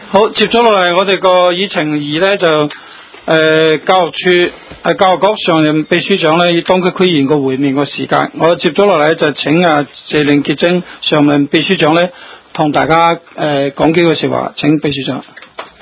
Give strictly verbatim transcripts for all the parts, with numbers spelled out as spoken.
好，接咗落嚟我哋個議程二咧就誒、呃、教育處誒、呃、教育局常任秘書長咧以當區區議員個會面個時間，我接咗落嚟就請啊謝令潔貞常任秘書長咧同大家誒、呃、講幾句說話，請秘書長。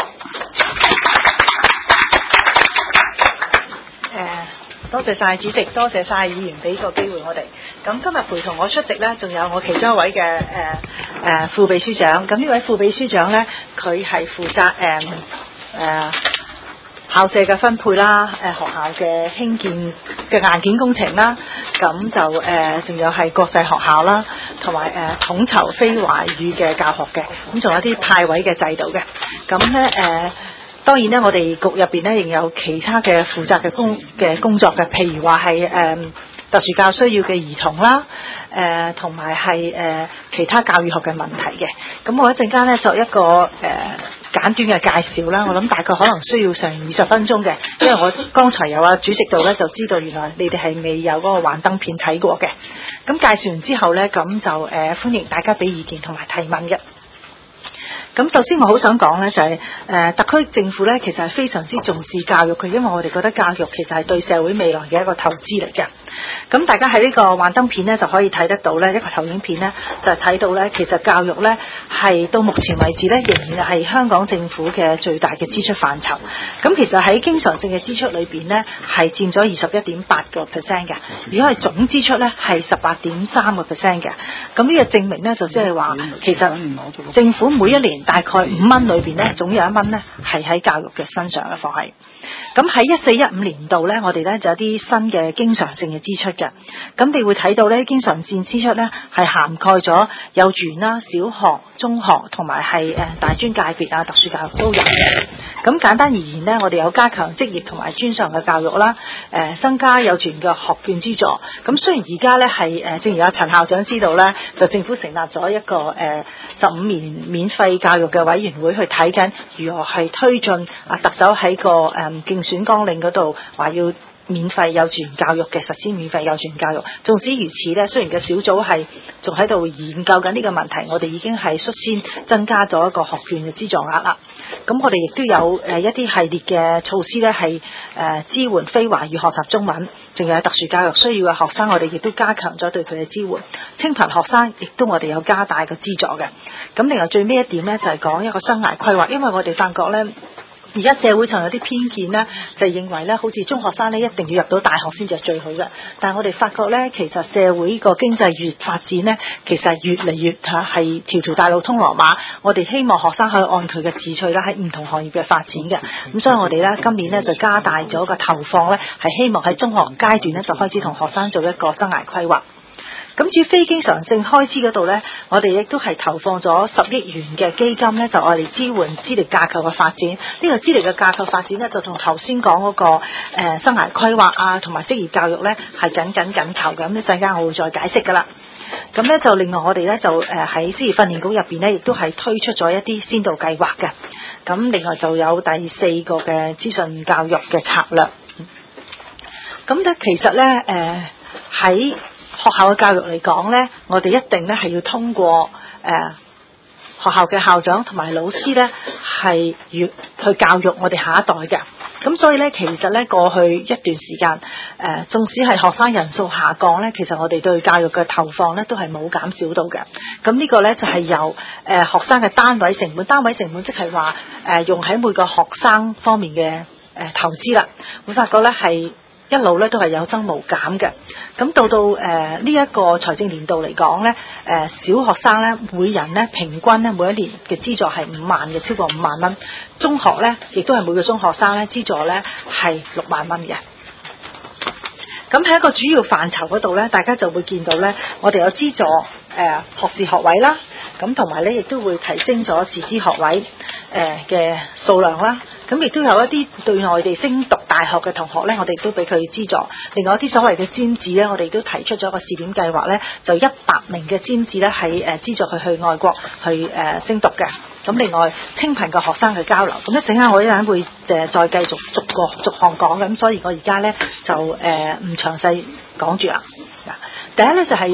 多謝晒主席，多謝晒議員俾個機會我哋。咁今日陪同我出席呢，仲有我其中一位嘅誒誒副秘書長。咁呢位副秘書長呢，佢係負責誒誒、呃呃、校舍嘅分配啦，誒、呃、學校嘅興建嘅硬件工程啦。咁就誒仲、呃、有係國際學校啦，同埋誒統籌非華語嘅教學嘅。咁仲有啲派位嘅制度嘅。咁咧誒。呃當然咧，我哋局入邊咧，仍有其他嘅負責嘅工嘅工作嘅，譬如話係誒特殊教需要嘅兒童啦，誒同埋係誒其他教育學嘅問題嘅。咁我一陣間咧作一個誒、呃、簡短嘅介紹啦，我諗大概可能需要成二十分鐘嘅，因為我剛才有啊主席度咧就知道原來你哋係未有嗰個幻燈片睇過嘅。咁介紹完之後咧，咁就誒、呃、歡迎大家俾意見同埋提問嘅。咁首先我好想講呢，就係、是、誒、呃、特區政府呢，其實係非常之重視教育佢，因為我哋覺得教育其實係對社會未來嘅一個投資嚟嘅。咁大家喺呢個幻燈片呢，就可以睇得到呢一個投影片呢，就係、是、睇到呢，其實教育呢係到目前為止呢，仍然係香港政府嘅最大嘅支出範疇。咁其實喺經常性嘅支出裏邊呢，係佔咗二十一點八個 percent 嘅，如果係總支出呢，係十八點三個 percent 嘅。咁呢個證明呢，就即係話，其實政府每一年大概五蚊裏邊呢，總有一蚊呢係喺教育嘅身上嘅放喺。咁喺一四一五年度呢，我哋呢就有啲新嘅經常性嘅支出嘅。咁你會睇到呢，經常性支出呢係涵蓋咗幼稚園啦、小學、中學同埋係誒大專界別啊、特殊教育都有嘅。咁簡單而言呢，我哋有加強職業同埋專上嘅教育啦，誒增加幼稚園嘅學券資助。咁雖然而家呢係誒，正如阿陳校長知道呢，就政府成立咗一個誒十五年免費教育嘅委員會去睇緊如何係推進啊特首喺個誒競選綱領嗰度話要免費幼稚園教育嘅，實施免費幼稚園教育。縱使如此呢，雖然嘅小組係仲喺度研究緊呢個問題，我哋已經係率先增加咗一個學券嘅資助額啦。咁我哋亦都有誒一啲系列嘅措施呢，係誒支援非華語學習中文，仲有特殊教育需要嘅學生，我哋亦都加強咗對佢嘅支援。清貧學生亦都我哋有加大個資助嘅。咁另外最尾一點呢，就係講一個生涯規劃，因為我哋發覺呢。而家社會上有啲偏見呢，就認為呢好似中學生呢一定要入到大學先至係最好嘅。但係我哋發覺呢，其實社會個經濟越發展呢，其實越嚟越嚇係條條大路通羅馬。我哋希望學生可以按佢嘅志趣啦，喺唔同行業嘅發展嘅。咁所以我哋呢今年呢就加大咗個投放呢，係希望喺中學階段呢就開始同學生做一個生涯規劃。咁至於非經常性開支嗰度呢，我哋亦都係投放咗十億元嘅基金呢，就愛嚟支援資歷架構嘅發展。呢、這個資歷嘅架構發展呢，就同頭先講嗰個、呃、生涯規劃啊，同埋職業教育呢係緊緊緊扣嘅。咁一陣間我會再解釋㗎啦。咁呢，就另外我哋呢，就誒喺職業訓練局入邊呢，亦都係推出咗一啲先導計劃嘅。咁另外就有第四個嘅資訊教育嘅策略。咁咧其實呢，誒喺學校嘅教育嚟講呢，我哋一定呢係要通過誒、呃、學校嘅校長同埋老師呢係要去教育我哋下一代嘅。咁所以呢，其實呢過去一段時間誒、呃，縱使係學生人數下降呢，其實我哋對教育嘅投放呢都係冇減少到嘅。咁呢個呢，就係、是、由誒、呃、學生嘅單位成本，單位成本即係話誒用喺每個學生方面嘅誒、呃、投資啦，會發覺呢係一路咧都係有增無減嘅。咁到到誒呢一個財政年度嚟講咧，誒、呃、小學生咧每人咧平均咧每一年嘅資助係五萬嘅，超過五萬蚊。中學咧亦都係每個中學生咧資助咧係六萬蚊嘅。咁喺一個主要範疇嗰度咧，大家就會見到咧，我哋有資助誒、呃、學士學位啦，咁同埋咧亦都會提升咗自資學位誒嘅數量啦。咁亦都有一啲對內地升讀大學嘅同學呢，我哋都俾佢資助。另外一啲所謂嘅尖子呢，我哋都提出咗個試點計劃呢，就一百名嘅尖子呢，係誒資助佢去外國去誒升讀嘅。咁另外清貧嘅學生嘅交流，咁一陣間我一陣會誒再繼續逐個逐項講嘅，咁所以我而家呢，就誒唔詳細講住啦。第一呢，就係、是。誒、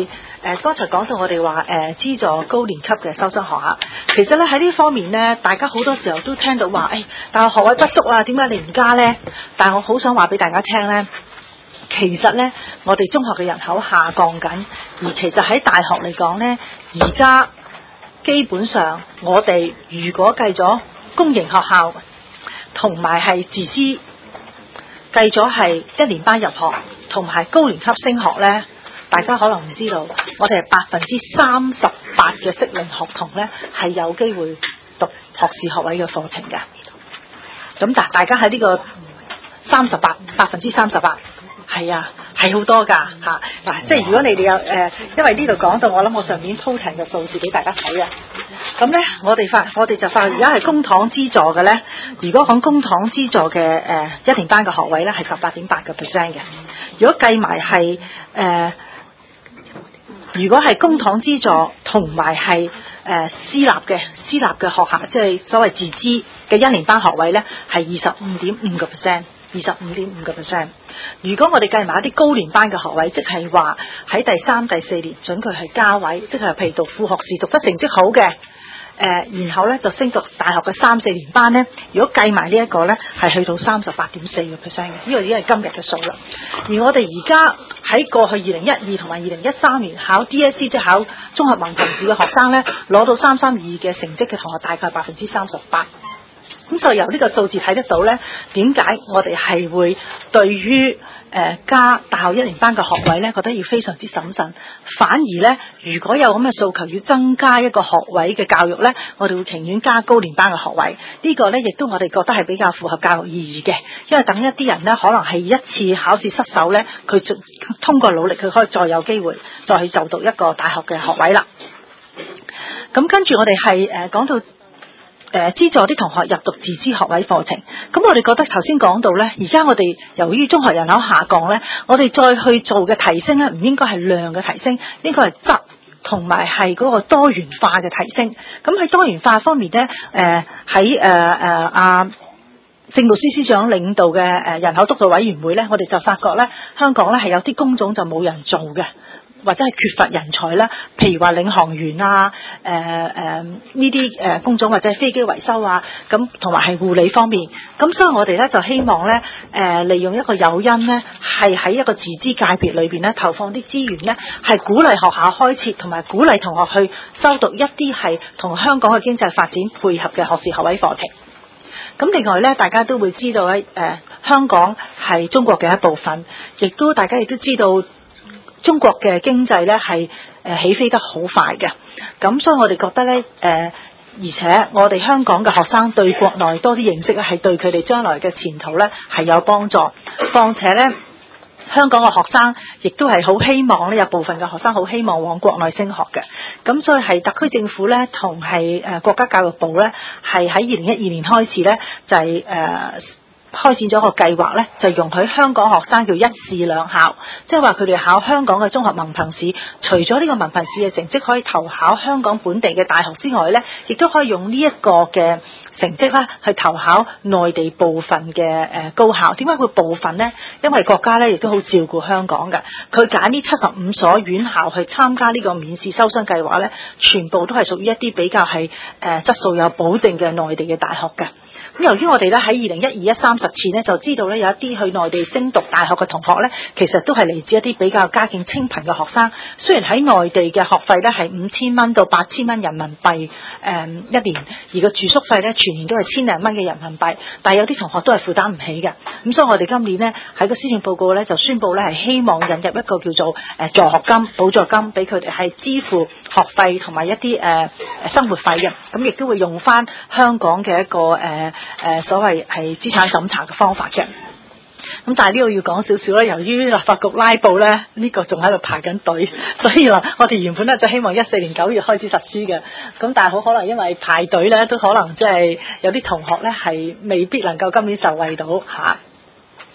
誒剛才講到我哋話誒資助高年級嘅收生學校，其實咧喺呢方面咧，大家好多時候都聽到話，誒、哎、大學學位不足啊，點解你唔加咧？但係我好想話俾大家聽咧，其實咧我哋中學嘅人口下降緊，而其實喺大學嚟講咧，而家基本上我哋如果計咗公營學校同埋係自資，計咗係一年班入學同埋高年級升學咧，大家可能唔知道，我哋係百分之三十八嘅適齡學童咧係有機會讀學士學位嘅課程嘅。咁但大家喺呢個三十八百分之三十八，係啊，係好多㗎嚇嗱。即係如果你哋有誒、呃，因為呢度講到，我諗我上面鋪陳嘅數字俾大家睇啊。咁咧，我哋發我哋就發現而家係公帑資助嘅咧。如果講公帑資助嘅誒、呃、一年班嘅學位咧，係十八點八個 percent 嘅。如果計埋係誒，如果係公帑資助同埋係誒私立嘅私立嘅學校，即係所謂自資嘅一年班學位咧，係二十五點五個 percent。二十五點五個 percent。如果我哋計埋一啲高年班嘅學位，即係話喺第三、第四年準佢係加位，即係譬如讀副學士讀得成績好嘅，誒、呃，然後咧就升讀大學嘅三四年班咧。如果計埋呢一個咧，係去到三十八點四個 percent 嘅，呢個已經係今日嘅數啦。而我哋而家喺過去二零一二同埋二零一三年考 D S E 即係考綜合文憑試嘅學生咧，攞到三三二嘅成績嘅同學大概百分之三十八。咁就由呢個數字睇得到呢，點解我哋係會對於誒、呃、加大學一年班嘅學位呢，覺得要非常之審慎。反而呢，如果有咁嘅訴求，要增加一個學位嘅教育呢，我哋會情願加高年班嘅學位。呢、這個呢，亦都我哋覺得係比較符合教育意義嘅，因為等一啲人呢，可能係一次考試失手呢，佢通過努力，佢可以再有機會再去就讀一個大學嘅學位啦。咁跟住我哋係誒講到。誒、呃、資助啲同學入讀自資學位課程，咁我哋覺得頭先講到呢，而家我哋由於中學人口下降呢，我哋再去做嘅提升呢，唔應該係量嘅提升，應該係質同埋係嗰個多元化嘅提升。咁喺多元化方面呢，誒喺誒誒阿政務司司長領導嘅誒人口督導委員會呢，我哋就發覺呢，香港呢係有啲工種就冇人做嘅。或者係缺乏人才啦，譬如話領航員啊，誒誒呢啲誒工種或者係飛機維修啊，咁同埋係護理方面，咁所以我哋咧就希望咧誒、呃、利用一個誘因咧，係喺一個自資界別裏邊咧投放啲資源咧，係鼓勵學校開設同埋鼓勵同學去修讀一啲係同香港嘅經濟發展配合嘅學士學位課程。咁另外咧，大家都會知道咧，誒、呃、香港係中國嘅一部分，亦都大家亦都知道。中國嘅經濟咧係誒起飛得好快嘅，咁所以我哋覺得咧誒、呃，而且我哋香港嘅學生對國內多啲認識咧，係對佢哋將來嘅前途咧係有幫助。況且咧，香港嘅學生亦都係好希望咧，有部分嘅學生好希望往國內升學嘅。咁所以係特區政府咧同係誒國家教育部咧係喺二零一二年開始咧就係、是、誒。呃開展咗個計劃咧，就容許香港學生叫一試兩考，即係話佢哋考香港嘅綜合文憑試，除咗呢個文憑試嘅成績可以投考香港本地嘅大學之外咧，亦都可以用呢一個嘅成績咧去投考內地部分嘅誒高校。點解會部分呢？因為國家咧亦都好照顧香港嘅，佢揀呢七十五所院校去參加呢個免試收生計劃咧，全部都係屬於一啲比較係誒質素有保證嘅內地嘅大學嘅。咁由於我哋咧喺二零一二一三實踐咧，就知道咧有一啲去內地升讀大學嘅同學咧，其實都係嚟自一啲比較家境清貧嘅學生。雖然喺內地嘅學費咧係五千蚊到八千蚊人民幣誒、嗯、一年，而個住宿費咧全年都係千零蚊嘅人民幣，但係有啲同學都係負擔唔起嘅。咁所以我哋今年呢，喺個施政報告咧就宣布咧係希望引入一個叫做誒助學金、補助金，俾佢哋係支付學費同埋一啲誒誒生活費嘅。咁亦都會用翻香港嘅一個誒。呃誒、呃、所謂係資產審查嘅方法嘅，咁但係呢個要講少少啦。由於立法局拉布咧，呢、呢個仲喺度排緊隊，所以話我哋原本咧就希望一四年九月開始實施嘅，咁但係好可能因為排隊咧，都可能即係有啲同學咧係未必能夠今年受惠到嚇。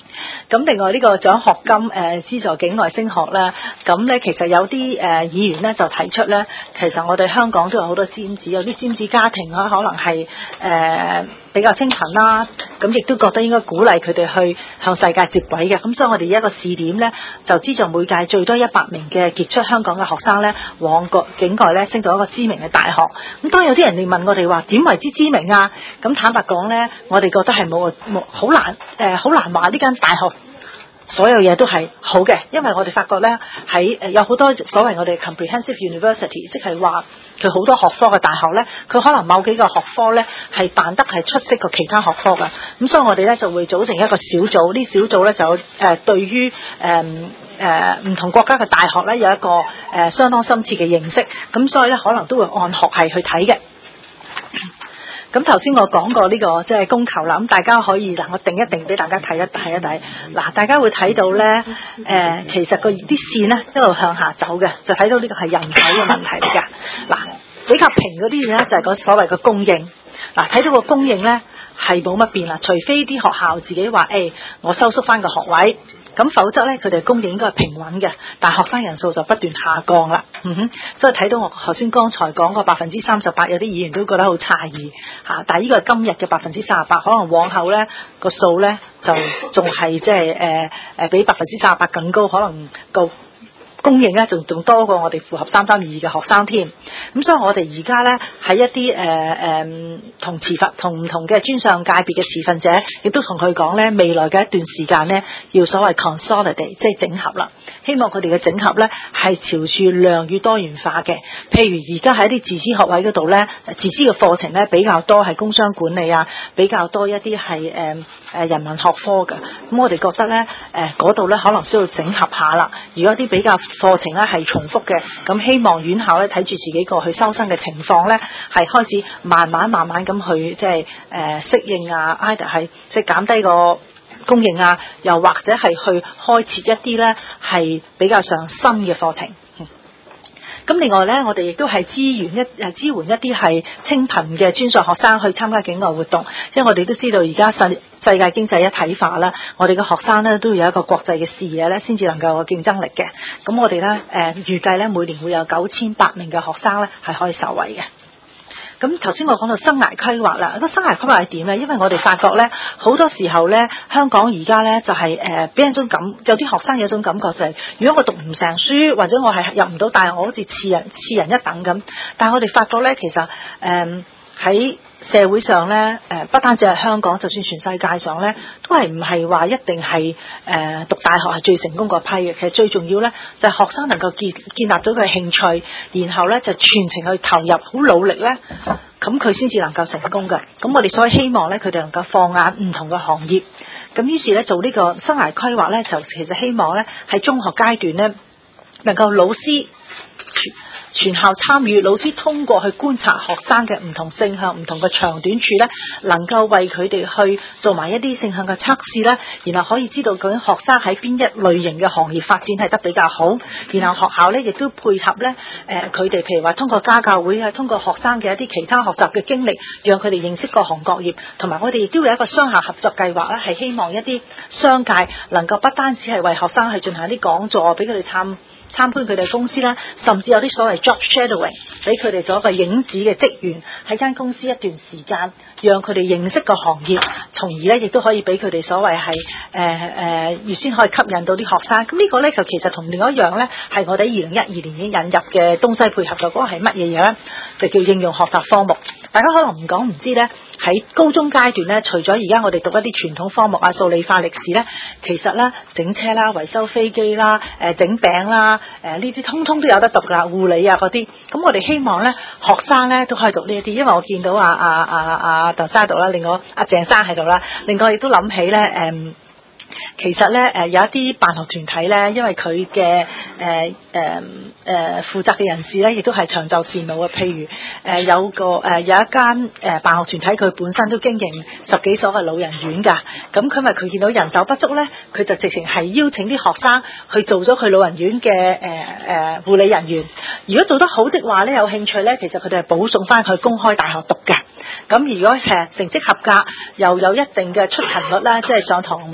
咁另外呢個獎學金誒資助境外升學咧，咁咧其實有啲誒議員咧就提出咧，其實我哋香港都有好多尖子，有啲尖子家庭啊，可能係誒、呃、比較清貧啦，咁亦都覺得應該鼓勵佢哋去向世界接軌嘅。咁所以我哋一個試點咧，就資助每屆最多一百名嘅傑出香港嘅學生咧，往國境外咧升到一個知名嘅大學。咁當有啲人哋問我哋話點為之知名啊？咁坦白講咧，我哋覺得係冇冇好難誒，好、呃、難話呢間大學所有嘢都係好嘅，因為我哋發覺咧喺誒有好多所謂我哋 comprehensive university， 即係話佢好多學科嘅大學咧，佢可能某幾個學科咧係辦得係出色過其他學科㗎。咁所以我哋咧就會組成一個小組，呢小組咧就誒、呃、對於誒誒唔同國家嘅大學咧有一個誒、呃、相當深切嘅認識，咁所以咧可能都會按學系去睇嘅。咁頭先我講過呢、這個即係供求啦，咁大家可以嗱，我定一定俾大家睇一睇一睇。嗱，大家會睇到咧，誒、呃，其實個啲線咧一路向下走嘅，就睇到呢個係人口嘅問題嚟㗎。嗱，比較平嗰啲嘢咧就係個所謂嘅供應。嗱，睇到個供應咧係冇乜變啦，除非啲學校自己話，誒、哎，我收縮翻個學位。咁否則咧，佢哋供應應該係平穩嘅，但係學生人數就不斷下降啦。嗯哼，所以睇到我頭先剛才講個百分之三十八，有啲議員都覺得好詫異嚇。但係呢個係今日嘅百分之三十八，可能往後咧個數咧就仲係即係誒誒比百分之三十八更高，可能個供應咧仲仲多過我哋符合三三二嘅學生添。咁所以我哋而家咧喺一啲誒誒同持份同唔同嘅專上界別嘅持份者，亦都同佢講咧，未來嘅一段時間咧，要所謂 consolidate，即係整合啦。希望佢哋嘅整合咧係朝住量與多元化嘅。譬如而家喺啲自資學位嗰度咧，自資嘅課程咧比較多係工商管理啊，比較多一啲係誒誒人文學科嘅。咁我哋覺得咧誒嗰度咧可能需要整合下啦。如果啲比較課程咧係重複嘅，咁希望院校咧睇住自己個去收生嘅情況咧，係開始慢慢慢慢咁去即係誒適應啊 either 係即係減低個供應啊，又或者係去開設一啲咧係比較上新嘅課程。咁、嗯、另外咧，我哋亦都係支援一誒支援一啲係清貧嘅專上學生去參加境外活動，因為我哋都知道而家世世界經濟一體化啦，我哋嘅學生咧都要有一個國際嘅視野咧，先至能夠有競爭力嘅。咁我哋咧誒預計咧每年會有九千八名嘅學生咧係可以受惠嘅。咁頭先我講到生涯規劃啦，咁生涯規劃係點咧？因為我哋發覺咧，好多時候咧，香港而家咧就係誒俾人種感，有啲學生有種感覺就係、是，如果我讀唔成書，或者我係入唔到大學，我好似次人次人一等咁。但係我哋發覺咧，其實誒喺、呃社會上咧，誒不單止係香港，就算全世界上咧，都係唔係話一定係誒、呃、讀大學係最成功嗰批嘅。其實最重要咧，就係、是、學生能夠建建立到佢嘅興趣，然後咧就全程去投入，好努力咧，咁佢先至能夠成功嘅。咁我哋所以希望咧，佢哋能夠放眼唔同嘅行業。咁於是咧做呢個生涯規劃咧，就其實希望咧喺中學階段咧，能夠老師全校參與，老師通過去觀察學生嘅唔同性向、唔同嘅長短處咧，能夠為佢哋去做埋一啲性向嘅測試咧，然後可以知道究竟學生喺邊一類型嘅行業發展係得比較好。然後學校咧亦都配合咧，誒佢哋譬如話通過家教會啊，通過學生嘅一啲其他學習嘅經歷，讓佢哋認識各行各業。同埋我哋亦都有一個雙校合作計劃咧，係希望一啲商界能夠不單止係為學生去進行一啲講座，俾佢哋參參觀佢哋公司啦，甚至有啲所謂 job shadowing， 俾佢哋做一個影子嘅職員喺間公司一段時間，讓佢哋認識個行業，從而咧亦都可以俾佢哋所謂係誒誒預先可以吸引到啲學生。咁呢個咧就其實同另外一樣咧係我哋二零一二年已經引入嘅東西配合嘅，嗰、那個係乜嘢嘢咧？就叫應用學習科目。大家可能唔講唔知咧，喺高中階段咧，除咗而家我哋讀一啲傳統科目啊，數理化歷史咧，其實咧整車啦、維修飛機啦、誒、呃、整餅啦、誒呢啲通通都有得讀噶，護理啊嗰啲。咁我哋希望咧學生咧都可以讀呢一啲，因為我見到啊啊啊啊鄧生喺度啦，另外阿鄭生喺度啦，另外亦都諗起咧誒。嗯其實咧，誒有一啲辦學團體咧，因為佢嘅誒誒誒負責嘅人士咧，亦都係長袖善舞嘅。譬如誒、呃、有個誒、呃、有一間誒辦學團體，佢本身都經營十幾所嘅老人院㗎。咁佢咪佢見到人手不足咧，佢就直情係邀請啲學生去做咗佢老人院嘅誒誒護理人員。如果做得好的話咧，有興趣咧，其實佢哋係保送翻去公開大學讀嘅。咁如果誒成績合格，又有一定嘅出勤率啦，即係上堂冇去偷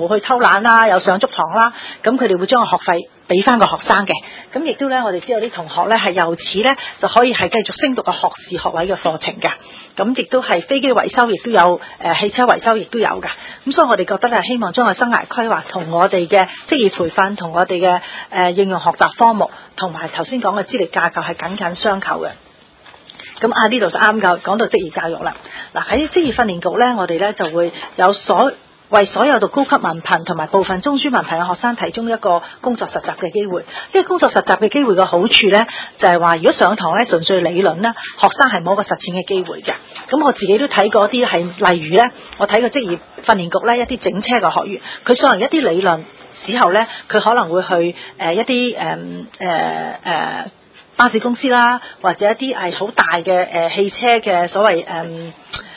懶啦，又上足堂啦，咁佢哋會將個學費俾翻個學生嘅。咁亦都咧，我哋知道啲同學咧係由此咧就可以係繼續升讀個學士學位嘅課程嘅。咁亦都係飛機維修，亦都有誒、呃、汽車維修，亦都有嘅。咁所以我哋覺得咧，希望將個生涯規劃同我哋嘅職業培訓同我哋嘅誒應用學習科目同埋頭先講嘅資歷架構係緊緊相扣嘅。咁啊呢度就啱㗎，講到職業教育啦。嗱喺職業訓練局咧，我哋咧就會有所為所有讀高級文憑同埋部分中專文憑嘅學生提供一個工作實習嘅機會。呢、這個工作實習嘅機會嘅好處咧，就係、是、話如果上堂咧純粹理論咧，學生係冇個實踐嘅機會嘅。咁我自己都睇過啲係，例如咧，我睇過職業訓練局咧一啲整車嘅學員，佢上完一啲理論之後咧，佢可能會去誒、呃、一啲誒誒誒巴士公司啦，或者一啲係好大嘅誒、呃、汽車嘅所謂誒誒誒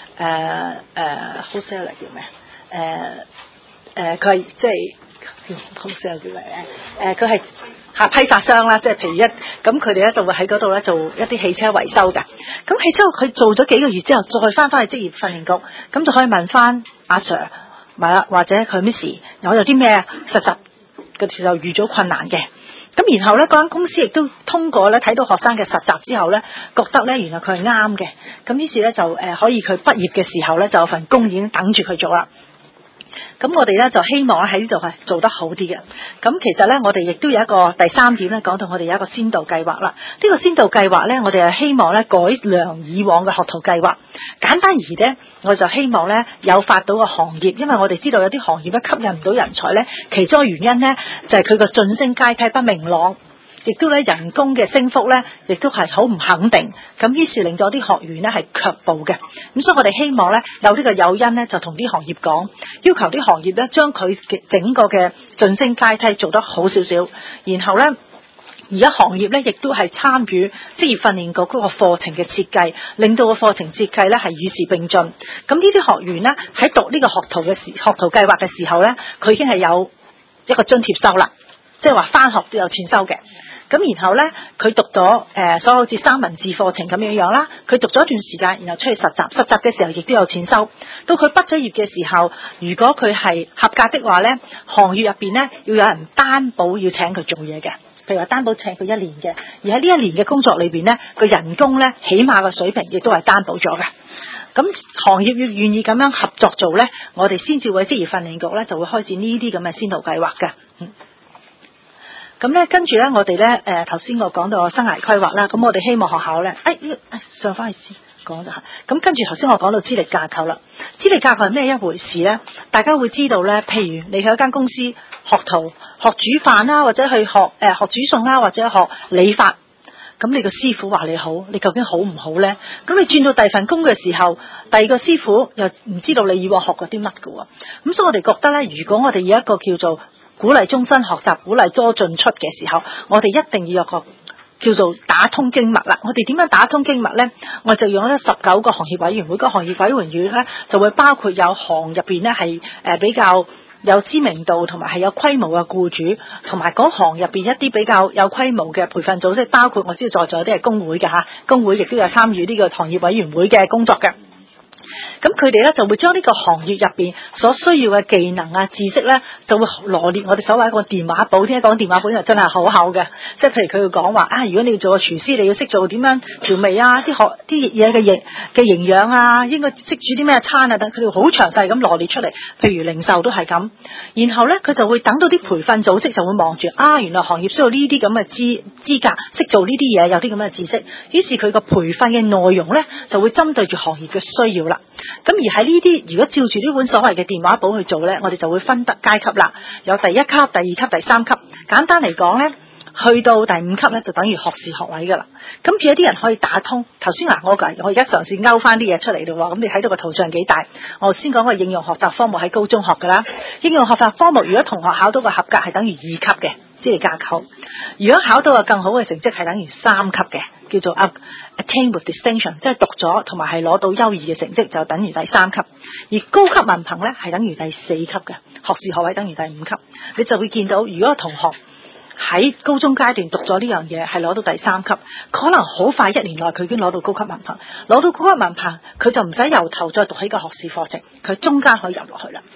wholesaler 叫咩？誒誒，佢係即係好似有叫咩誒？誒，佢係嚇批發商啦，即係譬如一咁，佢哋咧就會喺嗰度咧做一啲汽車維修嘅。咁汽車佢做咗幾個月之後，再翻返去職業訓練局，咁就可以問翻阿 Sir， 咪啦，或者佢 Miss，我有啲咩實習嘅時候遇咗困難嘅。咁然後咧，嗰間公司亦都通過咧睇到學生嘅實習之後咧，覺得咧原來佢係啱嘅。咁於是咧就誒、呃、可以佢畢業嘅時候咧就有份工已經等住佢做啦。咁我哋咧就希望喺呢度係做得好啲嘅。咁其實咧，我哋亦都有一個第三點咧，講到我哋有一個先導計劃啦。呢、這個先導計劃咧，我哋係希望咧改良以往嘅學徒計劃。簡單而咧，我就希望咧誘發到個行業，因為我哋知道有啲行業咧吸引唔到人才咧，其中嘅原因咧就係佢個晉升階梯不明朗。亦都咧人工嘅升幅咧，亦都係好唔肯定，咁於是令咗啲學員咧係卻步嘅。咁所以我哋希望咧有呢個誘因咧，就同啲行業講，要求啲行業咧將佢嘅整個嘅晉升階梯做得好少少，然後咧而家行業咧亦都係參與職業訓練局嗰個課程嘅設計，令到個課程設計咧係與時並進。咁呢啲學員咧喺讀呢個學徒嘅時學徒計劃嘅時候咧，佢已經係有一個津貼收啦，即係話返學都有錢收嘅。咁然後咧，佢讀咗誒、呃、所有好似三文治課程咁樣樣啦，佢讀咗一段時間，然後出去實習，實習嘅時候亦都有錢收。到佢畢咗業嘅時候，如果佢係合格的話咧，行業入邊咧要有人擔保要請佢做嘢嘅，譬如話擔保請佢一年嘅，而喺呢一年嘅工作裏邊咧，個人工咧起碼個水平亦都係擔保咗嘅。咁行業要願意咁樣合作做咧，我哋先至會職業訓練局咧就會開展呢啲咁嘅先導計劃嘅。嗯咁咧，跟住咧，我哋咧，誒頭先我講到生涯規劃啦，咁我哋希望學校咧，誒、哎，上翻去先講咗下。咁跟住頭先我講到資歷架構啦，資歷架構係咩一回事咧？大家會知道咧，譬如你去一間公司學徒學煮飯啦，或者去學誒、呃、學煮餸啦，或者學理髮，咁你個師傅話你好，你究竟好唔好咧？咁你轉到第二份工嘅時候，第二個師傅又唔知道你以往學過啲乜嘅喎。咁所以我哋覺得咧，如果我哋有一個叫做鼓勵終身學習、鼓勵多進出嘅時候，我哋一定要有個叫做打通經脈啦。我哋點樣打通經脈呢？我就用咗十九個行業委員會，個行業委員會呢就會包括有行入邊呢係誒比較有知名度同埋係有規模嘅僱主，同埋嗰行入邊一啲比較有規模嘅培訓組織，包括我知道在座有啲係工會嘅嚇，工會亦都有參與呢個行業委員會嘅工作嘅。咁佢哋咧就會將呢個行業入邊所需要嘅技能啊、知識咧，就會羅列我哋所謂一個電話簿。聽講電話簿又真係好厚嘅，即係譬如佢會講話啊，如果你要做個廚師，你要識做點樣調味啊，啲學啲嘢嘅營嘅營養啊，應該識煮啲咩餐啊等，佢哋好詳細咁羅列出嚟。譬如零售都係咁，然後咧佢就會等到啲培訓組織就會望住啊，原來行業需要呢啲咁嘅資資格，識做呢啲嘢，有啲咁嘅知識，於是佢個培訓嘅內容咧就會針對住行業嘅需要啦。咁而喺呢啲，如果照住呢本所謂嘅電話簿去做呢，我哋就會分得階級啦，有第一級、第二級、第三級。簡單嚟講呢，去到第五級呢，就等於學士學位噶啦。咁有啲人可以打通。頭先嗱，我我而家嘗試勾翻啲嘢出嚟咯。咁你睇到個圖像幾大？我先講個應用學習科目喺高中學噶啦。應用學習科目如果同學考到個合格係等於二級嘅資歷架構，如果考到個更好嘅成績係等於三級嘅，叫做 attain with distinction， 即係讀咗同埋係攞到優異嘅成績就等於第三級。而高級文憑呢係等於第四級嘅，學士學位等於第五級。你就會見到，如果同學喺高中階段讀咗呢樣嘢係攞到第三級，可能好快一年內佢已經攞到高級文憑。攞到高級文憑佢就唔使由頭再讀起個學士課程，佢中間可以入落去啦。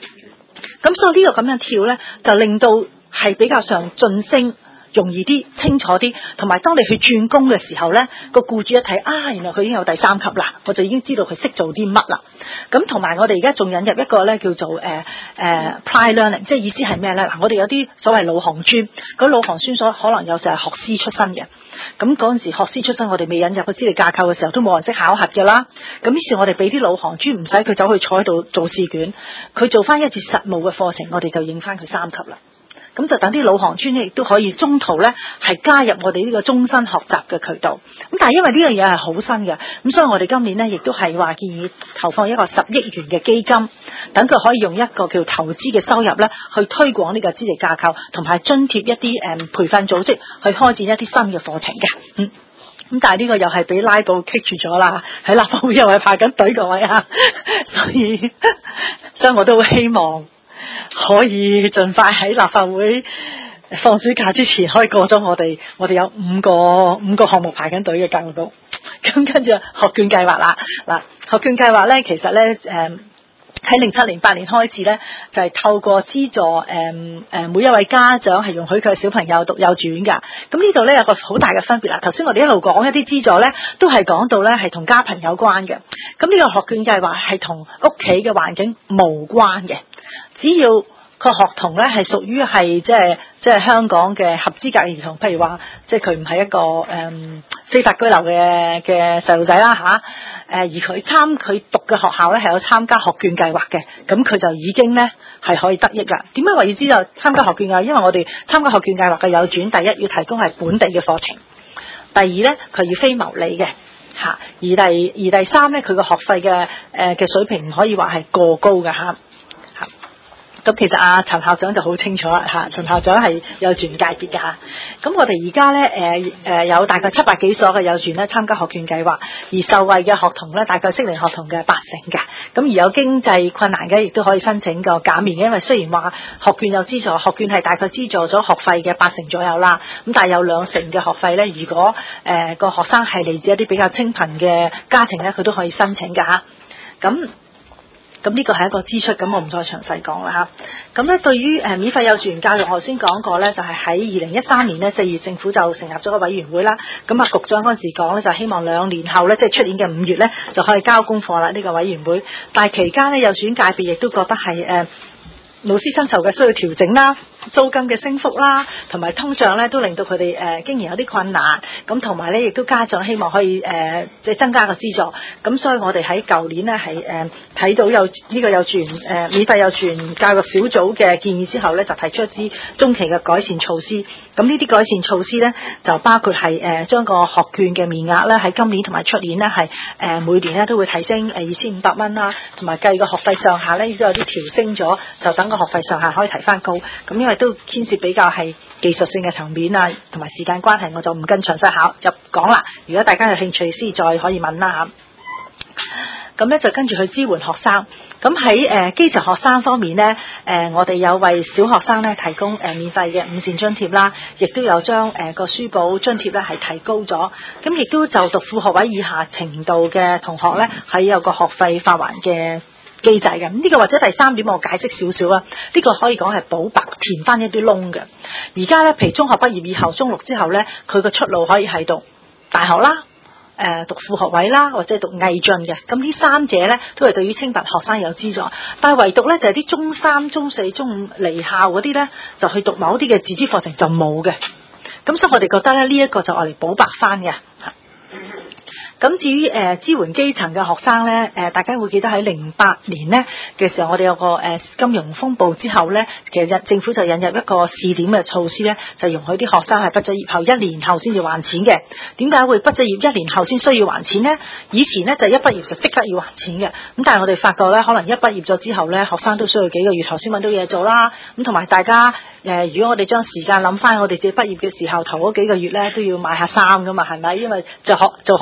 咁所以呢個咁樣跳咧，就令到係比較上晉升容易啲、清楚啲，同埋當你去轉工嘅時候咧，個僱主一睇啊，原來佢已經有第三級啦，我就已經知道佢識做啲乜啦。咁同埋我哋而家仲引入一個咧叫做誒誒、呃呃、prior learning， 即係意思係咩咧？嗱，我哋有啲所謂老行專，嗰老行專所可能有時係學師出身嘅。咁嗰陣時學師出身，我哋未引入個資歷架構嘅時候，都冇人識考核嘅啦。咁於是，我哋俾啲老行專唔使佢走去坐喺度做試卷，佢做翻一節實務嘅課程，我哋就認翻佢三級啦。咁就等啲老行專咧，亦都可以中途咧係加入我哋呢個終身學習嘅渠道。咁但係因為呢樣嘢係好新嘅，咁所以我哋今年咧亦都係話建議投放一個十億元嘅基金，等佢可以用一個叫投資嘅收入咧去推廣呢個資歷架構，同埋津貼一啲誒、嗯、培訓組織去開展一啲新嘅課程嘅。嗯，咁但係呢個又係俾拉布棘住咗啦，喺立法會又係排緊隊各位啊，所以所以我都希望可以盡快喺立法會放暑假之前可以過咗我哋，我哋有五個五個項目排緊隊嘅教育局。咁跟住學券計劃啦，嗱，學券計劃咧，其實咧誒喺零七零八年開始咧，就係、是、透過資助誒誒、呃、每一位家長係容許佢嘅小朋友讀幼稚園㗎。咁呢度咧有個好大嘅分別啦。頭先我哋一路講一啲資助咧，都係講到咧係同家庭有關嘅。咁呢個學券計劃係同屋企嘅環境無關嘅，只要個學童咧係屬於係即係即係香港嘅合資格兒童，譬如話即係佢唔係一個誒、嗯、非法居留嘅嘅細路仔啦嚇，誒、啊、而佢參佢讀嘅學校咧係有參加學券計劃嘅，咁佢就已經咧係可以得益啦。點解話要知道參加學券計劃？因為我哋參加學券計劃嘅幼稚園，第一要提供係本地嘅課程，第二咧佢要非牟利嘅嚇，而第而第三咧佢個學費嘅誒嘅水平唔可以話係過高嘅嚇。咁其實阿陳校長就好清楚啦嚇，陳校長係幼稚園界別嘅嚇。咁我哋而家咧誒誒有大概七百幾所嘅幼稚園咧參加學券計劃，而受惠嘅學童咧大概適齡學童嘅八成嘅。咁而有經濟困難嘅亦都可以申請個減免嘅，因為雖然話學券有資助，學券係大概資助咗學費嘅八成左右啦。咁但係有兩成嘅學費咧，如果誒個、呃、學生係嚟自一啲比較清貧嘅家庭咧，佢都可以申請㗎嚇。咁咁呢個係一個支出，咁我唔再詳細講啦嚇。咁咧對於誒免費幼稚園教育，我先講過咧，就係喺二零一三年咧四月政府就成立咗個委員會啦。咁啊局長嗰陣時講咧，就希望兩年後咧，即係出年嘅五月咧就可以交功課啦。呢、這個委員會，但係期間咧幼稚園界別亦都覺得係誒、呃、老師薪酬嘅需要調整啦。租金嘅升幅啦，同埋通脹咧，都令到佢哋誒經營有啲困難。咁同埋咧，亦都家長希望可以誒即係增加個資助。咁所以我哋喺舊年咧係誒睇到有呢個幼稚園誒、呃、免費幼稚園教育小組嘅建議之後咧，就提出一啲中期嘅改善措施。咁呢啲改善措施咧，就包括係誒將個學券嘅面額咧喺今年同埋出年咧係誒每年咧都會提升誒二千五百蚊啦，同埋計個學費上限咧亦都有啲調升咗，就等個學費上限可以提翻高。咁因為都牽涉比較係技術性嘅層面啊，同埋時間關係，我就唔跟詳細考入講啦。如果大家有興趣，先再可以問啦嚇。咁咧就跟住去支援學生。咁喺誒基層學生方面咧，誒、呃、我哋有為小學生咧提供誒、呃、免費嘅午膳津貼啦，亦都有將誒個書簿津貼咧係提高咗。咁亦都就讀副學位以下程度嘅同學咧，係有個學費發還嘅機制嘅。咁呢個或者第三點我解釋少少啦，呢個可以講係補白填翻一啲窿嘅。而家咧，譬如中學畢業以後，中六之後咧，佢個出路可以係讀大學啦，誒、呃、讀副學位啦，或者讀毅進嘅。咁呢三者咧都係對於清貧學生有資助，但係唯獨咧就係、是、啲中三、中四、中五離校嗰啲咧，就去讀某啲嘅自資課程就冇嘅。咁所以我哋覺得咧呢一、這個就我嚟補白翻嘅。咁至於誒、呃、支援基層嘅學生咧，誒、呃、大家會記得喺零八年咧嘅時候，我哋有個誒、呃、金融風暴之後咧，其實政府就引入一個試點嘅措施咧，就容許啲學生係畢咗業後一年後先至還錢嘅。點解會畢咗業一年後先需要還錢咧？以前咧就一畢業就即刻要還錢嘅，咁但係我哋發覺咧，可能一畢業咗之後咧，學生都需要幾個月頭先揾到嘢做啦。咁同埋大家誒、呃，如果我哋將時間諗翻，我哋自己畢業嘅時候頭嗰幾個月咧都要買下衫噶嘛，係咪？因為做學做學生就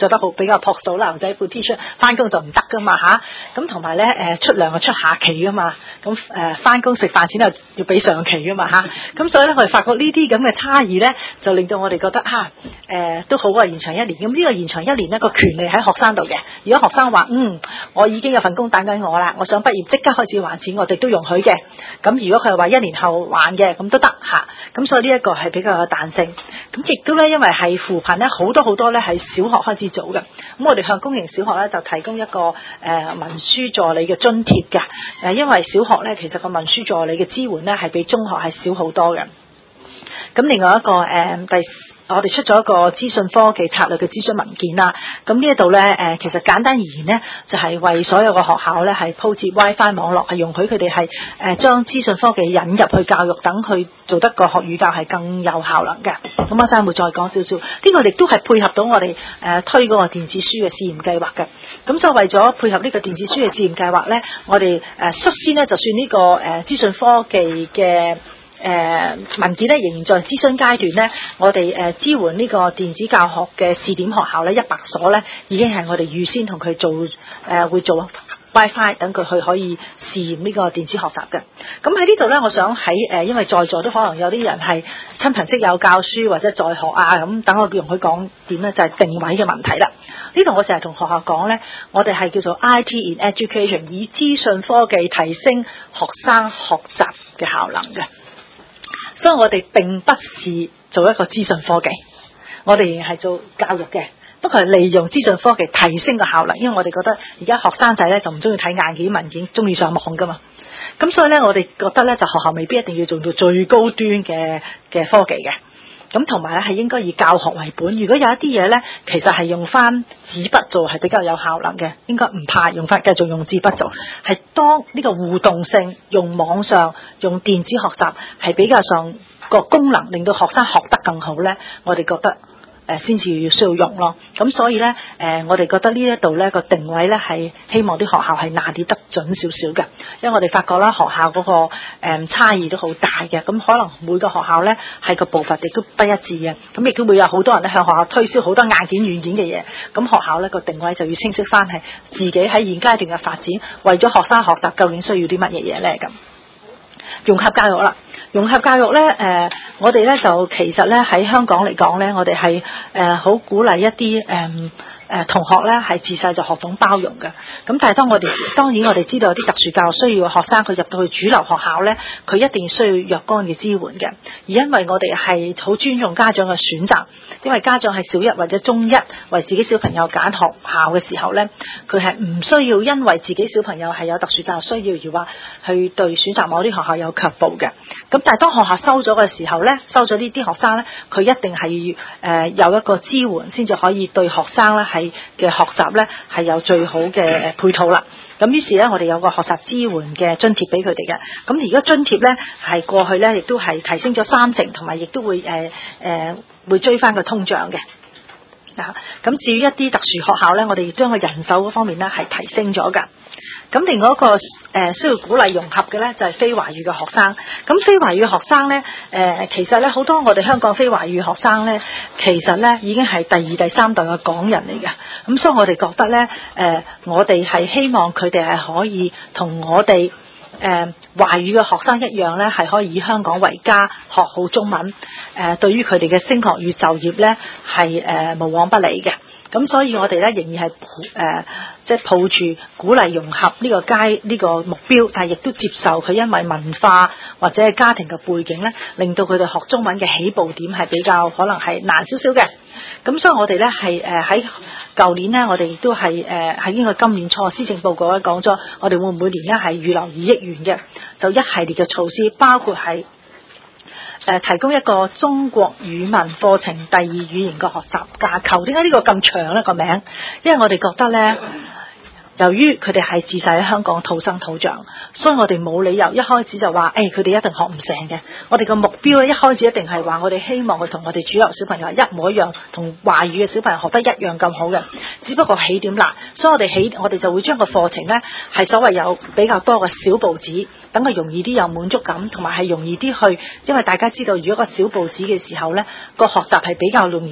着得好比較樸素啦，牛仔褲 T 恤翻工就唔得噶嘛嚇。咁同埋咧誒出糧就出下期噶嘛，咁誒翻工食飯錢就要俾上期噶嘛嚇。咁所以咧我哋發覺呢啲咁嘅差異咧，就令到我哋覺得嚇誒、啊呃、都好啊，延長一年。咁呢個延長一年呢個權利喺學生度嘅。如果學生話嗯我已經有份工等緊我啦，我想畢業即刻開始還錢，我哋都容許嘅。咁如果佢係話一年後還嘅，咁都得嚇。咁所以呢一個係比較有彈性。咁亦都咧，因為係扶貧咧，好多好多咧係小學開始做嘅。咁我哋向公營小學咧就提供一個誒、呃、文書助理嘅津貼嘅。誒，因為小學咧其實個文書助理嘅支援咧係比中學係少好多嘅。咁另外一個誒、呃、第。我哋出咗一個資訊科技策略嘅諮詢文件啦，咁呢一度呢，誒，其實簡單而言呢，就係、是、為所有嘅學校呢係鋪設 WiFi 網絡，係容許佢哋係誒將資訊科技引入去教育，等佢做得個學語教係更有效能嘅。咁我陣會再講少少，呢、這個亦都係配合到我哋誒、呃、推嗰個電子書嘅試驗計劃嘅。咁所以為咗配合呢個電子書嘅試驗計劃呢，我哋誒、呃、率先呢，就算呢、這個誒、呃、資訊科技嘅。誒、呃、文件咧仍然在諮詢階段咧，我哋誒、呃、支援呢個電子教學嘅試點學校咧一百所咧，已經係我哋預先同佢做誒、呃、會做 WiFi 等佢去可以試驗呢個電子學習嘅。咁喺呢度咧，我想喺誒、呃，因為在座都可能有啲人係親朋戚友教書或者在學啊，咁等我容許講點咧，就係、是、定位嘅問題啦。呢度我成日同學校講咧，我哋係叫做 I T in Education， 以資訊科技提升學生學習嘅效能嘅。所以我哋並不是做一個資訊科技，我哋仍然係做教育嘅，不過係利用資訊科技提升個效能。因為我哋覺得而家學生仔咧就唔中意睇硬件文件，中意上網噶嘛。咁所以咧，我哋覺得咧就學校未必一定要做到最高端嘅嘅科技嘅。咁同埋咧係應該以教學為本。如果有一啲嘢咧，其實係用翻紙筆做係比較有效能嘅，應該唔怕用翻繼續用紙筆做。係當呢個互動性用網上用電子學習係比較上個功能令到學生學得更好咧，我哋覺得誒先至要需要用咯。咁所以咧誒、呃，我哋覺得呢一度咧個定位咧係希望啲學校係拿捏得準少少嘅，因為我哋發覺啦學校嗰、那個誒、呃、差異都好大嘅，咁可能每個學校咧係個步伐亦都不一致嘅，咁亦都會有好多人咧向學校推銷好多硬件軟件嘅嘢，咁學校咧個定位就要清晰翻係自己喺現階段嘅發展，為咗學生學習究竟需要啲乜嘢嘢咧咁。融合教育啦，融合教育咧，誒、呃，我哋咧就其實咧喺香港嚟講咧，我哋係誒好鼓勵一啲誒。呃誒同學咧係自細就學懂包容嘅，咁但係當我哋當然我哋知道有啲特殊教育需要嘅學生，佢入到去主流學校咧，佢一定需要若干嘅支援嘅。而因為我哋係好尊重家長嘅選擇，因為家長係小一或者中一為自己小朋友揀學校嘅時候咧，佢係唔需要因為自己小朋友係有特殊教育需要而話去對選擇某啲學校有卻步嘅。咁但係當學校收咗嘅時候咧，收咗呢啲學生咧，佢一定係誒、呃、有一個支援先至可以對學生咧係嘅學習咧係有最好嘅配套啦。咁於是咧，我哋有個學習支援嘅津貼俾佢哋嘅。咁而家津貼咧係過去咧亦都係提升咗三成，同埋亦都會誒誒、呃、會追翻個通脹嘅。啊，咁至於一啲特殊學校咧，我哋亦將個人手嗰方面咧係提升咗㗎。咁另外一個誒、呃、需要鼓勵融合嘅咧，就係、是、非華語嘅學生。咁非華語學生咧，誒、呃、其實咧好多我哋香港非華語學生咧，其實咧已經係第二、第三代嘅港人嚟嘅。咁所以我哋覺得咧，誒、呃、我哋係希望佢哋係可以同我哋誒、呃、華語嘅學生一樣咧，係可以以香港為家，學好中文。誒、呃、對於佢哋嘅升學與就業咧，係誒、呃、無往不利嘅。咁所以我哋咧仍然係誒、呃、即係抱住鼓勵融合呢個階呢個目標，但係亦都接受佢因為文化或者係家庭嘅背景咧，令到佢哋學中文嘅起步點係比較可能係難少少嘅。咁所以我哋咧係誒喺舊年咧，我哋亦都係誒喺呢個今年初施政報告咧講咗，我哋會每年咧係預留二億元嘅，就一系列嘅措施，包括係誒、呃、提供一個中國語文課程第二語言嘅學習架構。點解呢個咁長呢個名？因為我哋覺得呢，由於佢哋係自細喺香港土生土長，所以我哋冇理由一開始就話誒佢哋一定學唔成嘅。我哋個目標咧一開始一定係話我哋希望佢同我哋主流小朋友一模一樣，同華語嘅小朋友學得一樣咁好嘅。只不過起點難，所以我哋起我哋就會將個課程呢係所謂有比較多嘅小步子，等佢容易啲有滿足感，同埋係容易啲去。因為大家知道，如果個小步子嘅時候呢，個學習係比較容易啲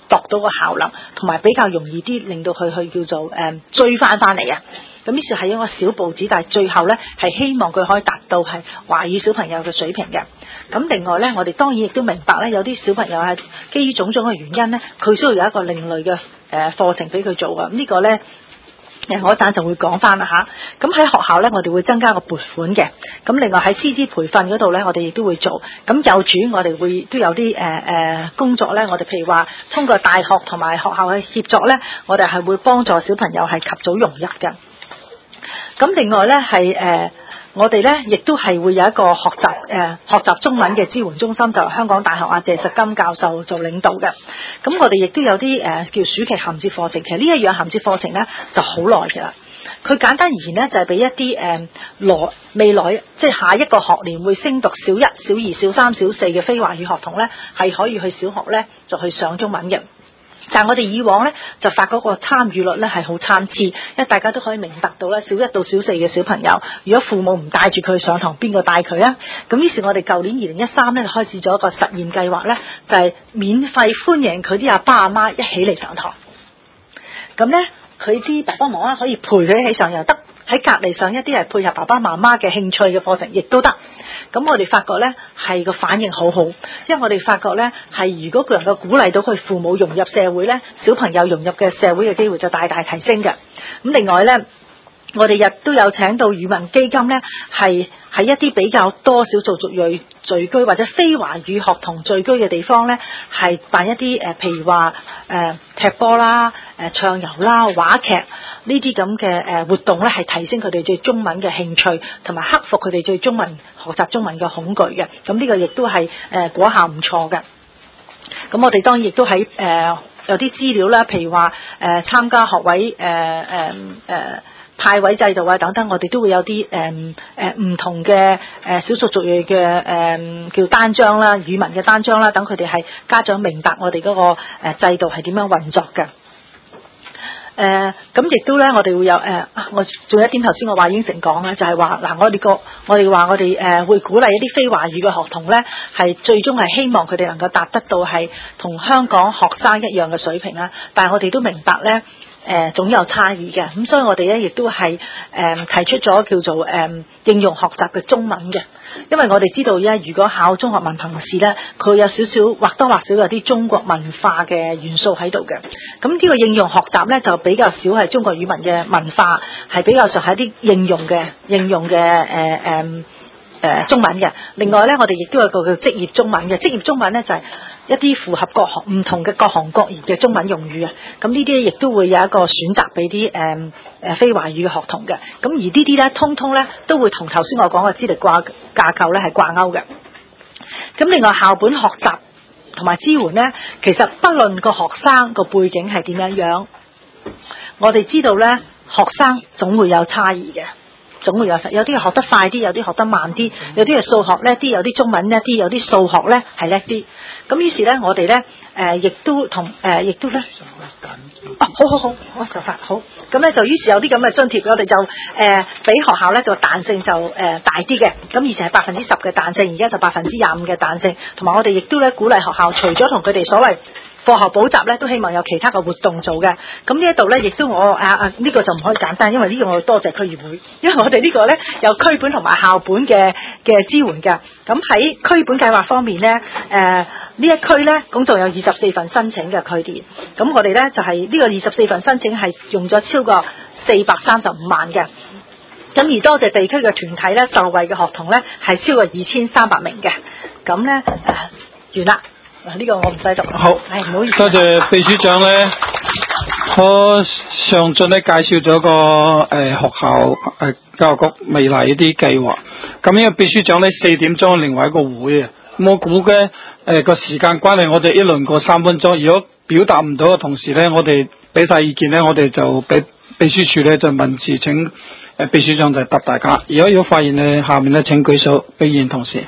度到個效能，同埋比較容易啲令到佢去叫做誒、呃、追翻翻嚟啊。咁於是係一個小步子，但係最後咧係希望佢可以達到係華語小朋友嘅水平嘅。咁另外咧，我哋當然亦都明白咧，有啲小朋友係基於種種嘅原因咧，佢需要有一個另類嘅誒課程俾佢做啊。這個、呢個咧誒，我一陣就會講翻啦吓。咁喺學校咧，我哋會增加個撥款嘅。咁另外喺師資培訓嗰度咧，我哋亦都會做。咁幼主我哋會都有啲誒誒工作咧，我哋譬如話通過大學同埋學校去協作咧，我哋係會幫助小朋友係及早融入嘅。咁另外咧係誒，我哋咧亦都係會有一個學習誒、呃、學習中文嘅支援中心，就係、香港大學啊謝實金教授做領導嘅。咁我哋亦都有啲誒、呃、叫暑期銜接課程，其實呢一樣銜接課程咧就好耐嘅啦。佢簡單而言咧就係、是、俾一啲誒來未來即係下一個學年會升讀小一、小二、小三、小四嘅非華語學童咧，係可以去小學咧就去上中文嘅。但係我哋以往咧就發嗰個參與率咧係好參差，因為大家都可以明白到咧，小一到小四嘅小朋友，如果父母唔帶住佢上堂，邊個帶佢啊？咁於是我哋舊年二零一三咧就開始咗一個實驗計劃咧，就係、是、免費歡迎佢啲阿爸阿媽一起嚟上堂。咁咧佢啲爸爸媽媽可以陪佢一起上又得，喺隔離上一啲係配合爸爸媽媽嘅興趣嘅課程亦都得。咁我哋發覺咧係個反應好好，因為我哋發覺咧係如果佢能夠鼓勵到佢父母融入社會咧，小朋友融入嘅社會嘅機會就大大提升嘅。咁另外咧，我哋亦都有請到語文基金咧，係喺一啲比較多少數族裔聚居或者非華語學童聚居嘅地方咧，係辦一啲誒、呃，譬如話誒、呃、踢波啦、誒、呃、唱遊啦、話劇呢啲咁嘅誒活動咧，係提升佢哋對中文嘅興趣，同埋克服佢哋對中文學習中文嘅恐懼嘅。咁呢個亦都係誒果效唔錯嘅。咁我哋當然亦都喺誒、呃、有啲資料啦，譬如話誒、呃、參加學位誒誒誒。呃呃派位制度啊等等，我哋都會有啲誒誒唔同嘅誒、呃、少數族裔嘅誒、呃、叫單張啦，語文嘅單張啦，等佢哋係家長明白我哋嗰、那個誒、呃、制度係點樣運作嘅。誒咁亦都咧，我哋會有誒、呃，我仲有一點頭先我話應承講咧，就係話嗱，我哋個我哋話我哋誒、呃、會鼓勵一啲非華語嘅學童咧，係最終係希望佢哋能夠達得到係同香港學生一樣嘅水平啦。但係我哋都明白咧。誒、呃、總有差異嘅，咁所以我哋咧亦都係誒、呃、提出咗叫做誒、呃、應用學習嘅中文嘅，因為我哋知道咧，如果考中學文憑試咧，佢有少少或多或少有啲中國文化嘅元素喺度嘅，咁呢個應用學習咧就比較少係中國語文嘅文化，係比較上係一啲應用嘅應用嘅誒誒誒中文嘅。另外咧，我哋亦都有個叫職業中文嘅，職業中文咧就係、是。一啲符合各行唔同嘅各行各業嘅中文用語啊，咁呢啲亦都會有一個選擇俾啲誒誒非華語嘅學童嘅，咁而呢啲咧通通咧都會同頭先我講嘅資歷掛架構咧係掛鈎嘅。咁另外校本學習同埋支援咧，其實不論個學生個背景係點樣樣，我哋知道咧學生總會有差異嘅。總會有實，有啲係學得快啲，有啲學得慢啲，有啲係數學叻啲，有啲中文叻啲，有啲數學咧係叻啲。咁於是咧，我哋咧誒亦都同誒亦都咧，啊好好好，我就發好。咁咧就於是有啲咁嘅津貼，我哋就誒俾、呃、學校咧就彈性就誒、呃、大啲嘅。咁以前係百分之十嘅彈性，而家就百分之廿五嘅彈性。同埋我哋亦都咧鼓勵學校，除咗同佢哋所謂課後補習咧，都希望有其他嘅活動做嘅。咁呢一度咧，亦都我啊啊呢、這個就唔可以簡單，因為呢個我要多謝區議會，因為我哋呢個咧有區本同埋校本嘅嘅支援㗎。咁喺區本計劃方面咧，誒、呃、呢一區咧，總共有二十四份申請嘅區點。咁我哋咧就係、是、呢個二十四份申請係用咗超過四百三十五萬嘅。咁而多謝地區嘅團體咧，受惠嘅學童咧係超過二千三百名嘅。咁咧誒完啦。嗱，呢個我唔使讀。好，唉，唔好意思。 多謝秘書長咧，我上進咧介紹咗個誒、呃、學校誒、呃、教育局未來一啲計劃。咁因為秘書長咧四點鐘另外一個會啊，我估嘅誒個時間關係，我哋一輪過三分鐘。如果表達唔到嘅同時咧，我哋俾晒意見咧，我哋就俾秘書處咧就問事請誒、呃、秘書長就答大家。如果有發言咧，下面咧請舉手俾議員同事。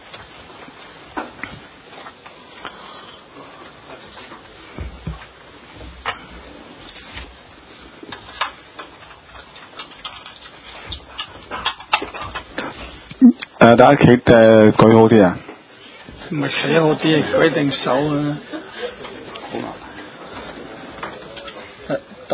誒、呃，大家企誒舉好啲啊！ 唔係企好啲，舉定手啊！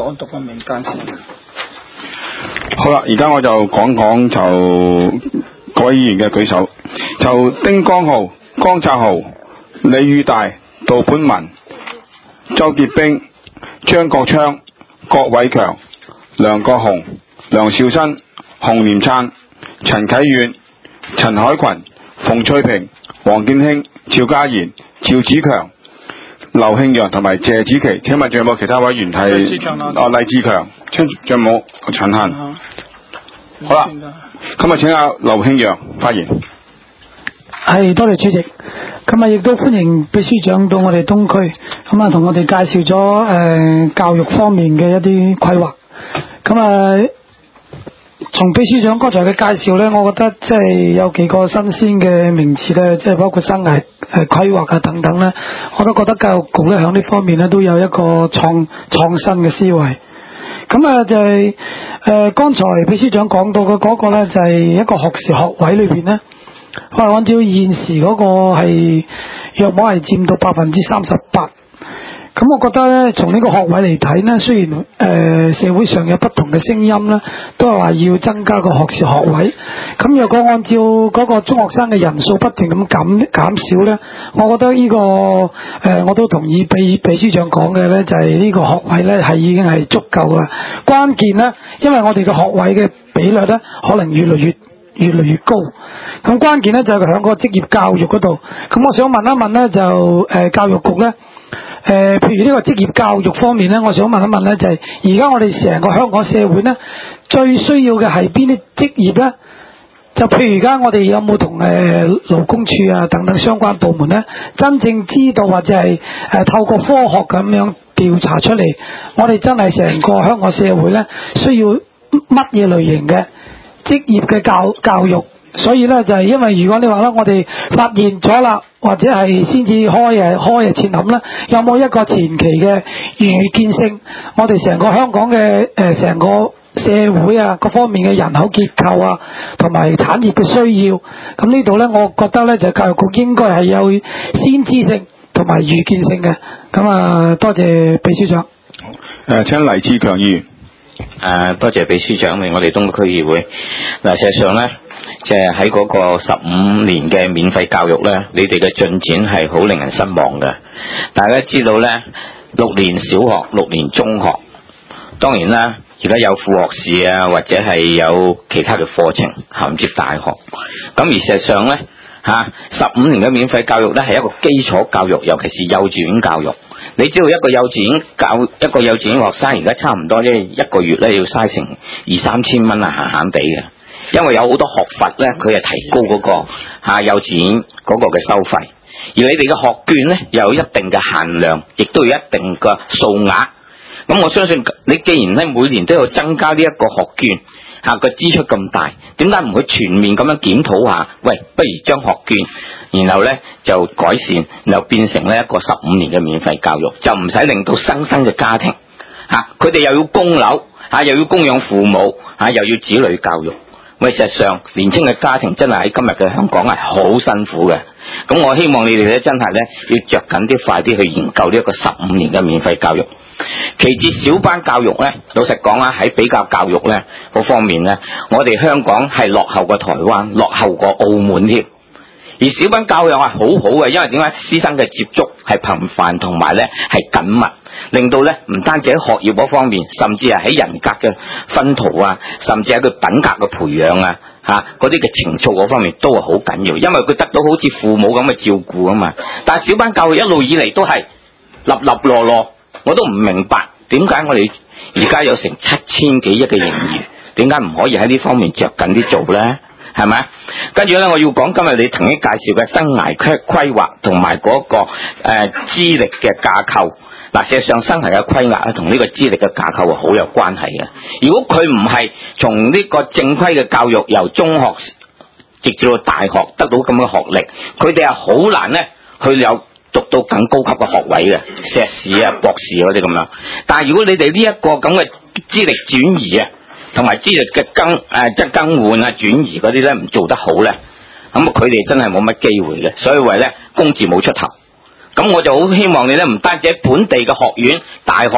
朗讀個名單先。 好啦，而家我就講講就各位議員嘅舉手，就丁江浩、江澤豪、李宇大、杜本文、周傑兵、張國昌、郭偉強、梁國雄、梁兆新、洪廉燦、陳啟遠、陳海群、馮翠萍、黃建興、趙家賢、趙子強、劉慶陽同埋謝子琪。請問仲有冇其他委員係？ 黎志強啊， 哦，黎志強，仲有冇陳漢？好啦，今日請阿劉慶陽發言。 係，多謝主席。今日亦都歡迎秘書長到我哋東區，咁啊同我哋介紹咗誒、呃、教育方面嘅一啲規劃。咁啊，從秘書長剛才嘅介紹呢，我覺得即係有幾個新鮮嘅名詞呢，即係包括生涯誒規劃啊等等呢，我都覺得教育局呢喺呢方面呢都有一個創創新嘅思維。咁啊就係、是、誒、呃、剛才秘書長講到嘅嗰個呢，就係、是、一個學士學位裏邊呢，我係按照現時嗰個係約莫係佔到百分之三十八。咁我覺得咧，從呢個學位嚟睇呢，雖然誒、呃、社會上有不同嘅聲音呢，都係話要增加個學士學位。咁若果按照嗰個中學生嘅人數不斷咁減減少呢，我覺得呢、這個誒、呃、我都同意秘秘書長講嘅呢，就係、是、呢個學位呢係已經係足夠嘅。關鍵呢，因為我哋嘅學位嘅比率呢，可能越嚟越越嚟越高。咁關鍵呢，就係喺個職業教育嗰度。咁我想問一問呢，就誒、呃、教育局呢。誒、呃，譬如呢個職業教育方面呢，我想問一問呢，就係而家我哋成個香港社會呢，最需要嘅係邊啲職業呢？就譬如而家我哋有冇同誒勞工處啊等等相關部門呢，真正知道或者係誒、呃、透過科學咁樣調查出嚟，我哋真係成個香港社會呢，需要乜嘢類型嘅職業嘅教教育？所以咧就係、是、因為如果你話咧，我哋發現咗啦，或者係先至開誒開誒前諗咧，有冇一個前期嘅預見性？我哋成個香港嘅誒成個社會啊，各方面嘅人口結構啊，同埋產業嘅需要，咁呢度咧，我覺得咧就教育局應該係有先知性同埋預見性嘅。咁啊，多謝秘書長。 誒，請黎志強議員。 誒，多謝秘書長嚟我哋東區議會。嗱，事實上咧。即係喺嗰個十五年嘅免費教育呢，你哋嘅進展係好令人失望嘅。大家知道呢，六年小學、六年中學，當然啦，而家有副學士啊，或者係有其他嘅課程銜接大學。咁而事實上呢，嚇十五年嘅免費教育呢，係一個基礎教育，尤其是幼稚園教育。你知道一個幼稚園教一個幼稚園學生而家差唔多呢一個月呢要嘥成二三千蚊啊，閒閒地嘅。因為有好多學佛咧，佢係提高嗰、那個嚇、啊、幼稚園嗰個嘅收費，而你哋嘅學券咧又有一定嘅限量，亦都有一定嘅數額。咁我相信你既然咧每年都有增加呢一個學券嚇個、啊、支出咁大，點解唔去全面咁樣檢討下？喂，不如將學券，然後咧就改善，然後變成呢一個十五年嘅免費教育，就唔使令到新生嘅家庭嚇佢哋又要供樓嚇，又要供養父母嚇、啊，又要子女教育。喂，事實上年輕嘅家庭真係喺今日嘅香港係好辛苦嘅。咁我希望你哋咧真係咧要着緊啲，快啲去研究呢一個十五年嘅免費教育。其次，小班教育咧，老實講啊，喺比較教育咧嗰方面咧，我哋香港係落後過台灣，落後過澳門添。而小班教育係好好嘅，因為點解師生嘅接觸係頻繁同埋咧係緊密，令到咧唔單止喺學業嗰方面，甚至係喺人格嘅薰陶啊，甚至係佢品格嘅培養啊，嚇嗰啲嘅情操嗰方面都係好緊要，因為佢得到好似父母咁嘅照顧啊嘛。但係小班教育一路以嚟都係立立落落，我都唔明白點解我哋而家有成七千幾億嘅盈餘，點解唔可以喺呢方面着緊啲做咧？係咪？跟住咧，我要講今日你曾經介紹嘅生涯規規劃同埋嗰個誒、呃、資歷嘅架構。嗱，事實上生涯嘅規劃咧，同呢個資歷嘅架構係好有關係嘅。如果佢唔係從呢個正規嘅教育，由中學直至到大學得到咁嘅學歷，佢哋係好難咧去有讀到更高級嘅學位嘅，碩士啊、博士嗰啲咁樣。但係如果你哋呢一個咁嘅資歷轉移啊，同埋資歷嘅更誒即係更換啊轉移嗰啲咧唔做得好咧，咁佢哋真係冇乜機會嘅，所以話咧工字冇出頭。咁我就好希望你咧唔單止喺本地嘅學院、大學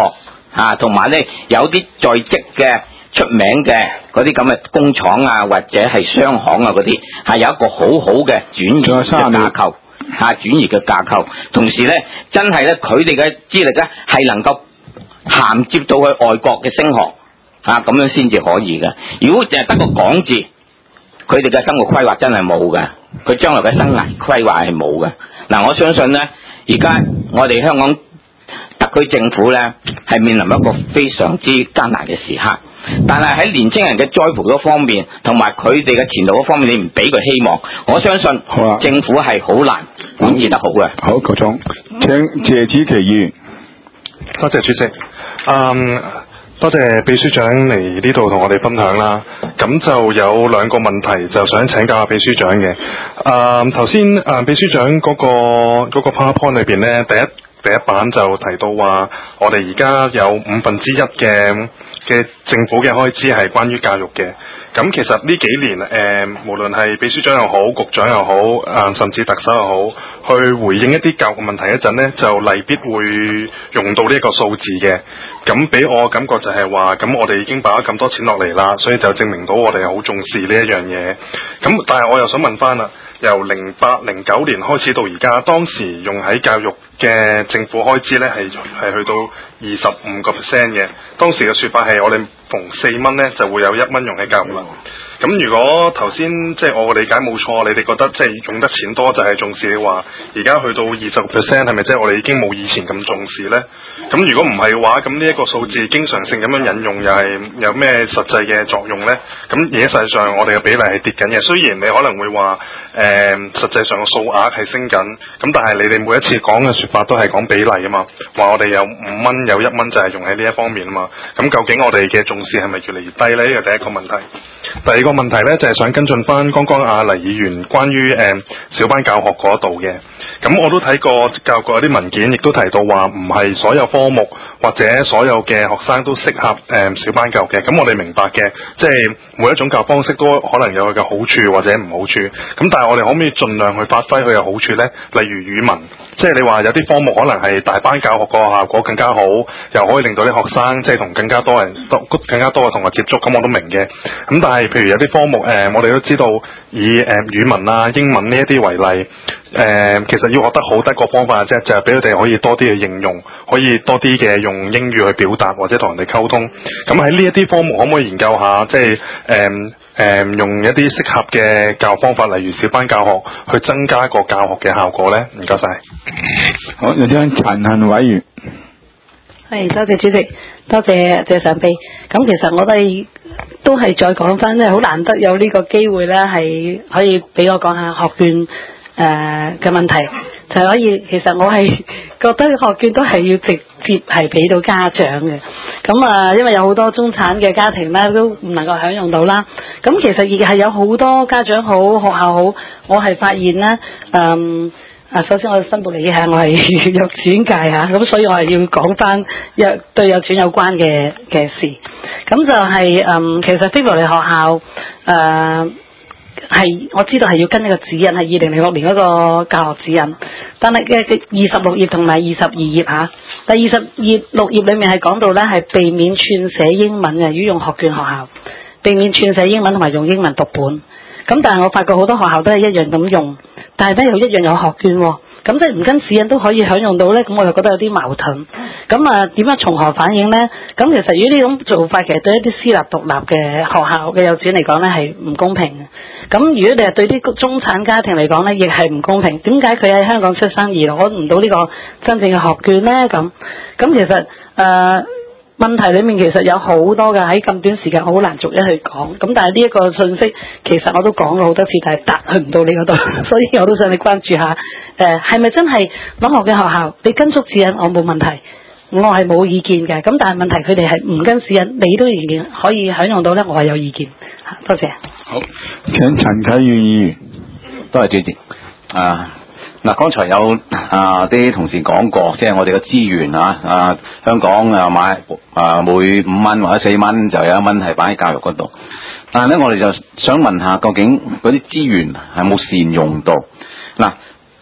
啊，同埋咧有啲在職嘅出名嘅嗰啲咁嘅工廠啊，或者係商行啊嗰啲，係有一個好好嘅轉移嘅架構，嚇轉移嘅架構。同時咧，真係咧佢哋嘅資歷咧係能夠銜接到去外國嘅升學，啊咁樣先至可以嘅。如果淨係得個講字，佢哋嘅生活規劃真係冇嘅，佢將來嘅生涯規劃係冇嘅。嗱，我相信咧，而家我哋香港特區政府咧係面臨一個非常之艱難嘅時刻，但係喺年青人嘅栽培嗰方面，同埋佢哋嘅前途嗰方面，你唔俾佢希望，我相信政府係好難管治得好嘅。 好，局長，請謝子琪議員。 多謝主席。嗯，多謝秘書長嚟呢度同我哋分享啦。咁就有兩個問題就想請教下秘書長嘅。誒頭先誒秘書長嗰、嗰個嗰、嗰個 PowerPoint 裏邊咧，第一第一版就提到話，我哋而家有五分之一嘅嘅政府嘅開支係關於教育嘅。咁其實呢幾年誒、呃，無論係秘書長又好，局長又好，誒、呃、甚至特首又好，去回應一啲教育問題一陣呢，就例必會用到呢一個數字嘅。咁俾我感覺就係話，咁我哋已經擺咗咁多錢落嚟啦，所以就證明到我哋好重視呢一樣嘢。咁但係我又想問翻啦，由零八零九年開始到而家，當時用喺教育嘅政府開支呢，係係去到二十五個 percent 嘅。當時嘅説法係我哋逢四蚊呢就會有一蚊用喺教育啦。咁如果頭先即係我嘅理解冇錯，你哋覺得即係用得錢多就係重視嘅話，而家去到二十個 percent 係咪即係我哋已經冇以前咁重視呢？咁如果唔係嘅話，咁呢一個數字經常性咁樣引用又係有咩實際嘅作用呢？咁而實際上我哋嘅比例係跌緊嘅。雖然你可能會話誒、呃、實際上個數額係升緊，咁但係你哋每一次講嘅説法都係講比例啊嘛，話我哋有五蚊有一蚊就係用喺呢一方面啊嘛。咁究竟我哋嘅重視係咪越嚟越低呢？呢個第一個問題。第二個問題呢，就係、是、想跟進翻剛剛阿黎議員關於誒、呃、小班教學嗰度嘅。咁我都睇過教育局有啲文件，亦都提到話唔係所有科目或者所有嘅學生都適合誒、呃、小班教育嘅。咁我哋明白嘅，即係每一種教育方式都可能有佢嘅好處或者唔好處。咁但係我哋可唔可以盡量去發揮佢嘅好處呢？例如語文，即係你話有啲科目可能係大班教學個效果更加好，又可以令到啲學生即係同更加多人多更加多嘅同學接觸，咁我都明嘅。咁但係譬如有啲科目誒、呃，我哋都知道以誒、呃、語文啊、英文呢一啲為例，誒、呃、其實要學得好得個方法啫，就係俾佢哋可以多啲嘅應用，可以多啲嘅用英語去表達或者同人哋溝通。咁喺呢一啲科目可唔可以研究下，即係誒誒用一啲適合嘅教學方法，例如小班教學，去增加個教學嘅效果咧？唔該晒。 好，有請陳恒委員。 係，多謝主席，多謝謝上秘。咁其實我哋都係再講翻咧，好難得有呢個機會咧，係可以俾我講下學券誒嘅、呃、問題，就可以。其實我係覺得學券都係要直接係俾到家長嘅。咁啊，因為有好多中產嘅家庭咧，都唔能夠享用到啦。咁其實亦係有好多家長好，學校好，我係發現咧，嗯。啊，首先我申報嚟嘅係我係幼稚園界嚇，咁所以我係要講翻幼對幼稚園有關嘅嘅事。咁就係、是、嗯，其實菲羅利學校誒係、呃、我知道係要跟呢個指引，係二零零六年嗰個教學指引。但係嘅二十六頁同埋二十二頁嚇，第二十頁六頁裡面係講到咧係避免串寫英文嘅，如果用學券學校避免串寫英文同埋用英文讀本。咁但係我發覺好多學校都係一樣咁用，但係咧又一樣有學券喎、哦，咁即係唔跟指引都可以享用到咧，咁我就覺得有啲矛盾。咁啊點樣從何反映咧？咁其實如果呢種做法其實對一啲私立獨立嘅學校嘅幼稚園嚟講咧係唔公平嘅。咁如果你係對啲中產家庭嚟講咧，亦係唔公平。點解佢喺香港出生而攞唔到呢個真正嘅學券咧？咁咁其實誒。呃問題裡面其實有好多嘅，喺咁短時間好難逐一去講。咁但係呢一個信息其實我都講咗好多次，但係答去唔到你嗰度，所以我都想你關注下。誒係咪真係攞學嘅學校你跟足指引我冇問題，我係冇意見嘅。咁但係問題佢哋係唔跟指引，你都仍然可以享用到咧，我係有意見。多謝。 好，請陳啟宇議員。 多謝主席。啊。嗱，剛才有啊啲同事講過，即係我哋嘅資源啊，啊香港啊買啊每五蚊或者四蚊就有一蚊係擺喺教育嗰度，但係咧我哋就想問下，究竟嗰啲資源係冇善用到？嗱，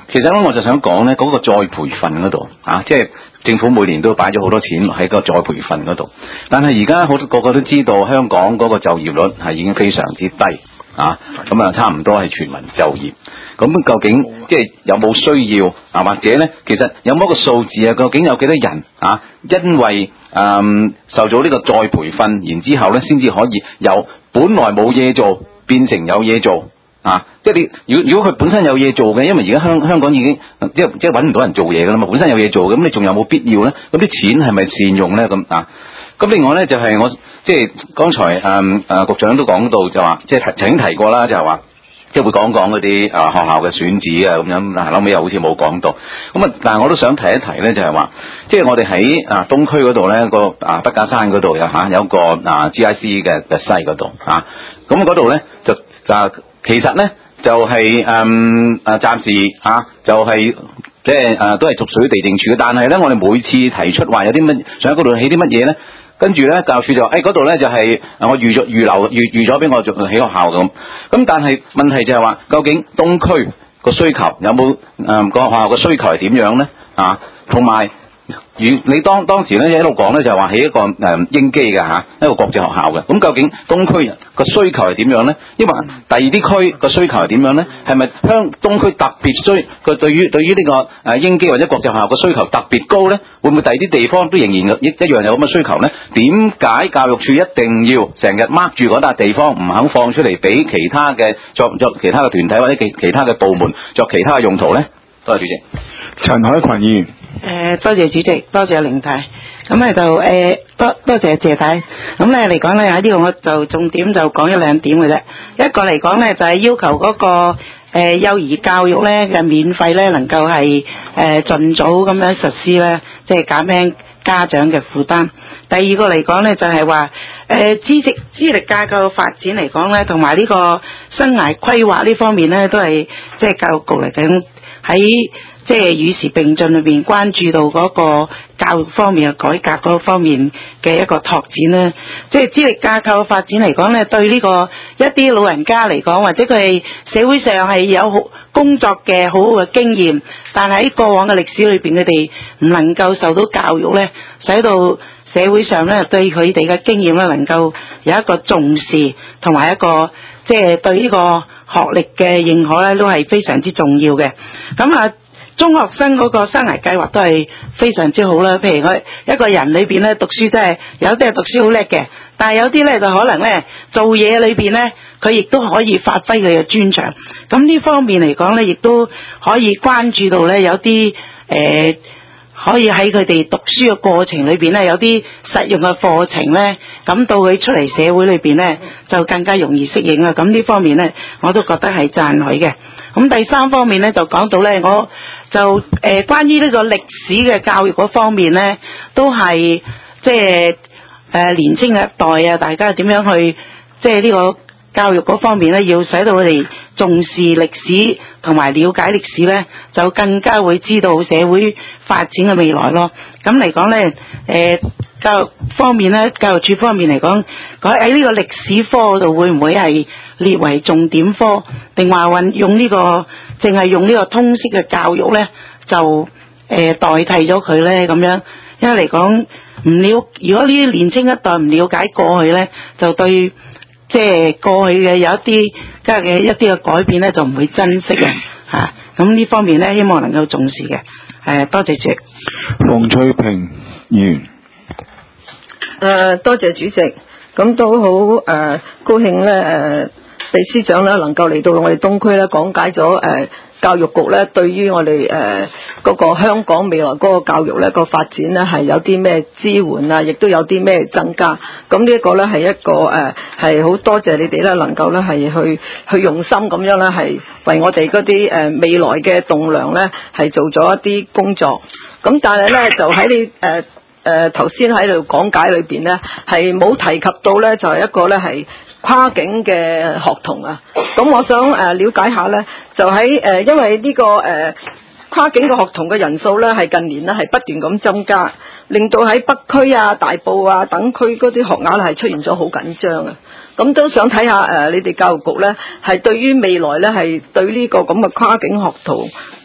其實咧，我就想講咧，嗰、那個再培訓嗰度啊，即係政府每年都擺咗好多錢喺個再培訓嗰度。但係而家好多個個都知道，香港嗰個就業率係已經非常之低啊，咁啊差唔多係全民就業。咁究竟即係有冇需要啊？或者咧，其實有冇一個數字啊？究竟有幾多人啊？因為誒、嗯、受咗呢個再培訓，然之後咧，先至可以由本來冇嘢做變成有嘢做。啊！即係你，如果如果佢本身有嘢做嘅，因為而家香香港已經即係即係揾唔到人做嘢噶啦嘛，本身有嘢做嘅，咁你仲有冇必要咧？咁啲錢係咪善用咧？咁啊？咁另外咧就係、是、我即係剛才誒誒、嗯啊、局長都講到就話，即係曾經提過啦，就係話即係會講講嗰啲啊學校嘅選址啊咁樣，但係後尾又好似冇講到。咁啊，但係我都想提一提咧，就係話，即係我哋喺啊東區嗰度咧個啊德架山嗰度有嚇有個啊 G I C 嘅嘅西嗰度啊，咁嗰度咧就就。其實咧就係誒誒暫時啊，就係即係誒都係屬屬於地政處嘅。但係咧，我哋每次提出話有啲乜想喺嗰度起啲乜嘢咧，跟住咧教育處就誒嗰度咧就係我預咗預留預預咗俾我做起學校咁。咁但係問題就係話，究竟東區個需求有冇誒個學校嘅需求係點樣咧？啊，同埋。如你當當時咧一路講咧就係話起一個誒、嗯、英基嘅嚇一個國際學校嘅，咁究竟東區個需求係點樣咧？因為第二啲區個需求係點樣咧？係咪香東區特別需佢對於對於呢個誒英基或者國際學校嘅需求特別高咧？會唔會第二啲地方都仍然一一樣有咁嘅需求咧？點解教育處一定要成日 mark 住嗰笪地方唔肯放出嚟俾其他嘅作作其他嘅團體或者其其他嘅部門作其他嘅用途咧？多謝主席。 陳海群議員。 誒多謝主席，多謝凌太，咁咧就誒多多謝謝太，咁咧嚟講咧喺呢度我就重點就講一兩點嘅啫。一個嚟講咧就係要求嗰個誒幼兒教育咧嘅免費咧能夠係誒盡早咁樣實施咧，即係減輕家長嘅負擔。第二個嚟講咧就係話誒資歷資歷架構發展嚟講咧，同埋呢個生涯規劃呢方面咧都係即係教育局嚟講喺即係與時並進裏邊關注到嗰個教育方面嘅改革嗰方面嘅一個拓展咧，即係資歷架構發展嚟講咧，對呢個一啲老人家嚟講，或者佢哋社會上係有好工作嘅好好嘅經驗，但係喺過往嘅歷史裏邊，佢哋唔能夠受到教育咧，使到社會上咧對佢哋嘅經驗咧能夠有一個重視，同埋一個即係對呢個學歷嘅認可咧，都係非常之重要嘅。咁啊〜中學生嗰個生涯計劃都係非常之好啦，譬如佢一個人裏邊咧讀書真係有啲係讀書好叻嘅，但係有啲咧就可能咧做嘢裏邊咧佢亦都可以發揮佢嘅專長。咁呢方面嚟講咧，亦都可以關注到咧有啲誒、呃、可以喺佢哋讀書嘅過程裏邊咧有啲實用嘅課程咧，咁到佢出嚟社會裏邊咧就更加容易適應啊！咁呢方面咧我都覺得係讚許嘅。咁第三方面咧就講到咧，我就誒、呃、關於呢個歷史嘅教育嗰方面咧，都係即係誒年青一代啊，大家點樣去即係呢個教育嗰方面咧，要使到佢哋重視歷史同埋了解歷史咧，就更加會知道社會發展嘅未來咯。咁嚟講咧，誒、呃、教育方面咧，教育處方面嚟講，佢喺呢個歷史科嗰度會唔會係列為重點科，定話運用呢、這個淨係用呢個通識嘅教育咧，就誒、呃、代替咗佢咧咁樣？因為嚟講唔了，如果呢啲年青一代唔了解過去咧，就對即係過去嘅有一啲家嘅一啲嘅改變咧，就唔會珍惜嘅嚇。咁呢方面咧，希望能夠重視嘅。誒，多謝主席。 馮翠萍議員。 誒，多謝主席。咁都好誒高興咧誒。秘書長咧能夠嚟到我哋東區咧講解咗誒、呃、教育局咧對於我哋誒嗰個香港未來嗰個教育咧個發展咧係有啲咩支援啊，亦都有啲咩增加。咁呢一個咧係一個誒係好多謝你哋咧能夠咧係去去用心咁樣咧係為我哋嗰啲誒未來嘅棟樑咧係做咗一啲工作。咁但係咧就喺你誒誒頭先喺度講解裏邊咧係冇提及到咧就係一個咧係跨境嘅學童啊，咁我想誒、呃、了解下咧，就喺誒、呃、因為呢、這個誒、呃、跨境嘅學童嘅人數咧係近年咧係不斷咁增加，令到喺北區啊、大埔啊等區嗰啲學額係出現咗好緊張啊，咁都想睇下誒、呃、你哋教育局咧係對於未來咧係對呢個咁嘅跨境學童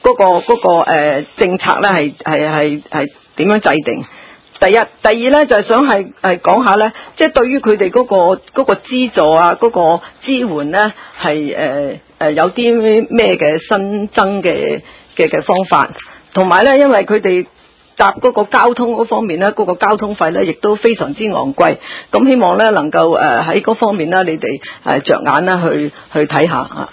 嗰、個嗰、個誒、呃、政策咧係係係係點樣制定？第一，第二咧就係、是、想係係講下咧，即、就、係、是、對於佢哋嗰個嗰、嗰個資助啊，嗰、嗰個支援咧係誒誒有啲咩嘅新增嘅嘅嘅方法，同埋咧因為佢哋搭嗰個交通嗰方面咧，嗰、嗰個交通費咧亦都非常之昂貴，咁希望咧能夠誒喺嗰方面咧，你哋誒着眼啦去去睇下啊。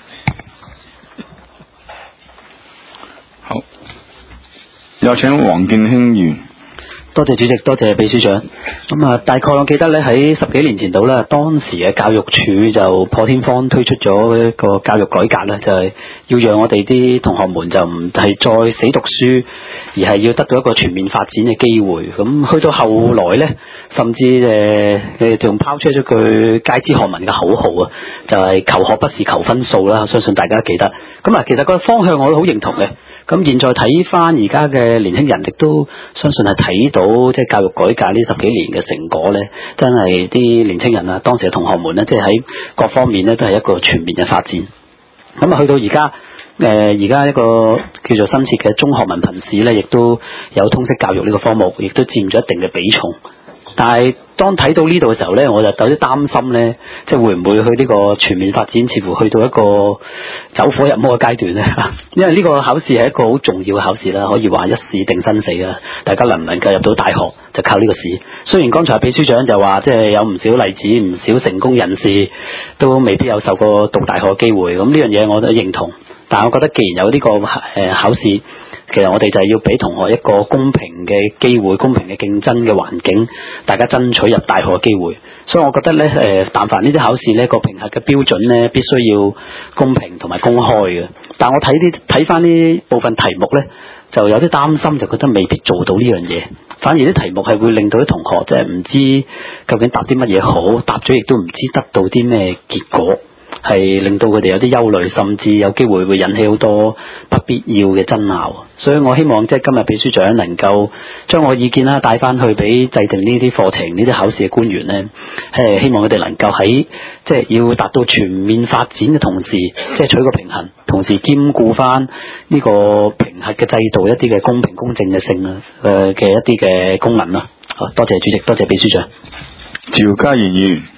好，有請黃建興議員。 多謝主席，多謝秘書長。咁啊，大概我記得咧喺十幾年前度啦，當時嘅教育署就破天荒推出咗一個教育改革啦，就係要讓我哋啲同學們就唔係再死讀書，而係要得到一個全面發展嘅機會。咁去到後來咧，甚至誒誒仲拋出咗句街知巷聞嘅口號啊，就係求學不是求分數啦。我相信大家記得。咁啊，其實個方向我都好認同嘅。咁現在睇翻而家嘅年輕人，亦都相信係睇到即係教育改革呢十幾年嘅成果咧，真係啲年輕人啊，當時嘅同學們咧，即係喺各方面咧都係一個全面嘅發展。咁啊，去到而家誒而家一個叫做新設嘅中學文憑試咧，亦都有通識教育呢個科目，亦都佔咗一定嘅比重。但係當睇到呢度嘅時候咧，我就有啲擔心咧，即係會唔會去呢個全面發展，似乎去到一個走火入魔嘅階段咧？因為呢個考試係一個好重要嘅考試啦，可以話一試定生死啦。大家能唔能夠入到大學，就靠呢個試。雖然剛才秘書長就話，即係有唔少例子，唔少成功人士都未必有受過讀大學嘅機會。咁呢樣嘢我都認同。但係我覺得，既然有呢個誒考試，其實我哋就係要俾同學一個公平嘅機會、公平嘅競爭嘅環境，大家爭取入大學嘅機會。所以我覺得咧，誒，但凡呢啲考試咧，個評核嘅標準咧，必須要公平同埋公開嘅。但我睇啲睇翻呢部分題目咧，就有啲擔心，就覺得未必做到呢樣嘢。反而啲題目係會令到啲同學即係唔知究竟答啲乜嘢好，答咗亦都唔知得到啲咩結果。係令到佢哋有啲憂慮，甚至有機會會引起好多不必要嘅爭拗。所以我希望即係今日秘書長能夠將我意見啦帶翻去俾制定呢啲課程、呢啲考試嘅官員咧，誒希望佢哋能夠喺即係要達到全面發展嘅同時，即係取個平衡，同時兼顧翻呢個評核嘅制度一啲嘅公平公正嘅性啊，誒嘅一啲嘅功能啦。好，多謝主席，多謝秘書長。 趙家賢議員。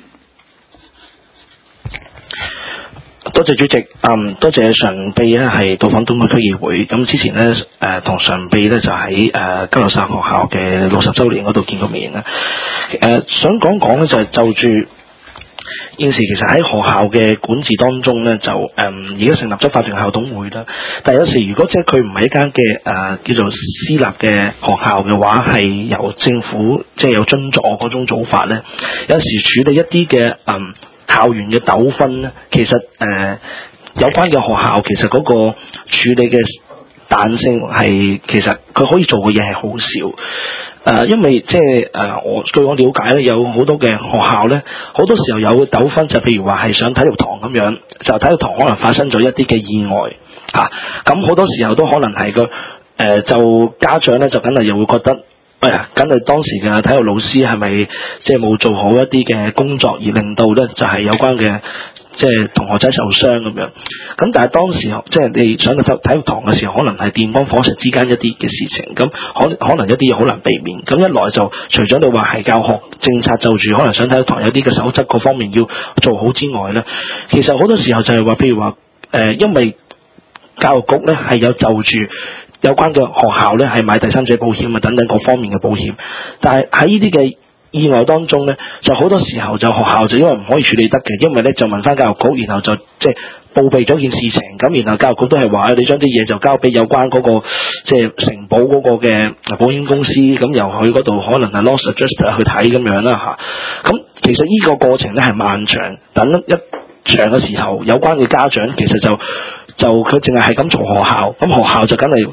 多謝主席，嗯，多謝常秘咧，係到訪東區區議會。咁之前咧，誒同常秘咧就喺誒嘉諾撒學校嘅六十週年嗰度見過面啦。誒、呃，想講講咧就係、是、就住現時其實喺學校嘅管治當中咧，就誒而家成立咗法定校董會啦。但係有時如果即係佢唔係一間嘅誒叫做私立嘅學校嘅話，係由政府即係有津助嗰種做法咧，有時處理一啲嘅嗯。校園嘅糾紛咧，其實誒、呃、有關嘅學校其實嗰個處理嘅彈性係其實佢可以做嘅嘢係好少誒、呃，因為即係誒我據我了解咧，有好多嘅學校咧，好多時候有糾紛就譬如話係上體育堂咁樣，就體育堂可能發生咗一啲嘅意外嚇，咁、啊、好多時候都可能係個誒就家長咧就梗係又會覺得。哎呀，梗係當時嘅體育老師係咪即係冇做好一啲嘅工作，而令到咧就係、是、有關嘅即係同學仔受傷咁樣。咁但係當時即係你上到體育堂嘅時候，可能係電光火石之間一啲嘅事情，咁可可能一啲嘢好難避免。咁一來就除咗你話係教學政策就住可能上體育堂有啲嘅守則各方面要做好之外咧，其實好多時候就係話，譬如話誒、呃，因為教育局咧係有就住。有關嘅學校咧係買第三者保險啊等等各方面嘅保險，但係喺呢啲嘅意外當中咧，就好多時候就學校就因為唔可以處理得嘅，因為咧就問翻教育局，然後就即係報備咗件事情，咁然後教育局都係話你將啲嘢就交俾有關嗰、那個即係、就是、承保嗰個嘅保險公司，咁由佢嗰度可能係 loss adjuster 去睇咁樣啦嚇。咁其實呢個過程咧係漫長，等一長嘅時候，有關嘅家長其實就。就佢淨係係咁嘈學校，咁學校就梗係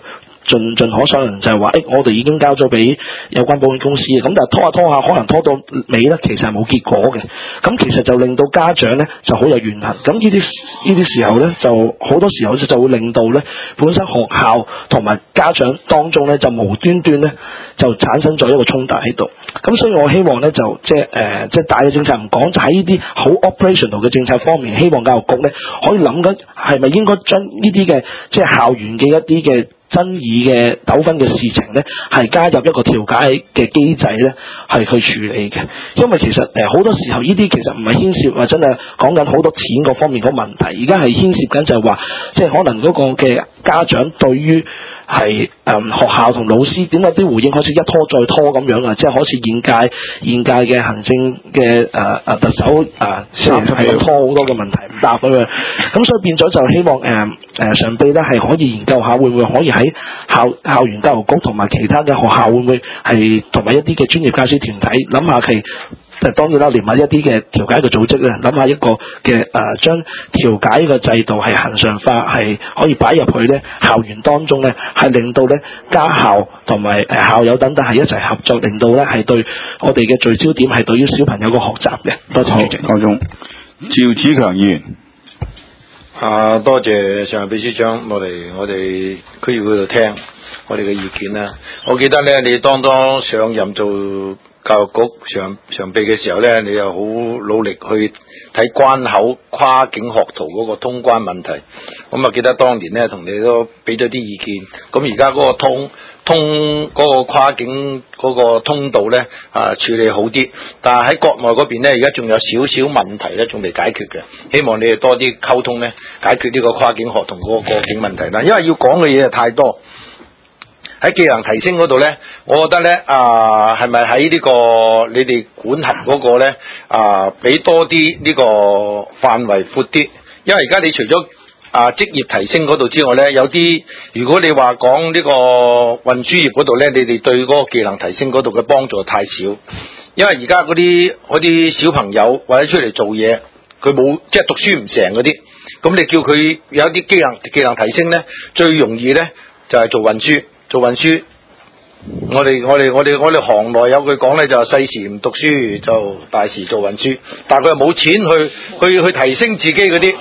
盡盡可所能就係話，誒我哋已經交咗俾有關保險公司嘅，咁但係拖下拖下，可能拖到尾咧，其實係冇結果嘅。咁其實就令到家長咧就好有怨恨。咁呢啲呢啲時候咧，就好多時候就會令到咧本身學校同埋家長當中咧就無端端咧就產生咗一個衝突喺度。咁所以我希望咧就即係誒即係大嘅政策唔講，就喺呢啲好 operational 嘅政策方面，希望教育局咧可以諗緊係咪應該將呢啲嘅即係校園嘅一啲嘅爭議嘅糾紛嘅事情咧，係加入一個調解嘅機制咧，係去處理嘅。因為其實誒好多時候呢啲其實唔係牽涉話真係講緊好多錢嗰方面嗰問題，而家係牽涉緊就係話，即係可能嗰個嘅家長對於係誒、嗯、學校同老師點解啲回應開始一拖再拖咁樣啊？即係好似現屆現屆嘅行政嘅誒誒特首誒，即係係拖好多嘅問題唔答咁樣。咁所以變咗就希望誒誒常秘咧係可以研究下，會唔會可以喺校校園教育局同埋其他嘅學校會唔會係同埋一啲嘅專業教師團體諗下係。誒當然啦，連埋一啲嘅調解嘅組織咧，諗下一個嘅誒、呃、將調解嘅制度係恆常化，係可以擺入去咧校園當中咧，係令到咧家校同埋誒校友等等係一齊合作，令到咧係對我哋嘅聚焦點係對於小朋友個學習嘅。多謝主席。 講中，趙子強議員。 啊，多謝上任秘書長，我哋我哋區議會度聽我哋嘅意見啦。我記得咧，你當當上任做教育局常常秘嘅時候咧，你又好努力去睇關口跨境學徒嗰個通關問題。咁啊，記得當年咧同你都俾咗啲意見。咁而家嗰個通通嗰個跨境嗰個通道咧啊處理好啲，但係喺國內嗰邊咧，而家仲有少少問題咧，仲未解決嘅。希望你哋多啲溝通咧，解決呢個跨境學童嗰個過境問題啦。因為要講嘅嘢太多。喺技能提升嗰度咧，我覺得咧啊，係咪喺呢個你哋管轄嗰個咧啊，俾多啲呢個範圍闊啲？因為而家你除咗啊職業提升嗰度之外咧，有啲如果你話講呢個運輸業嗰度咧，你哋對嗰個技能提升嗰度嘅幫助太少。因為而家嗰啲嗰啲小朋友或者出嚟做嘢，佢冇即係讀書唔成嗰啲，咁你叫佢有一啲技能技能提升咧，最容易咧就係、是、做運輸。做運輸，我哋我哋我哋我哋行內有句講咧，就細時唔讀書就大時做運輸，但係佢又冇錢去去去提升自己嗰啲，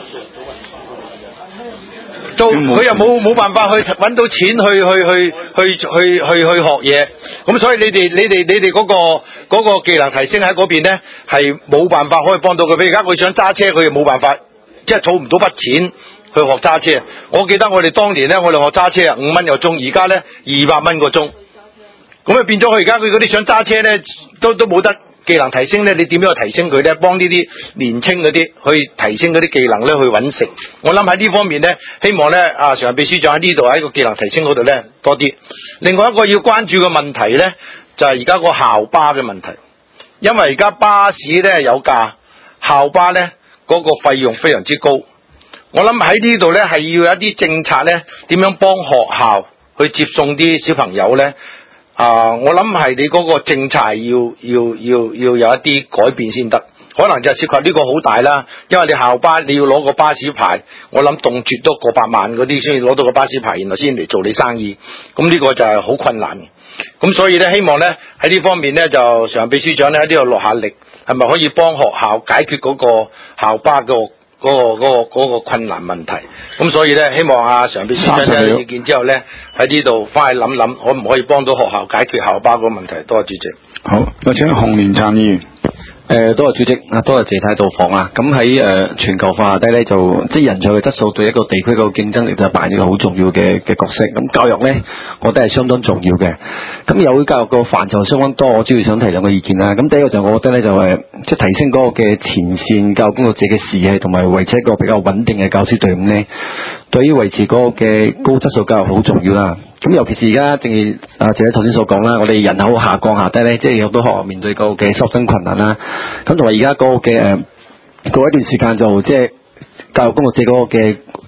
做佢又冇冇辦法去揾到錢去去去去去去去學嘢，咁所以你哋你哋你哋嗰個嗰個技能提升喺嗰邊咧係冇辦法可以幫到佢，譬如而家佢想揸車，佢又冇辦法，即係儲唔到筆錢。去學揸車，我記得我哋當年咧，我哋學揸車啊，五蚊個鐘，而家咧二百蚊個鐘，咁啊變咗佢而家佢嗰啲想揸車咧，都都冇得技能提升咧，你點樣去提升佢咧？幫呢啲年青嗰啲去提升嗰啲技能咧，去揾食。我諗喺呢方面咧，希望咧啊常任秘書長喺呢度喺個技能提升嗰度咧多啲。另外一個要關注嘅問題咧，就係而家個校巴嘅問題，因為而家巴士咧有價，校巴咧嗰個費用非常之高。我諗喺呢度咧，係要有一啲政策咧，點樣幫學校去接送啲小朋友咧？啊，我諗係你嗰個政策要要要要有一啲改變先得。可能就涉及呢個好大啦，因為你校巴你要攞個巴士牌，我諗動輒都過百萬嗰啲先攞到個巴士牌，然後先嚟做你生意。咁呢個就係好困難嘅。咁所以咧，希望咧喺呢方面咧，就常任秘書長咧喺呢度落下力，係咪可以幫學校解決嗰個校巴個？嗰、那個嗰、那個嗰、那個困難問題，咁所以咧，希望阿常秘書長聽咗意見之後咧，喺呢度翻去諗諗，可唔可以幫到學校解決校巴嗰個問題？多謝主席。 好，有請洪連燦議員。 誒，多謝主席，啊，多謝謝太到訪啊。咁喺誒全球化下低咧，就即係人才嘅質素對一個地區個競爭力就扮演一個好重要嘅嘅角色。咁教育咧，我覺得係相當重要嘅。咁有教育個範疇相當多，我主要想提兩個意見啦。咁第一個就我覺得咧，就係即係提升嗰個嘅前線教育工作者嘅士氣，同埋維持一個比較穩定嘅教師隊伍咧，對於維持嗰個嘅高質素教育好重要啦。咁尤其是而家正如啊謝仔頭先所講啦，我哋人口下降下低咧，即係有好多學校面對個嘅收生困難啦。咁同埋而家嗰個嘅誒過一段時間就即係教育工作者嗰個嘅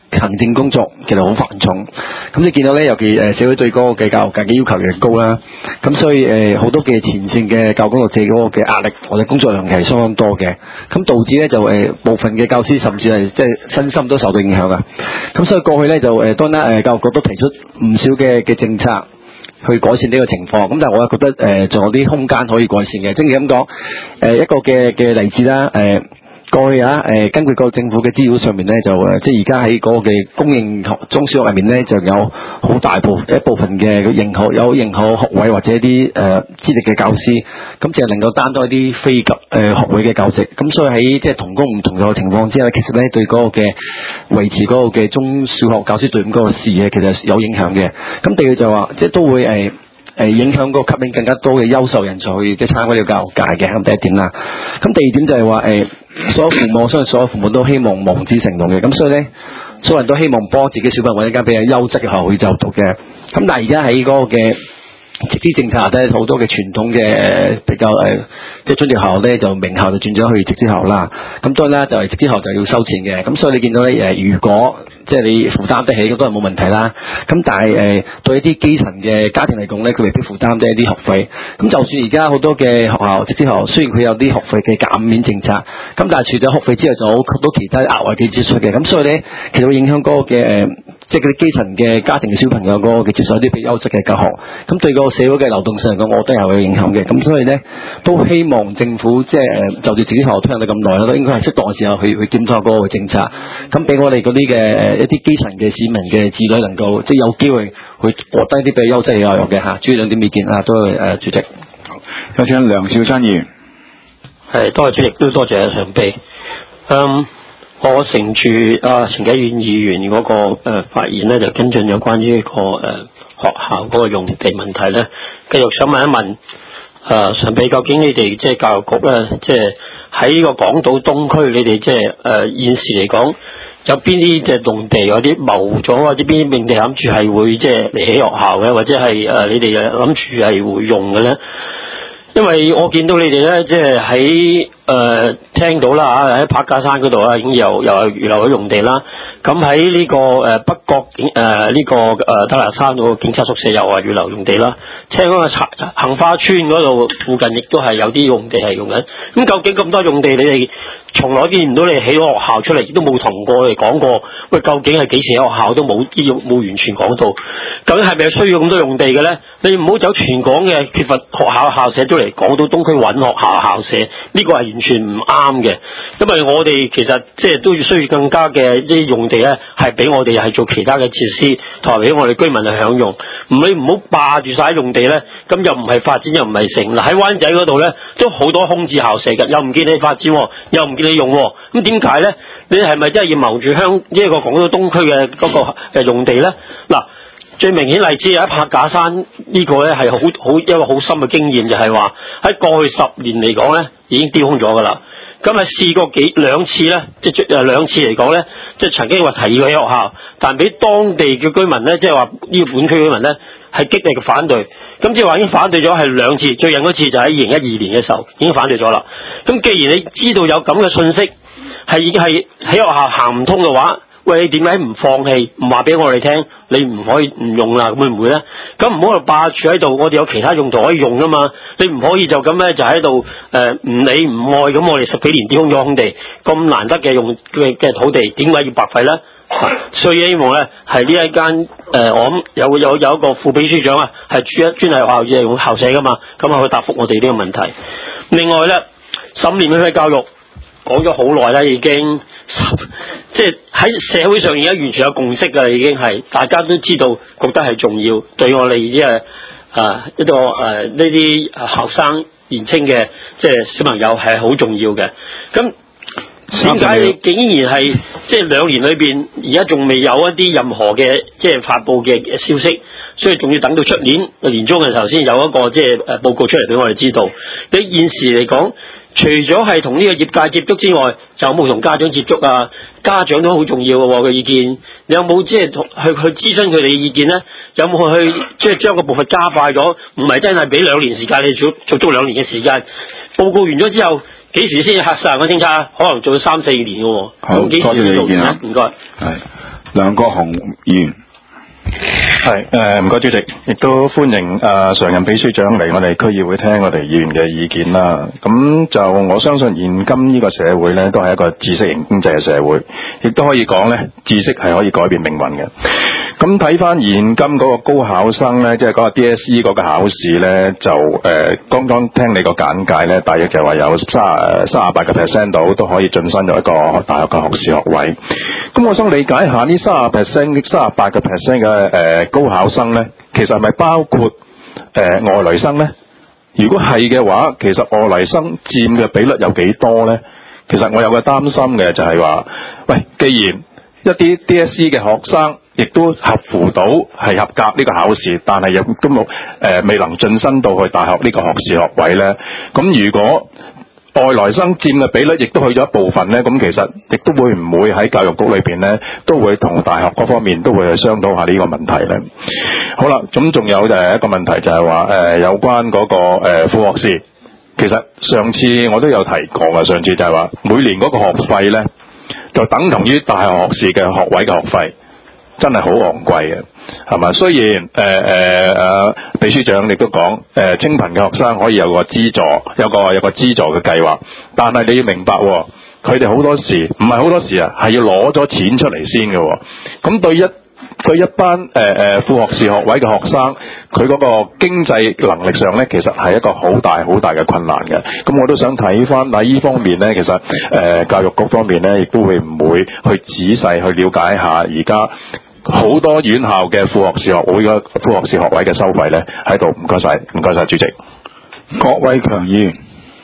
行政工作其實好繁重，咁你見到咧，尤其誒社會對嗰個嘅教育界嘅要求亦高啦，咁所以誒好多嘅前線嘅教育工作者嗰個嘅壓力或者工作量係相當多嘅，咁導致咧就誒部分嘅教師甚至係即係身心都受到影響啊，咁所以過去咧就誒當然誒教育局都提出唔少嘅嘅政策去改善呢個情況，咁但係我又覺得誒仲有啲空間可以改善嘅，正如咁講誒一個嘅嘅例子啦，誒。過去啊，誒根據個政府嘅資料上面咧，就誒即係而家喺嗰個嘅公營中小學入面咧，就有好大部一部分嘅認可有認可學位或者一啲誒資歷嘅教師，咁就係能夠擔當一啲非級誒學位嘅教職，咁所以喺即係同工唔同嘅情況之下，其實咧對嗰個嘅維持嗰個嘅中小學教師隊伍嗰個視野其實有影響嘅。咁第二就話即係都會誒。誒影響個吸引更加多嘅優秀人才去即係參加呢個教育界嘅，咁第一點啦。咁第二點就係話誒，所有父母，我相信所有父母都希望望子成龍嘅，咁所以咧，所有人都希望幫自己小朋友揾一間比較優質嘅學校去就讀嘅。咁但係而家喺嗰個嘅直資政策下咧，好多嘅傳統嘅比較誒，即係津貼學校咧，就名校就轉咗去直資學校啦。咁當然啦，就係直資學校就要收錢嘅。咁所以你見到咧誒，如果即係你負擔得起，咁都係冇問題啦。咁但係誒、呃，對一啲基層嘅家庭嚟講咧，佢未必負擔得一啲學費。咁就算而家好多嘅學校，直資學校，雖然佢有啲學費嘅減免政策，咁但係除咗學費之外，就好多其他額外嘅支出嘅。咁所以咧，其實會影響嗰個嘅誒，即係嗰啲基層嘅家庭嘅小朋友嗰個嘅接受一啲比較優質嘅教學。咁對個社會嘅流動性嚟講，我覺得係有影響嘅。咁所以咧，都希望政府即係誒，就住自己學校推行咗咁耐啦，都應該係適當嘅時候去去檢討嗰個政策，咁俾我哋嗰啲嘅誒一啲基層嘅市民嘅子女能夠即係有機會去獲得一啲比較優質嘅教育嘅嚇。主要兩點意見啊，多謝誒主席。 有請梁兆珍議員。 係多謝主席，都多謝常秘。嗯，我乘住啊前幾院議員嗰、那個誒、呃、發言咧，就跟進咗關於一個誒、呃、學校嗰個用地問題咧，繼續想問一問誒常秘，究竟你哋即係教育局咧，即係喺呢個港島東區，你哋即係誒現時嚟講，有邊啲即係用地有啲謀咗，或者邊啲用地諗住係會即係嚟起學校嘅，或者係誒、呃、你哋誒諗住係會用嘅咧？因為我見到你哋咧，即係喺誒聽到啦嚇，喺柏架山嗰度啊，已經又又有預留咗用地啦。咁喺呢個誒、呃、北角警誒呢個誒德達山嗰個警察宿舍又話預留用地啦。聽講個杏花村嗰度附近亦都係有啲用地係用緊。咁究竟咁多用地，你哋從來見唔到你起咗學校出嚟，亦都冇同過你講過。喂，究竟係幾時起學校都冇啲冇完全講到。究竟係咪需要咁多用地嘅咧？你唔好走全港嘅缺乏學校校舍都嚟港島東區揾學校校舍，呢、這個係完全唔啱嘅。因為我哋其實即係都要需要更加嘅啲用地咧，係俾我哋係做其他嘅設施，同埋俾我哋居民去享用。唔你唔好霸住晒用地咧，咁又唔係發展又唔係成。嗱喺灣仔嗰度咧，都好多空置校舍嘅，又唔見你發展，又唔見你用。咁點解咧？你係咪真係要謀住香呢一個港島東區嘅嗰個誒用地咧？嗱。最明顯例子喺柏架山呢個咧係好好一個好深嘅經驗，就係話喺過去十年嚟講咧已經丟空咗噶啦。咁啊試過幾兩次咧，即係誒兩次嚟講咧，即係曾經話提議起學校，但俾當地嘅居民咧，即係話呢個本區居民咧係激烈嘅反對。咁即係話已經反對咗係兩次，最近嗰次就喺二零一二年嘅時候已經反對咗啦。咁既然你知道有咁嘅信息係已經係喺學校行唔通嘅話，喂，你點解唔放棄？唔話俾我哋聽，你唔可以唔用啦，會唔會咧？咁唔好喺度霸住喺度，我哋有其他用途可以用噶嘛？你唔可以就咁咧，就喺度誒唔理唔愛咁，我哋十幾年丟空咗空地，咁難得嘅用嘅嘅土地，點解要白費咧？啊、所以希望咧係呢一間誒、呃，我諗有有有一個副秘書長啊，係專專係學校嘅用校舍噶嘛，咁啊去答覆我哋呢個問題。另外咧，十五年免費教育。講咗好耐啦，已經即係喺社會上而家完全有共識㗎啦，已經係大家都知道，覺得係重要，對我哋即係啊一個誒呢啲學生年青嘅即係小朋友係好重要嘅。咁點解你竟然係即係兩年裏邊而家仲未有一啲任何嘅即係發佈嘅消息，所以仲要等到出年年中嘅時候先有一個即係誒報告出嚟俾我哋知道。你現時嚟講，除咗係同呢個業界接觸之外，有冇同家長接觸啊？家長都好重要嘅個意見，你有冇即係同去去諮詢佢哋嘅意見咧？有冇去即係將個步伐加快咗？唔係真係俾兩年時間你做做足兩年嘅時間，報告完咗之後，幾時先核實個政策？可能做咗三四年嘅喎。 好，多謝你意見啊！ 唔該。 係梁國雄議員。 係誒，唔該主席，亦都歡迎誒、呃、常任秘書長嚟我哋區議會聽我哋議員嘅意見啦。咁就我相信現今呢個社會咧，都係一個知識型經濟嘅社會，亦都可以講咧，知識係可以改變命運嘅。咁睇翻現今嗰個高考生咧，即係嗰個 D S E 嗰個考試咧，就誒、呃、剛剛聽你個簡介咧，大約就話有三三十八個 percent 度都可以晉身咗一個大學嘅學士學位。咁我想理解下呢三十 percent、三十八個 percent 嘅誒高考生咧，其實係咪包括誒、呃、外來生咧？如果係嘅話，其實外來生佔嘅比率有幾多咧？其實我有個擔心嘅就係話，喂，既然一啲 D S E 嘅學生亦都合乎到係合格呢個考試，但係又都冇誒未能晉身到去大學呢個學士學位咧，咁如果外來生佔嘅比率亦都去咗一部分咧，咁其實亦都會唔會喺教育局裏邊咧，都會同大學嗰方面都會去商討下呢個問題咧。好啦，咁仲有就係一個問題就係話誒有關嗰、那個誒、呃、副學士，其實上次我都有提過嘅，上次就係話每年嗰個學費咧，就等同於大學學士嘅學位嘅學費，真係好昂貴嘅。係嘛？雖然誒誒誒秘書長亦都講，誒、呃、清貧嘅學生可以有個資助，有個有個資助嘅計劃，但係你要明白、哦，佢哋好多時唔係好多時啊，係要攞咗錢出嚟先嘅、哦。咁對一對一班誒誒、呃、副學士學位嘅學生，佢嗰個經濟能力上咧，其實係一個好大好大嘅困難嘅。咁我都想睇翻喺呢方面咧，其實誒、呃、教育局方面咧，亦都會唔會去仔細去了解下而家好多院校嘅副學士學會嘅副學士學位嘅收費咧喺度。唔該晒，唔該晒主席。 郭偉強議員。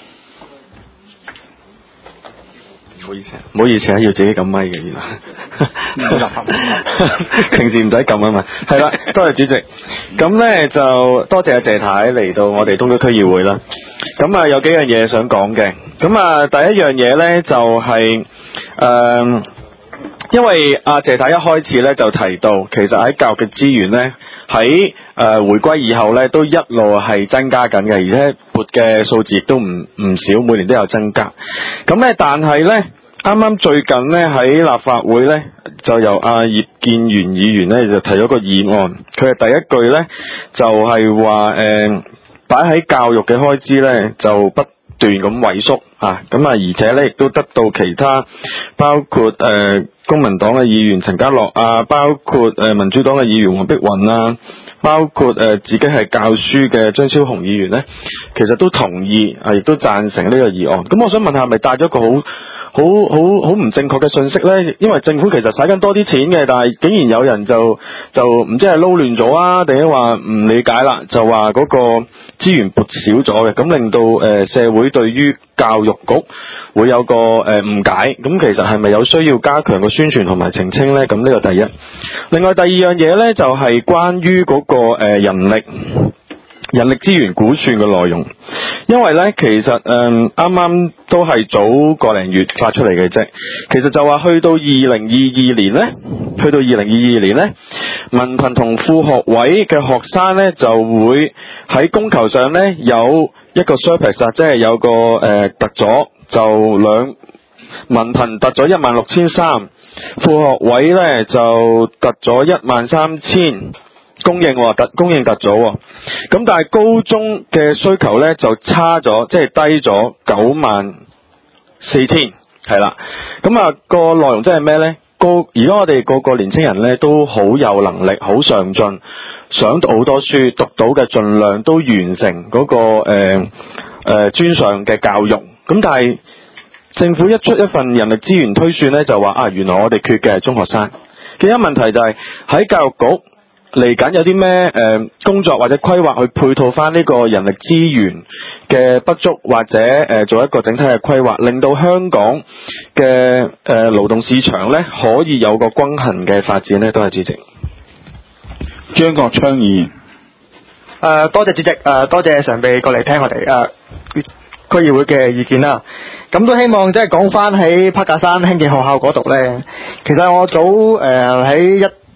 唔好意思，唔好意思啊，要自己撳咪嘅原來。平時唔使撳啊嘛。係啦，多謝主席。咁咧就多謝阿謝太嚟到我哋東區區議會啦。咁啊有幾樣嘢想講嘅。咁啊第一樣嘢咧就係、是、誒。呃因為阿謝太一開始咧就提到，其實喺教育嘅資源咧喺誒回歸以後咧都一路係增加緊嘅，而且撥嘅數字亦都唔唔少，每年都有增加。咁咧，但係咧啱啱最近咧喺立法會咧就由阿葉建源議員咧就提咗個議案，佢嘅第一句咧就係話誒擺喺教育嘅開支咧就不斷咁萎縮啊，咁啊而且咧亦都得到其他包括誒、呃、公民黨嘅議員陳家樂啊，包括誒、呃、民主黨嘅議員黃碧雲啊，包括誒、呃、自己係教書嘅張超雄議員咧，其實都同意啊，亦都贊成呢個議案。咁我想問下，係咪帶咗個好好好好唔正確嘅信息咧？因為政府其實使緊多啲錢嘅，但係竟然有人就就唔知係撈亂咗啊，定係話唔理解啦，就話嗰個資源撥少咗嘅，咁令到誒、呃、社會對於教育局會有個誒誤、呃、解。咁其實係咪有需要加強個宣傳同埋澄清咧？咁呢個第一。另外第二樣嘢咧就係、是、關於嗰、那個誒、呃、人力。人力資源估算嘅內容，因為咧其實誒啱啱都係早個零月發出嚟嘅啫。其實就話去到二零二二年咧，去到二零二二年咧，文憑同副學位嘅學生咧就會喺供求上咧有一個 surplus， 即係有個誒、呃、突咗，就兩文憑突咗一萬六千三，副學位咧就突咗一萬三千。供應喎，突供應突咗喎，咁但係高中嘅需求咧就差咗，即係低咗九萬四千，係啦。咁啊個內容即係咩咧？高而家我哋個個年青人咧都好有能力，好上進，想讀好多書，讀到嘅盡量都完成嗰、那個誒誒、呃、專上嘅教育。咁但係政府一出一份人力資源推算咧，就話啊，原來我哋缺嘅係中學生。其他問題就係、是、喺教育局。嚟緊有啲咩誒工作或者規劃去配套翻呢個人力資源嘅不足，或者誒、呃、做一個整體嘅規劃，令到香港嘅誒勞動市場咧可以有個均衡嘅發展咧，都係主席。 張國昌議員。 誒多謝主席，誒、呃、多謝常秘過嚟聽我哋誒、呃、區議會嘅意見啦。咁都希望即係講翻喺柏架山興建學校嗰度咧，其實我早誒喺、呃、一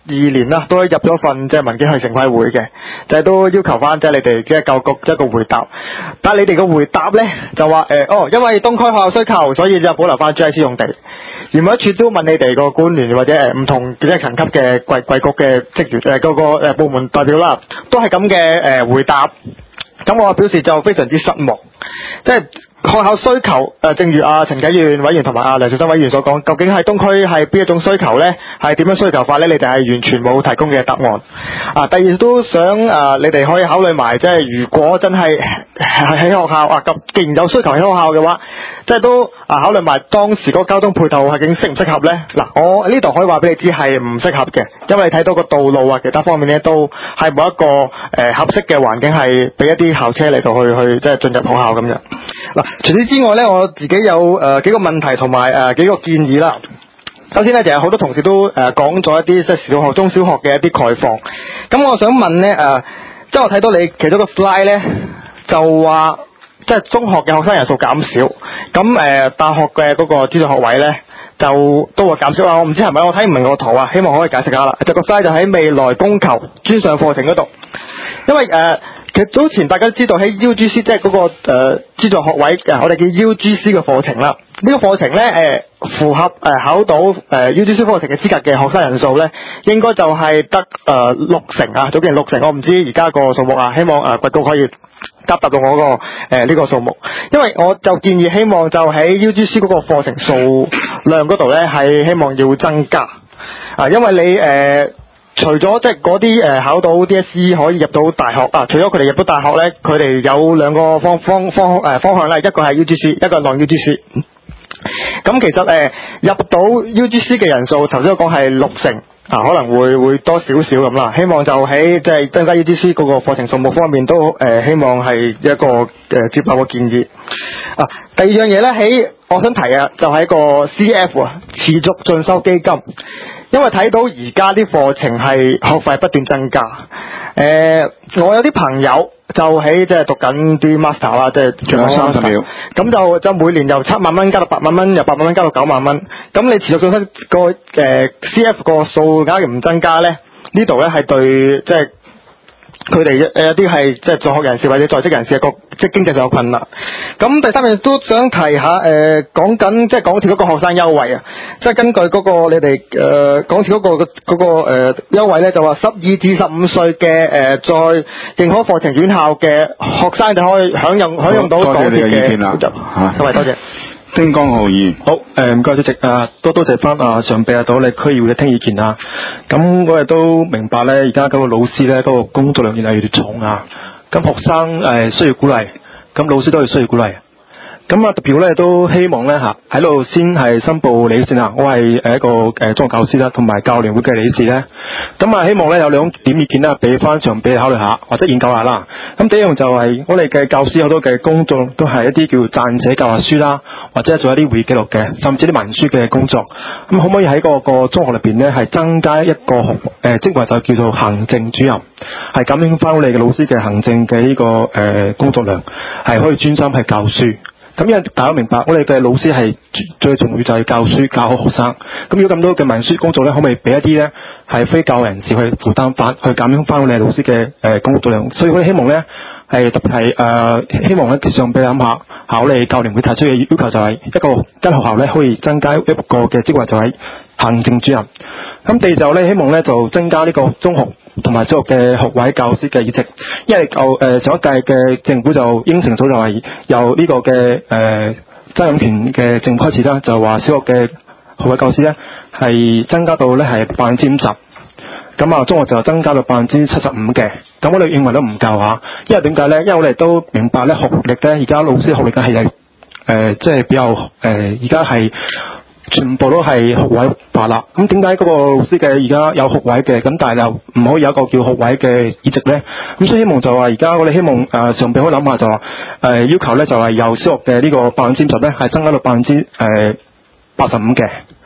二年啦，都入咗份即係文件去城規會嘅，就係、是、都要求翻即係你哋嘅教育局一個回答。但係你哋嘅回答咧就話誒、呃、哦，因為東區學校需求，所以就保留翻 G I C 用地。而每一處都問你哋個官員或者誒唔同即係層級嘅貴貴局嘅職員誒嗰個誒部門代表啦，都係咁嘅誒回答。咁我表示就非常之失望，即係。學校需求誒、呃，正如阿陳啟源委員同埋阿梁兆生委員所講，究竟係東區係邊一種需求呢？係點樣需求法呢？你哋係完全冇提供嘅答案。啊，第二都想誒、呃，你哋可以考慮埋，即係如果真係喺學校啊，咁既然有需求喺學校嘅話，即係都啊考慮埋當時嗰個交通配套係究竟適唔適合呢？嗱、啊，我呢度可以話俾你知係唔適合嘅，因為你睇到個道路啊，其他方面呢都係冇一個誒、呃、合適嘅環境係俾一啲校車嚟到去去即係進入學校咁樣。嗱、啊。除此之外咧，我自己有誒、呃、幾個問題同埋誒幾個建議啦。首先咧，就有好多同事都誒講咗一啲即係小學、中小學嘅一啲概況。咁我想問咧誒、呃，即係我睇到你其中個 slide 咧，就話即係中學嘅學生人數減少，咁誒、呃、大學嘅嗰個資助學位咧就都會減少啊！我唔知係咪，我睇唔明個圖啊，希望可以解釋下啦。就個 slide 就喺未來供求專上課程嗰度，因為誒。呃其實早前大家都知道喺 U G C 即係嗰個誒、呃、資助學位誒、呃，我哋叫 U G C 嘅課程啦。呢、這個課程咧誒、呃、符合誒、呃、考到誒、呃、U G C 課程嘅資格嘅學生人數咧，應該就係得誒六成啊，早幾年六成，我唔知而家個數目啊。希望誒貴局可以答答到我、那個誒呢、呃這個數目，因為我就建議希望就喺 U G C 嗰個課程數量嗰度咧係希望要增加啊，因為你誒。呃除咗即係嗰啲誒考到 D S E 可以入到大學啊，除咗佢哋入到大學咧，佢哋有兩個方方方誒、呃、方向咧，一個係 U G C， 一個係 non U G C。咁其實誒、呃、入到 U G C 嘅人數，頭先我講係六成啊，可能會會多少少咁啦。希望就喺即係增加 U G C 嗰個課程數目方面都誒、呃、希望係一個誒、呃、接納嘅建議。啊，第二樣嘢咧喺我想提啊，就係、是、個 C F 啊，持續進修基金。因為睇到而家啲課程係學費不斷增加，誒、呃，我有啲朋友就喺即係讀緊啲 master 啦，即係仲有三十秒，咁就就每年由七萬蚊加到八萬蚊，由八萬蚊加到九萬蚊，咁你持續進修個誒 C F 個數假如唔增加咧，呢度咧係對即係。佢哋誒有啲係即係在學人士或者在職人士嘅個即係經濟上有困難。咁第三樣都想提下誒，講緊即係港鐵嗰個學生優惠啊，即係根據嗰個你哋誒、呃、港鐵嗰、嗰個嗰、嗰個誒、呃、優惠咧，就話十二至十五歲嘅誒在認可課程院校嘅學生就可以享用享用到港鐵嘅補助。各位多謝。 丁江浩議員， 好，誒唔該主席啊，多多謝翻啊常秘啊到你區議會嘅聽意見啊。咁我哋都明白咧，而家嗰個老師咧嗰個工作量越嚟越重啊。咁學生誒需要鼓勵，咁老師都係需要鼓勵。咁啊特別咧都希望咧嚇喺度先係申報理先啊，我係誒一個誒中學教師啦，同埋教聯會嘅理事咧。咁啊希望咧有兩點意見啦，俾翻常秘考慮下或者研究下啦。咁第一樣就係我哋嘅教師好多嘅工作都係一啲叫撰寫教學書啦，或者做一啲會議記錄嘅，甚至啲文書嘅工作。咁可唔可以喺個個中學裏邊咧係增加一個學誒職位就叫做行政主任，係減輕翻我哋嘅老師嘅行政嘅呢、這個誒、呃、工作量，係可以專心係教書。咁因為大家明白，我哋嘅老師係最重要就係教書教好學生。咁如果咁多嘅文書工作咧，可唔可以俾一啲咧係非教人士去負擔翻，去減輕翻我哋老師嘅誒工作量？所以我哋希望咧係特別係誒希望咧上俾你諗下，考慮教聯會提出嘅要求就係一個間學校咧可以增加一個嘅職位就係行政主任。咁第二就咧希望咧就增加呢個中學同埋小學嘅學位教師嘅議席，因為就誒、呃、上一屆嘅政府就應承咗就係由呢個嘅誒曾蔭權嘅政府開始啦，就話小學嘅學位教師咧係增加到咧係百分之五十，咁啊中學就增加到百分之七十五嘅，咁我哋認為都唔夠嚇，因為點解咧？因為我哋都明白咧學歷咧而家老師學歷嘅係誒即係比較誒而家係。全部都係學位化啦，咁點解嗰個老師嘅而家有學位嘅，咁但係又唔可以有一個叫學位嘅議席咧？咁所以希望就話而家我哋希望誒上邊可以諗下就話誒、呃、要求咧就係由小學嘅呢個百分之五十咧係增加到百分之誒八十五嘅。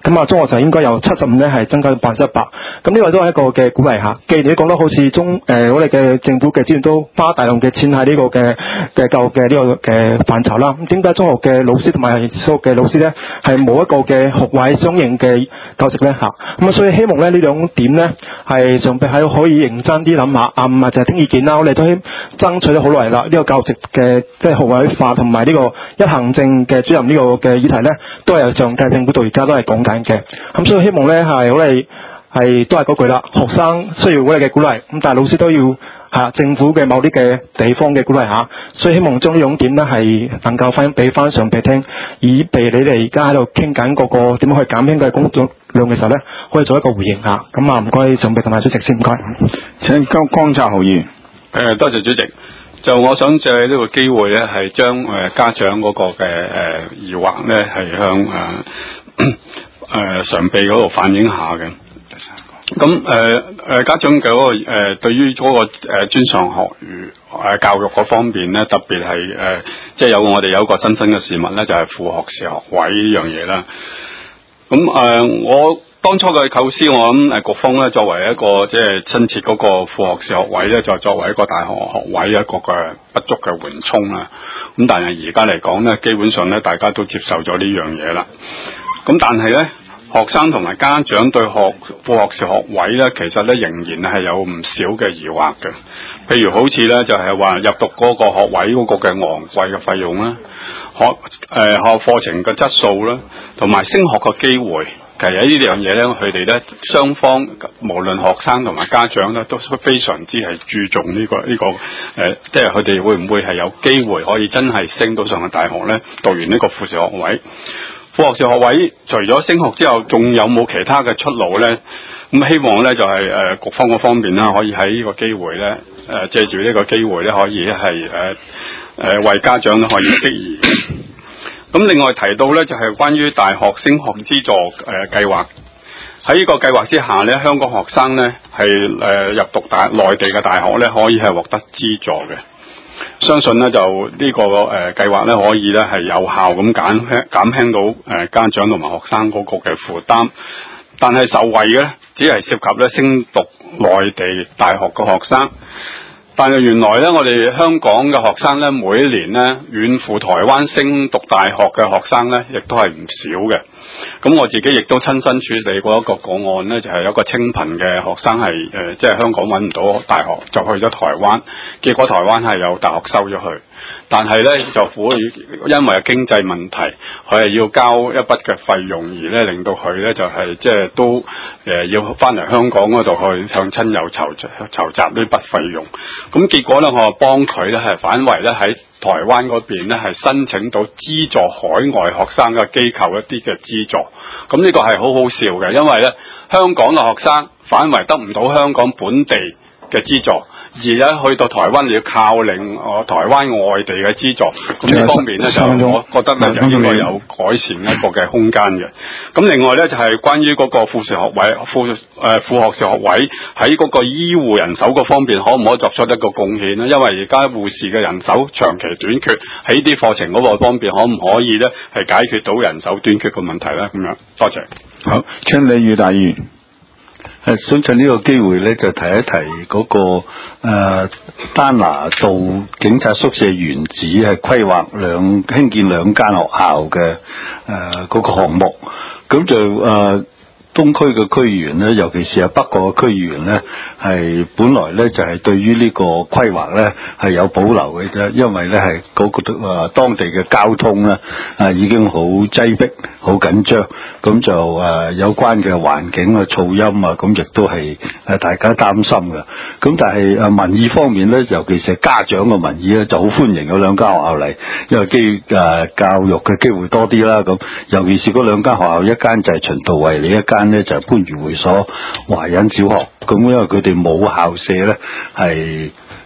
咁啊中學就應該由七十五咧係增加到百分之一百。咁呢個都係一個嘅鼓勵嚇。既然你講得好似中誒、呃、我哋嘅政府嘅資源都花大量嘅錢喺呢個嘅嘅教育嘅呢個嘅範疇啦，咁點解中學嘅老師同埋小學嘅老師咧係冇一個嘅學位相應嘅教職咧嚇？咁啊所以希望咧呢兩點咧係上邊係可以認真啲諗下，啊唔係就係聽意見啦，我哋都爭取咗好耐啦。呢、這個教職嘅即係學位化同埋呢個一行政嘅主任呢個嘅議題咧，都係由上屆政府到而家都係講緊嘅。咁所以希望咧係我哋係都係嗰句啦，學生需要我哋嘅鼓勵，咁但係老師都要係政府嘅某啲嘅地方嘅鼓勵下。所以希望將呢種點咧係能夠翻俾翻上邊聽，以備你哋而家喺度傾緊嗰個點樣去減輕嘅工作量嘅時候咧，可以做一個回應下。咁啊唔該上邊同埋主席先，唔該。 請江江澤豪議員。 誒，多謝主席。就我想借呢個機會咧，係將誒家長嗰個嘅誒疑惑咧，係向誒誒常秘嗰度反映下嘅。咁誒誒家長嘅嗰個誒對於嗰個誒專上學語誒教育嗰方面咧，特別係誒即係有我哋有一個新生嘅事物咧，就係副學士學位呢樣嘢啦。咁誒我。當初嘅構思，我諗誒局方咧作為一個即係新設嗰個副學士學位咧，就作為一個大學學位一個嘅不足嘅緩衝啦。咁但係而家嚟講咧，基本上咧大家都接受咗呢樣嘢啦。咁但係咧，學生同埋家長對學副學士學位咧，其實咧仍然係有唔少嘅疑惑嘅。譬如好似咧就係話入讀嗰個學位嗰個嘅昂貴嘅費用啦，學誒、呃、學課程嘅質素啦，同埋升學嘅機會。其實呢樣嘢咧，佢哋咧雙方無論學生同埋家長咧，都非常之係注重呢、這個呢、這個誒、呃，即係佢哋會唔會係有機會可以真係升到上去大學咧？讀完呢個副士學位，副學士學位除咗升學之後，仲有冇其他嘅出路咧？咁希望咧就係、是、誒、呃、局方嗰方面啦，可以喺呢個機會咧誒借住呢個機會咧，可以係誒誒為家長咧可以釋疑。咁另外提到咧，就係、是、關於大學升學資助誒計劃。喺呢個計劃之下咧，香港學生咧係誒入讀大內地嘅大學咧，可以係獲得資助嘅。相信咧就呢、這個誒、呃、計劃咧，可以咧係有效咁減輕減輕到誒、呃、家長同埋學生嗰個嘅負擔。但係受惠嘅咧，只係涉及咧升讀內地大學嘅學生。但係原來咧，我哋香港嘅學生咧，每一年咧遠赴台灣升讀大學嘅學生咧，亦都係唔少嘅。咁我自己亦都親身處理過一個個案咧，就係、是、有一個清貧嘅學生係誒、呃，即係香港揾唔到大學，就去咗台灣，結果台灣係有大學收咗佢。但係咧就苦於因為經濟問題，佢係要交一筆嘅費用，而咧令到佢咧就係、是、即係都誒、呃、要翻嚟香港嗰度去向親友籌籌集呢筆費用。咁結果咧，我幫佢咧係反為咧喺台灣嗰邊咧係申請到資助海外學生嘅機構一啲嘅資助。咁呢個係好好笑嘅，因為咧香港嘅學生反為得唔到香港本地嘅資助，而咧去到台灣你要靠另我台灣外地嘅資助，咁呢方面咧就我覺得咧就應該有改善一個嘅空間嘅。咁另外咧就係、是、關於嗰個副士學位、副誒、呃、副學士學位喺嗰個醫護人手嗰方面，可唔可以作出一個貢獻咧？因為而家護士嘅人手長期短缺，喺啲課程嗰個方面，可唔可以咧係解決到人手短缺嘅問題咧？咁樣，多謝。 好，請李宇大議員。 誒，想趁呢個機會咧，就提一提嗰、那個誒、呃、丹拿道警察宿舍原址係規劃兩興建兩間學校嘅誒嗰個項目，咁就誒。呃東區嘅區議員咧，尤其是係北角嘅區議員咧，係本來咧就係、是、對於呢個規劃咧係有保留嘅啫，因為咧係嗰個誒當地嘅交通咧啊已經好擠迫、好緊張，咁就誒、呃、有關嘅環境啊、噪音啊，咁亦都係誒大家擔心嘅。咁但係誒民意方面咧，尤其是係家長嘅民意咧，就好歡迎有兩間學校嚟，因為機誒、呃、教育嘅機會多啲啦。咁尤其是嗰兩間學校，一間就係循道衛理，一間咧就係番禺會所華仁小學，咁因為佢哋冇校舍咧，係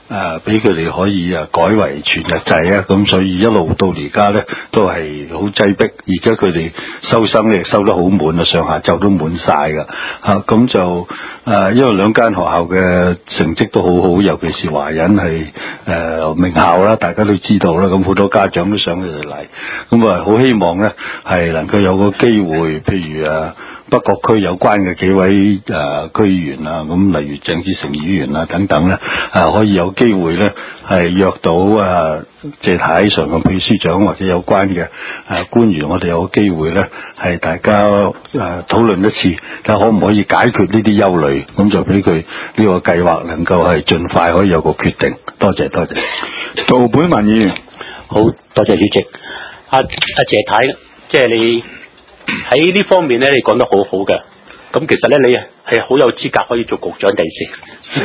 誒俾佢哋可以啊改為全日制啊，咁所以一路到而家咧都係好擠迫，而且佢哋收生咧收得好滿啊，上下晝都滿晒噶嚇，咁、啊、就誒、呃、因為兩間學校嘅成績都好好，尤其是華仁係誒、呃、名校啦，大家都知道啦，咁好多家長都想佢哋嚟，咁啊好希望咧係能夠有個機會，譬如啊北角區有關嘅幾位誒、呃、區議員啊，咁例如鄭志成議員啊等等咧，啊可以有機會咧係約到啊謝太常任秘書長或者有關嘅誒、啊、官員，我哋有個機會咧係大家誒、啊、討論一次，睇下可唔可以解決呢啲憂慮，咁就俾佢呢個計劃能夠係盡快可以有個決定。多謝多謝。 杜本文議員，好多謝主席。阿阿謝太，即係你喺呢方面咧，你講得好好嘅。咁其實咧，你係好有資格可以做局長第時。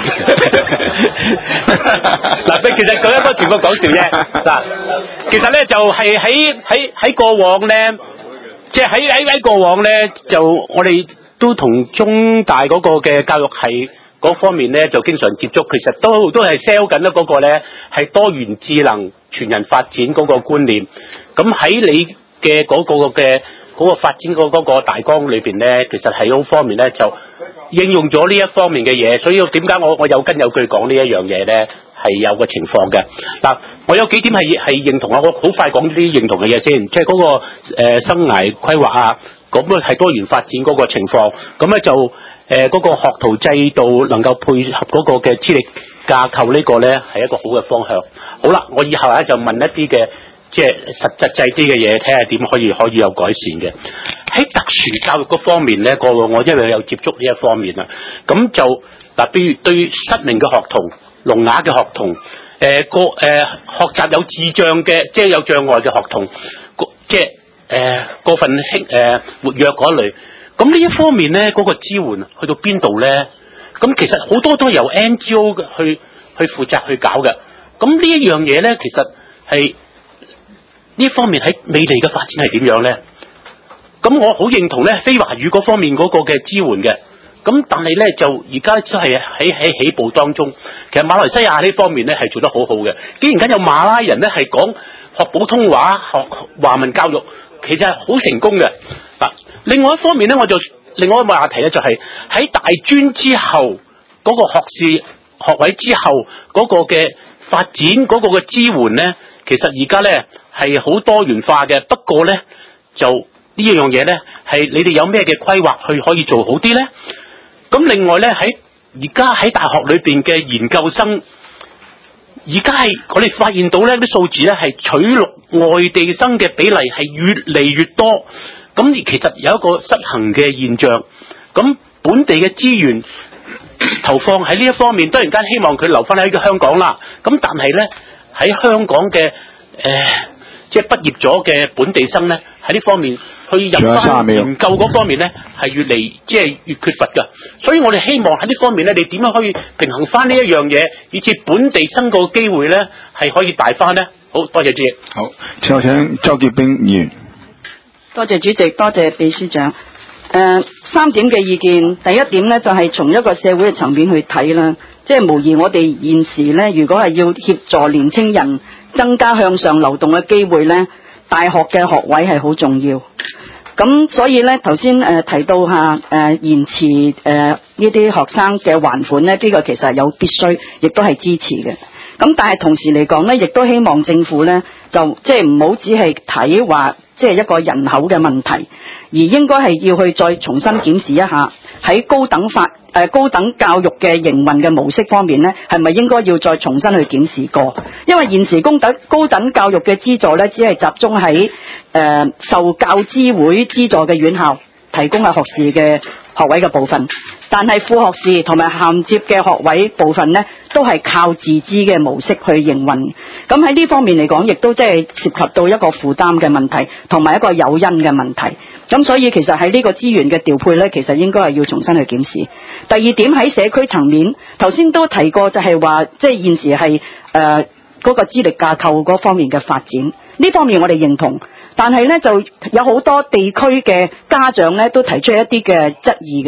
嗱，你其實講一個全部講笑啫。嗱，其實咧就係喺喺喺過往咧，即係喺喺喺過往咧，就我哋都同中大嗰個嘅教育系嗰方面咧，就經常接觸。其實都都係 sell 緊咧嗰個咧係多元智能全人發展嗰個觀念。咁喺你嘅嗰個嘅嗰個發展嗰嗰個大綱裏邊咧，其實係好方面咧就應用咗呢一方面嘅嘢，所以點解我我有根有據講呢一樣嘢咧，係有個情況嘅。嗱，我有幾點係係認同啊，我好快講呢啲認同嘅嘢先，即係嗰個誒、呃、生涯規劃啊，咁啊係多元發展嗰個情況，咁咧就誒嗰、呃嗰個學徒制度能夠配合嗰個嘅資歷架構呢個咧係一個好嘅方向。好啦，我以後咧就問一啲嘅。即係實質際啲嘅嘢，睇下點可以可以有改善嘅。喺特殊教育嗰方面咧，過往我因為有接觸呢一方面啦，咁就嗱，譬如對失明嘅學童、聾啞嘅學童，誒個誒學習有智障嘅，即係有障礙嘅學童，即係誒、呃、過分興誒、呃、活躍嗰類。咁呢一方面咧，嗰、那個支援去到邊度咧？咁其實好多都係由 N G O 去去負責去搞嘅。咁呢一樣嘢咧，其實係。呢方面喺美利嘅發展係點樣咧？咁我好認同咧非華語嗰方面嗰個嘅支援嘅。咁但係咧就而家都係喺喺起步當中。其實馬來西亞呢方面咧係做得好好嘅。既然間有馬拉人咧係講學普通話、學華文教育，其實係好成功嘅。嗱，另外一方面咧，我就另外一個話題咧就係喺大專之後嗰個學士學位之後嗰個嘅發展嗰個嘅支援咧，其實而家咧。係好多元化嘅，不過咧就呢一樣嘢咧，係你哋有咩嘅規劃去可以做好啲咧？咁另外咧喺而家喺大學裏邊嘅研究生，而家係我哋發現到咧啲數字咧係取錄外地生嘅比例係越嚟越多，咁而其實有一個失衡嘅現象，咁本地嘅資源投放喺呢一方面，突然間希望佢留翻喺香港啦，咁但係咧喺香港嘅誒。呃即係畢業咗嘅本地生咧，喺呢方面去入翻研究嗰方面咧，係越嚟即係越缺乏㗎。所以我哋希望喺呢方面咧，你點樣可以平衡翻呢一樣嘢，以至本地生個機會咧係可以大翻咧？好多謝主席。 好，請我請周潔冰議員。 多謝主席，多謝秘書長。誒、呃、三點嘅意見，第一點咧就係、是、從一個社會嘅層面去睇啦，即係無疑我哋現時咧，如果係要協助年青人。增加向上流動嘅機會呢，大學嘅學位係好重要。咁所以呢，頭先誒提到下誒、呃、延遲誒呢啲學生嘅還款呢，呢、呢個其實係有必須，亦都係支持嘅。咁但係同時嚟講呢，亦都希望政府呢，就即係唔好只係睇話即係一個人口嘅問題，而應該係要去再重新檢視一下喺高等法。誒高等教育嘅營運嘅模式方面呢，係咪應該要再重新去檢視過？因為現時高等高等教育嘅資助呢，只係集中喺誒、呃、受教資會資助嘅院校提供嘅學士嘅學位嘅部分，但係副學士同埋銜接嘅學位部分呢，都係靠自資嘅模式去營運。咁喺呢方面嚟講，亦都即係涉及到一個負擔嘅問題，同埋一個誘因嘅問題。咁所以其實喺呢個資源嘅調配呢，其實應該係要重新去檢視。第二點喺社區層面，頭先都提過就係話，即係現時係誒嗰個資歷架構嗰方面嘅發展，呢方面我哋認同。但係呢，就有好多地區嘅家長呢都提出一啲嘅質疑嘅，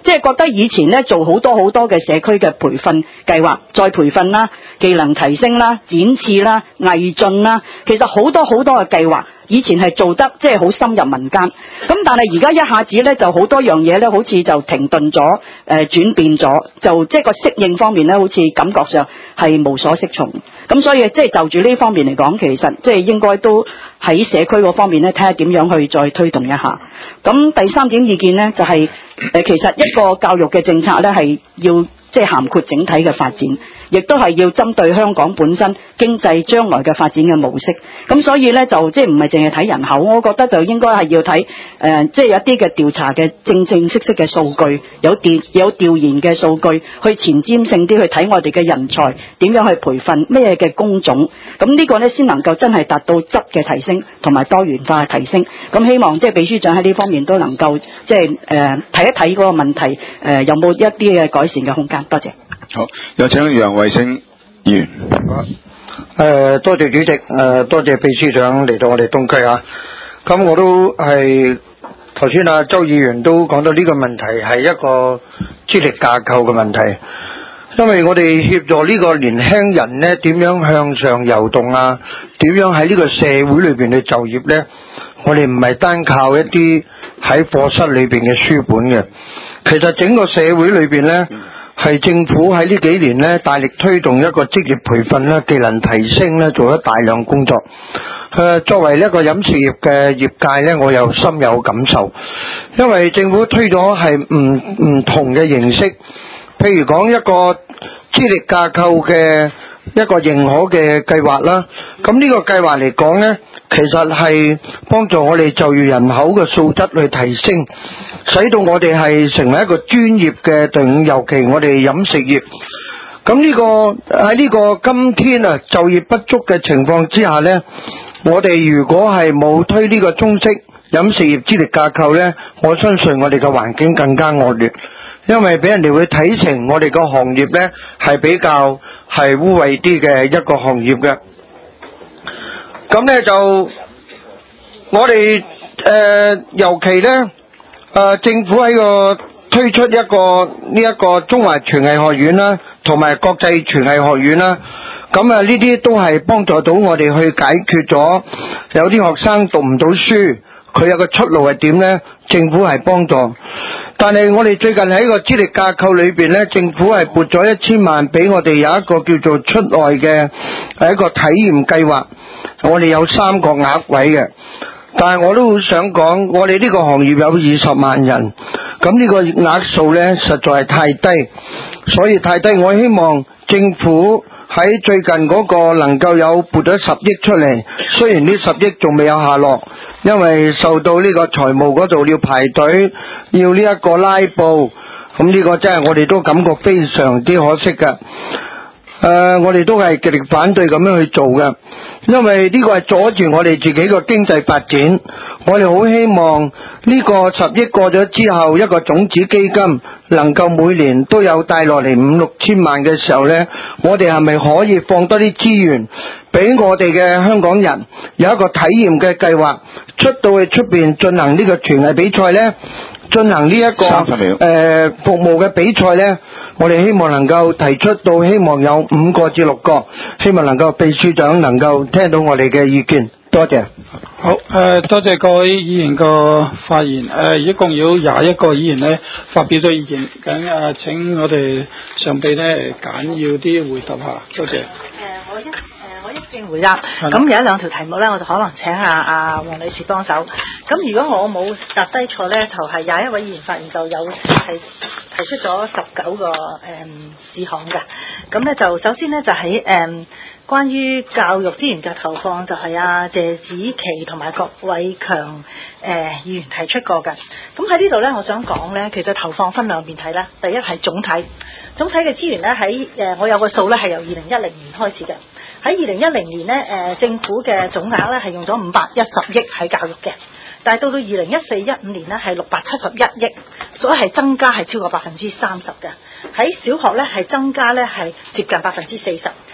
即係覺得以前咧做好多好多嘅社區嘅培訓計劃，再培訓啦、技能提升啦、展翅啦、毅進啦，其實好多好多嘅計劃。以前係做得即係好深入民間，咁但係而家一下子咧就好多樣嘢咧，好似就停頓咗，誒、呃、轉變咗，就即係個適應方面咧，好似感覺上係無所適從。咁所以即係就住呢方面嚟講，其實即係應該都喺社區嗰方面咧，睇下點樣去再推動一下。咁第三點意見咧就係、是、誒，其實一個教育嘅政策咧係要即係涵括整體嘅發展。亦都係要針對香港本身經濟將來嘅發展嘅模式，咁所以咧就即係唔係淨係睇人口，我覺得就應該係要睇誒，即係有一啲嘅調查嘅正正式式嘅數據，有調有調研嘅數據，去前瞻性啲去睇我哋嘅人才點樣去培訓咩嘅工種，咁呢個咧先能夠真係達到質嘅提升同埋多元化嘅提升。咁希望即係秘書長喺呢方面都能夠即係誒睇一睇嗰個問題誒、呃、有冇一啲嘅改善嘅空間。多謝。 好，有請楊衛星議員。 誒，多謝主席，誒，多謝秘書長嚟到我哋東區啊。咁我都係頭先啊，周議員都講到呢個問題係一個資歷架構嘅問題，因為我哋協助呢個年輕人呢點樣向上游動啊，點樣喺呢個社會裏邊去就業呢？我哋唔係單靠一啲喺課室裏邊嘅書本嘅，其實整個社會裏邊呢。係政府喺呢幾年咧大力推動一個職業培訓咧、技能提升咧，做咗大量工作。誒、呃，作為一個飲食業嘅業界咧，我又深有感受，因為政府推咗係唔唔同嘅形式，譬如講一個資歷架構嘅一個認可嘅計劃啦。咁呢個計劃嚟講咧，其實係幫助我哋就業人口嘅素質去提升，使到我哋係成為一個專業嘅隊伍，尤其我哋飲食業。咁呢個喺呢個今天啊就業不足嘅情況之下呢，我哋如果係冇推呢個中式飲食業資歷架構呢，我相信我哋嘅環境更加惡劣，因為俾人哋會睇成我哋個行業呢係比較係污穢啲嘅一個行業嘅。咁呢就我哋誒、呃，尤其呢，誒、呃、政府喺個推出一個呢一個中華廚藝學院啦，同埋國際廚藝學院啦，咁啊呢啲都係幫助到我哋去解決咗有啲學生讀唔到書，佢有個出路係點呢？政府係幫助，但係我哋最近喺個資歷架構裏邊呢，政府係撥咗一千萬俾我哋有一個叫做出外嘅係一個體驗計劃。我哋有三個額位嘅，但係我都好想講，我哋呢個行業有二十萬人，咁呢個額數呢實在係太低，所以太低。我希望政府喺最近嗰個能夠有撥咗十億出嚟，雖然呢十億仲未有下落，因為受到呢個財務嗰度要排隊，要呢一個拉布，咁呢個真係我哋都感覺非常之可惜㗎。誒、呃，我哋都係極力反對咁樣去做嘅，因為呢個係阻住我哋自己個經濟發展。我哋好希望呢個十億過咗之後，一個種子基金能夠每年都有帶落嚟五六千萬嘅時候呢，我哋係咪可以放多啲資源俾我哋嘅香港人有一個體驗嘅計劃，出到去出邊進行呢個廚藝比賽呢？進行呢、這、一個誒、呃、服務嘅比賽呢，我哋希望能夠提出到，希望有五個至六個，希望能夠秘書長能夠聽到我哋嘅意見。多謝。 好，誒、呃，多謝各位議員個發言。誒、呃，一共有廿一個議員咧發表咗意見，咁啊、呃，請我哋上臂咧簡要啲回答下。多謝。誒、 呃，我一誒、呃、我一並回答。咁有一兩條題目咧，我就可能請阿阿黃女士幫手。咁如果我冇答低錯咧，就係廿一位議員發言就有係提出咗十九個誒、嗯、事項嘅。咁咧就首先咧就喺誒。嗯關於教育資源嘅投放，就係阿謝子琪同埋郭偉強誒議員提出過嘅。咁喺呢度呢，我想講呢，其實投放分兩邊睇啦。第一係總體，總體嘅資源呢，喺誒我有個數呢，係由二零一零年開始嘅。喺二零一零年呢，誒政府嘅總額呢，係用咗五百一十億喺教育嘅，但係到到二零一四一五年呢，係六百七十一億，所以係增加係超過百分之三十嘅。喺小學呢，係增加呢，係接近百分之四十。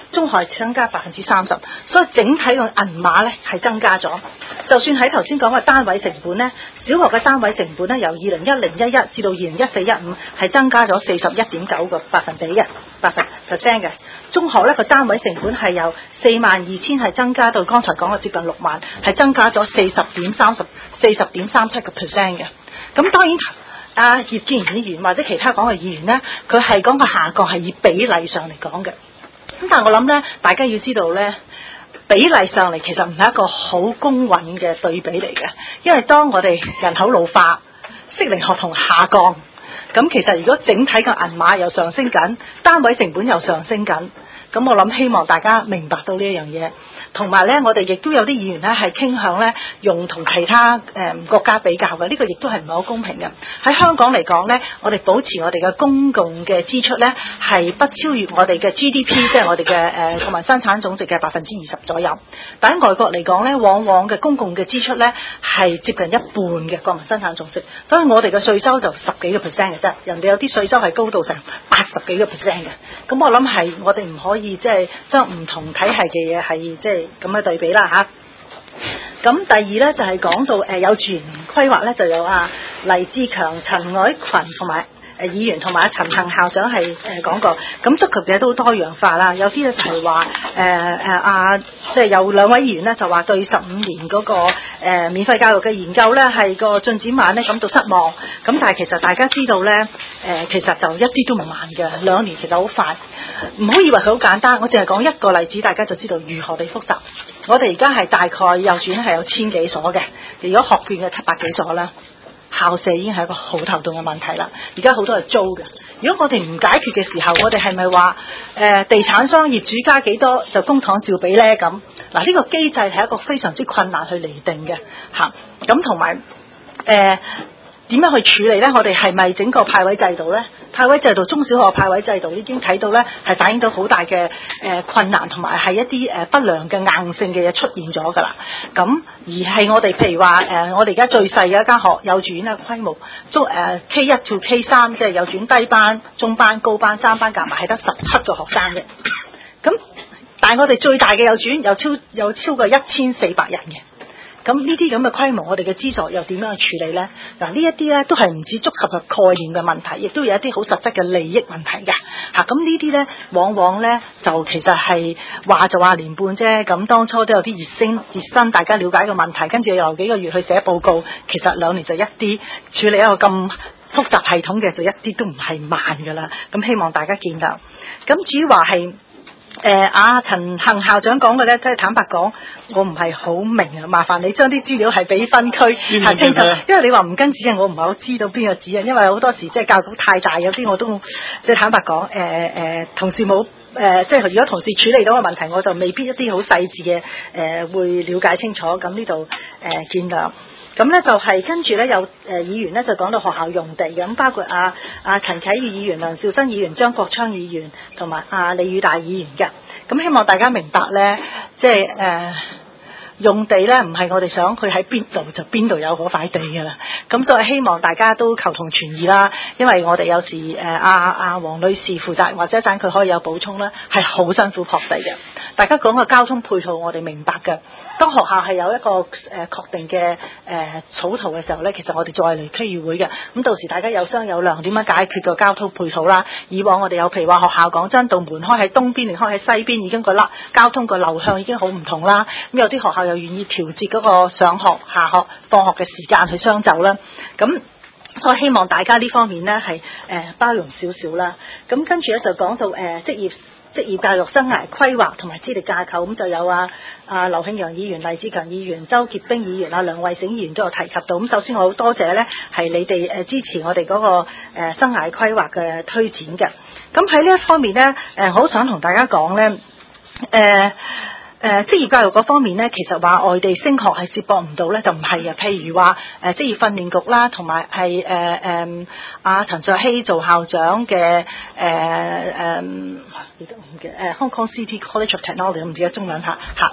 中學增加百分之三十，所以整體個銀碼咧係增加咗。就算喺頭先講嘅單位成本咧，小學嘅單位成本咧由二零一零一一至到二零一四一五係增加咗四十一點九個百分比嘅百分 percent 嘅。中學咧個單位成本係由四萬二千係增加到剛才講嘅接近六萬，係增加咗四十點三十四十點三七個 percent 嘅。咁當然啊葉建源議員或者其他講嘅議員咧，佢係講個下降係以比例上嚟講嘅。咁但係我諗咧，大家要知道咧，比例上嚟其實唔係一個好公允嘅對比嚟嘅，因為當我哋人口老化、適齡學童下降，咁其實如果整體嘅銀碼又上升緊，單位成本又上升緊，咁我諗希望大家明白到呢一樣嘢。同埋咧，我哋亦都有啲議員咧係傾向咧用同其他誒、呃、國家比較嘅，呢、這個亦都係唔係好公平嘅。喺香港嚟講咧，我哋保持我哋嘅公共嘅支出咧係不超越我哋嘅 G D P， 即係我哋嘅誒國民生產總值嘅百分之二十左右。但喺外國嚟講咧，往往嘅公共嘅支出咧係接近一半嘅國民生產總值，所以我哋嘅稅收就十幾個 percent 嘅啫，人哋有啲稅收係高到成八十幾個 percent 嘅。咁我諗係我哋唔可以即係將唔同體系嘅嘢係即係咁嘅對比啦吓。咁第二咧就係、是、講到誒、呃、幼稚園規劃咧，就有啊黎志強、陳凱群同埋誒議員同埋阿陳恒校長係誒講過，咁觸及嘅都多樣化啦。有啲咧就係話誒誒啊，即係有兩位議員咧就話對十五年嗰、那個誒、呃、免費教育嘅研究咧係個進展慢咧感到失望。咁但係其實大家知道咧誒、呃，其實就一啲都唔慢嘅，兩年其實好快。唔好以為佢好簡單，我淨係講一個例子，大家就知道如何地複雜。我哋而家係大概幼稚園係有千幾所嘅，如果學券嘅七百幾所啦。校舍已經係一個好頭痛嘅問題啦，而家好多係租嘅。如果我哋唔解決嘅時候，我哋係咪話誒地產商業主加幾多就公帑照俾呢？咁嗱，呢個機制係一個非常之困難去釐定嘅嚇。咁同埋誒點樣去處理呢？我哋係咪整個派位制度呢？派位制度，中小學派位制度已經睇到呢，係反映到好大嘅誒、呃、困難，同埋係一啲誒、呃、不良嘅硬性嘅嘢出現咗㗎啦。咁而係我哋譬如話誒、呃，我哋而家最細嘅一間學幼稚園嘅規模，中誒、呃、K 一到 K 三，即係幼稚園低班、中班、高班三班夾埋係得十七個學生嘅。咁但係我哋最大嘅幼稚園有超有超過一千四百人嘅。咁呢啲咁嘅規模，我哋嘅資助又點樣去處理呢？嗱，呢一啲咧都係唔止觸及嘅概念嘅問題，亦都有一啲好實質嘅利益問題嘅嚇。咁呢啲咧，往往咧就其實係話就話年半啫。咁當初都有啲熱心熱心，大家了解個問題，跟住又幾個月去寫報告，其實兩年就一啲處理一個咁複雜系統嘅，就一啲都唔係慢㗎啦。咁希望大家見到。咁至於話係。誒阿陳恒校長講嘅咧，即係坦白講，我唔係好明啊！麻煩你將啲資料係俾分區係清楚，因為你話唔跟指引，我唔係好知道邊個指引，因為好多時即係教育局太大，有啲我都即係坦白講，誒、呃、誒、呃、同事冇誒、呃，即係如果同事處理到嘅問題，我就未必一啲好細緻嘅誒、呃、會了解清楚。咁呢度誒見諒。咁咧就係跟住咧有誒、呃、議員咧就講到學校用地咁，包括阿阿陳啟宇議員、梁兆新議員、張國昌議員同埋阿李宇大議員嘅。咁希望大家明白咧，即係誒。呃用地咧唔係我哋想佢喺邊度就邊度有嗰塊地㗎啦，咁所以希望大家都求同存異啦。因為我哋有時誒阿阿黃女士負責，或者一陣佢可以有補充啦，係好辛苦撲地嘅。大家講個交通配套，我哋明白嘅。當學校係有一個誒、呃、確定嘅誒、呃、草圖嘅時候咧，其實我哋再嚟區議會嘅。咁到時大家有商有量，點樣解決個交通配套啦？以往我哋有譬如話學校講真，道門開喺東邊定開喺西邊，已經個啦交通個流向已經好唔同啦。咁有啲學校又願意調節嗰個上學、下學、放學嘅時間去相就啦。咁所以希望大家呢方面呢係誒包容少少啦。咁跟住咧就講到誒、呃、職業職業教育生涯規劃同埋資歷架構，咁就有啊啊劉慶陽議員、黎志強議員、周潔冰議員、啊梁慧醒議員都有提及到。咁首先我好多謝呢係你哋誒支持我哋嗰、那個誒、呃、生涯規劃嘅推展嘅。咁喺呢一方面呢，誒、呃、好想同大家講呢。誒、呃。誒、呃、職業教育嗰方面咧，其實話外地升學係接駁唔到咧，就唔係嘅。譬如話誒、呃、職業訓練局啦，同埋係誒誒阿陳卓希做校長嘅誒誒，記得唔記得誒 Hong Kong City College of Technology，唔記得中文嚇嚇。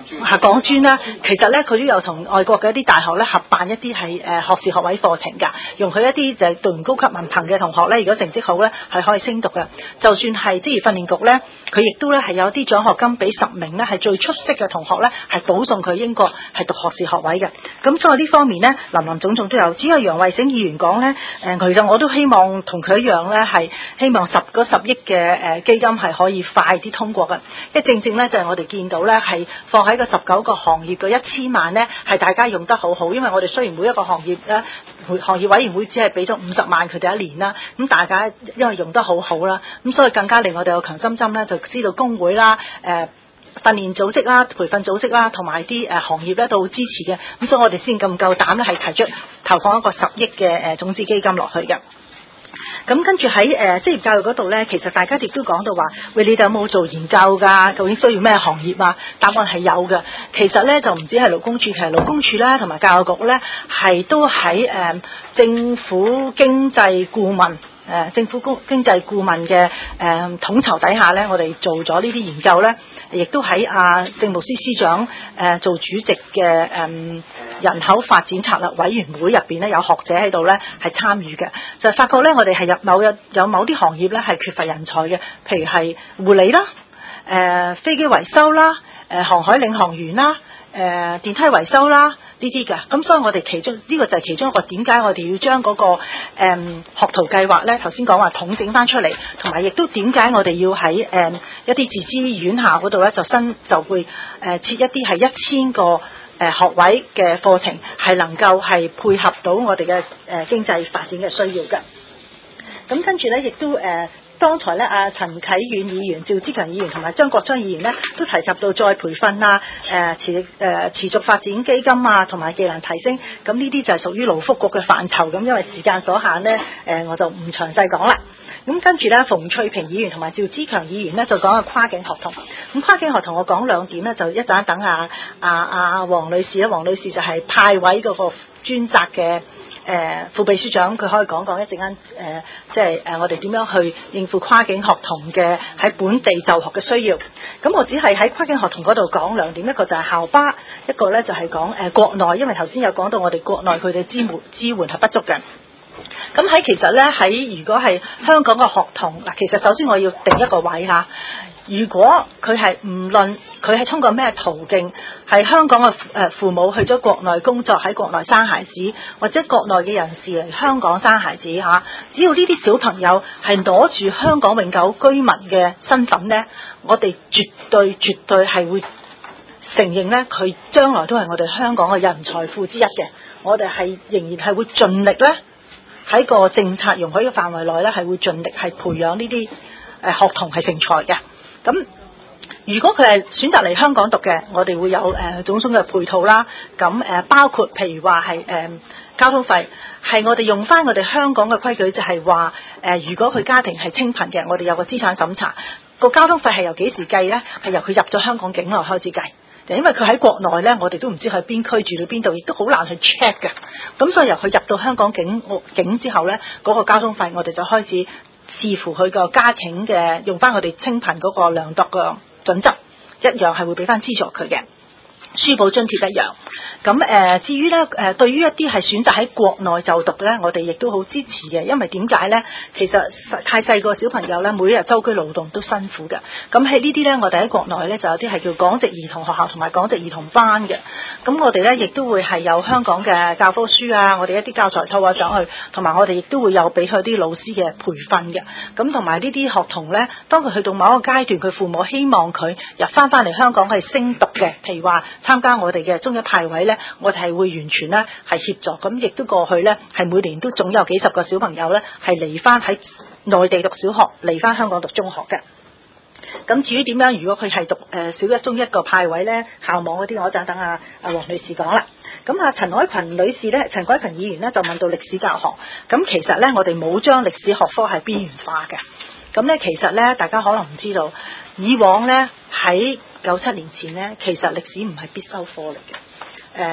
係港專啦，其實咧佢都有同外國嘅一啲大學咧合辦一啲係誒學士學位課程㗎，容許一啲就係讀完高級文憑嘅同學咧，如果成績好咧係可以升讀嘅。就算係職業訓練局咧，佢亦都咧係有啲獎學金俾十名咧係最出色嘅同學咧係保送佢英國係讀學士學位嘅。咁所以呢方面咧林林總總都有。只有楊慧醒議員講咧誒，其實我都希望同佢一樣咧係希望十嗰十億嘅誒基金係可以快啲通過嘅，因為正正咧就係我哋見到咧係放喺個十九個行業嘅一千萬咧係大家用得好好，因為我哋雖然每一個行業咧行業委員會只係俾咗五十萬佢哋一年啦，咁大家因為用得好好啦，咁所以更加令我哋有強心針咧，就知道工會啦、誒訓練組織啦、培訓組織啦，同埋啲誒行業咧都好支持嘅，咁所以我哋先咁夠膽咧係提出投放一個十億嘅誒種子基金落去嘅。咁跟住喺誒職業教育嗰度咧，其實大家亦都講到話，喂，你哋有冇做研究㗎？究竟需要咩行業啊？答案係有嘅。其實咧就唔止係勞工處，其實勞工處啦同埋教育局咧係都喺誒、呃、政府經濟顧問。誒、呃、政府公經濟顧問嘅誒、呃、統籌底下咧，我哋做咗呢啲研究咧，亦都喺啊政務司司長誒、呃、做主席嘅誒、呃、人口發展策略委員會入邊咧，有學者喺度咧係參與嘅，就係發覺咧我哋係入某有有某啲行業咧係缺乏人才嘅，譬如係護理啦、誒、呃、飛機維修啦、誒、呃、航海領航員啦、誒、呃、電梯維修啦。呢啲㗎，咁所以我哋其中呢、這個就係其中一個點解我哋要將嗰、那個誒、嗯、學徒計劃咧，頭先講話統整翻出嚟，同埋亦都點解我哋要喺誒、嗯、一啲自資院校嗰度咧，就新就會誒、呃、設一啲係一千個誒、呃、學位嘅課程，係能夠係配合到我哋嘅誒經濟發展嘅需要嘅。咁跟住咧，亦都誒。呃剛才咧，阿陳啟遠議員、趙志強議員同埋張國昌議員咧，都提及到再培訓啊、誒、呃、持誒、呃、持續發展基金啊，同埋技能提升。咁呢啲就係屬於勞福局嘅範疇。咁因為時間所限咧，誒、呃、我就唔詳細講啦。咁跟住咧，馮翠萍議員同埋趙志強議員咧就講個跨境學童。咁跨境學童我講兩點咧，就一陣等阿阿阿黃女士啦，黃女士就係派位嗰個專責嘅。誒、呃、副秘書長佢可以講講一陣間誒，即係誒我哋點樣去應付跨境學童嘅喺本地就學嘅需要。咁我只係喺跨境學童嗰度講兩點，一個就係校巴，一個咧就係講誒國內，因為頭先有講到我哋國內佢哋支援支援係不足嘅。咁喺其實咧喺如果係香港嘅學童嗱，其實首先我要定一個位嚇。如果佢係唔論佢係通過咩途徑，係香港嘅誒父母去咗國內工作，喺國內生孩子，或者國內嘅人士嚟香港生孩子嚇，只要呢啲小朋友係攞住香港永久居民嘅身份呢，我哋絕對絕對係會承認呢，佢將來都係我哋香港嘅人才庫之一嘅。我哋係仍然係會盡力呢，喺個政策容許嘅範圍內呢，係會盡力係培養呢啲誒學童係成才嘅。咁如果佢係選擇嚟香港讀嘅，我哋會有誒、呃、種種嘅配套啦。咁誒、呃、包括譬如話係誒交通費，係我哋用翻我哋香港嘅規矩，就係話誒如果佢家庭係清貧嘅，我哋有個資產審查，個交通費係由幾時計呢？係由佢入咗香港境內開始計。就因為佢喺國內呢，我哋都唔知佢喺邊區住到邊度，亦都好難去 check 嘅。咁所以由佢入到香港境境之後呢，嗰、那個交通費我哋就開始。視乎佢個家庭嘅，用翻我哋清貧嗰個量度嘅準則，一樣係會俾翻資助佢嘅，書簿津貼一樣。咁誒、呃，至於咧誒、呃，對於一啲係選擇喺國內就讀咧，我哋亦都好支持嘅，因為點解咧？其實太細個小朋友咧，每日周居勞動都辛苦嘅。咁喺呢啲咧，我哋喺國內咧就有啲係叫港籍兒童學校同埋港籍兒童班嘅。咁我哋咧亦都會係有香港嘅教科書啊，我哋一啲教材拖啊上去，同埋我哋亦都會有俾佢啲老師嘅培訓嘅。咁同埋呢啲學童咧，當佢去到某一個階段，佢父母希望佢入翻翻嚟香港係升讀嘅，譬如話參加我哋嘅中一派位咧。我哋係會完全咧係協助，咁亦都過去咧係每年都總有幾十個小朋友咧係嚟翻喺內地讀小學，嚟翻香港讀中學嘅。咁至於點樣，如果佢係讀誒、呃、小一、中一個派位咧，校網嗰啲，我就等阿阿黃女士講啦。咁啊，陳凱群女士咧，陳凱群議員咧就問到歷史教學，咁其實咧我哋冇將歷史學科係邊緣化嘅。咁咧其實咧大家可能唔知道，以往咧喺九七年前咧，其實歷史唔係必修科嚟嘅。誒、呃、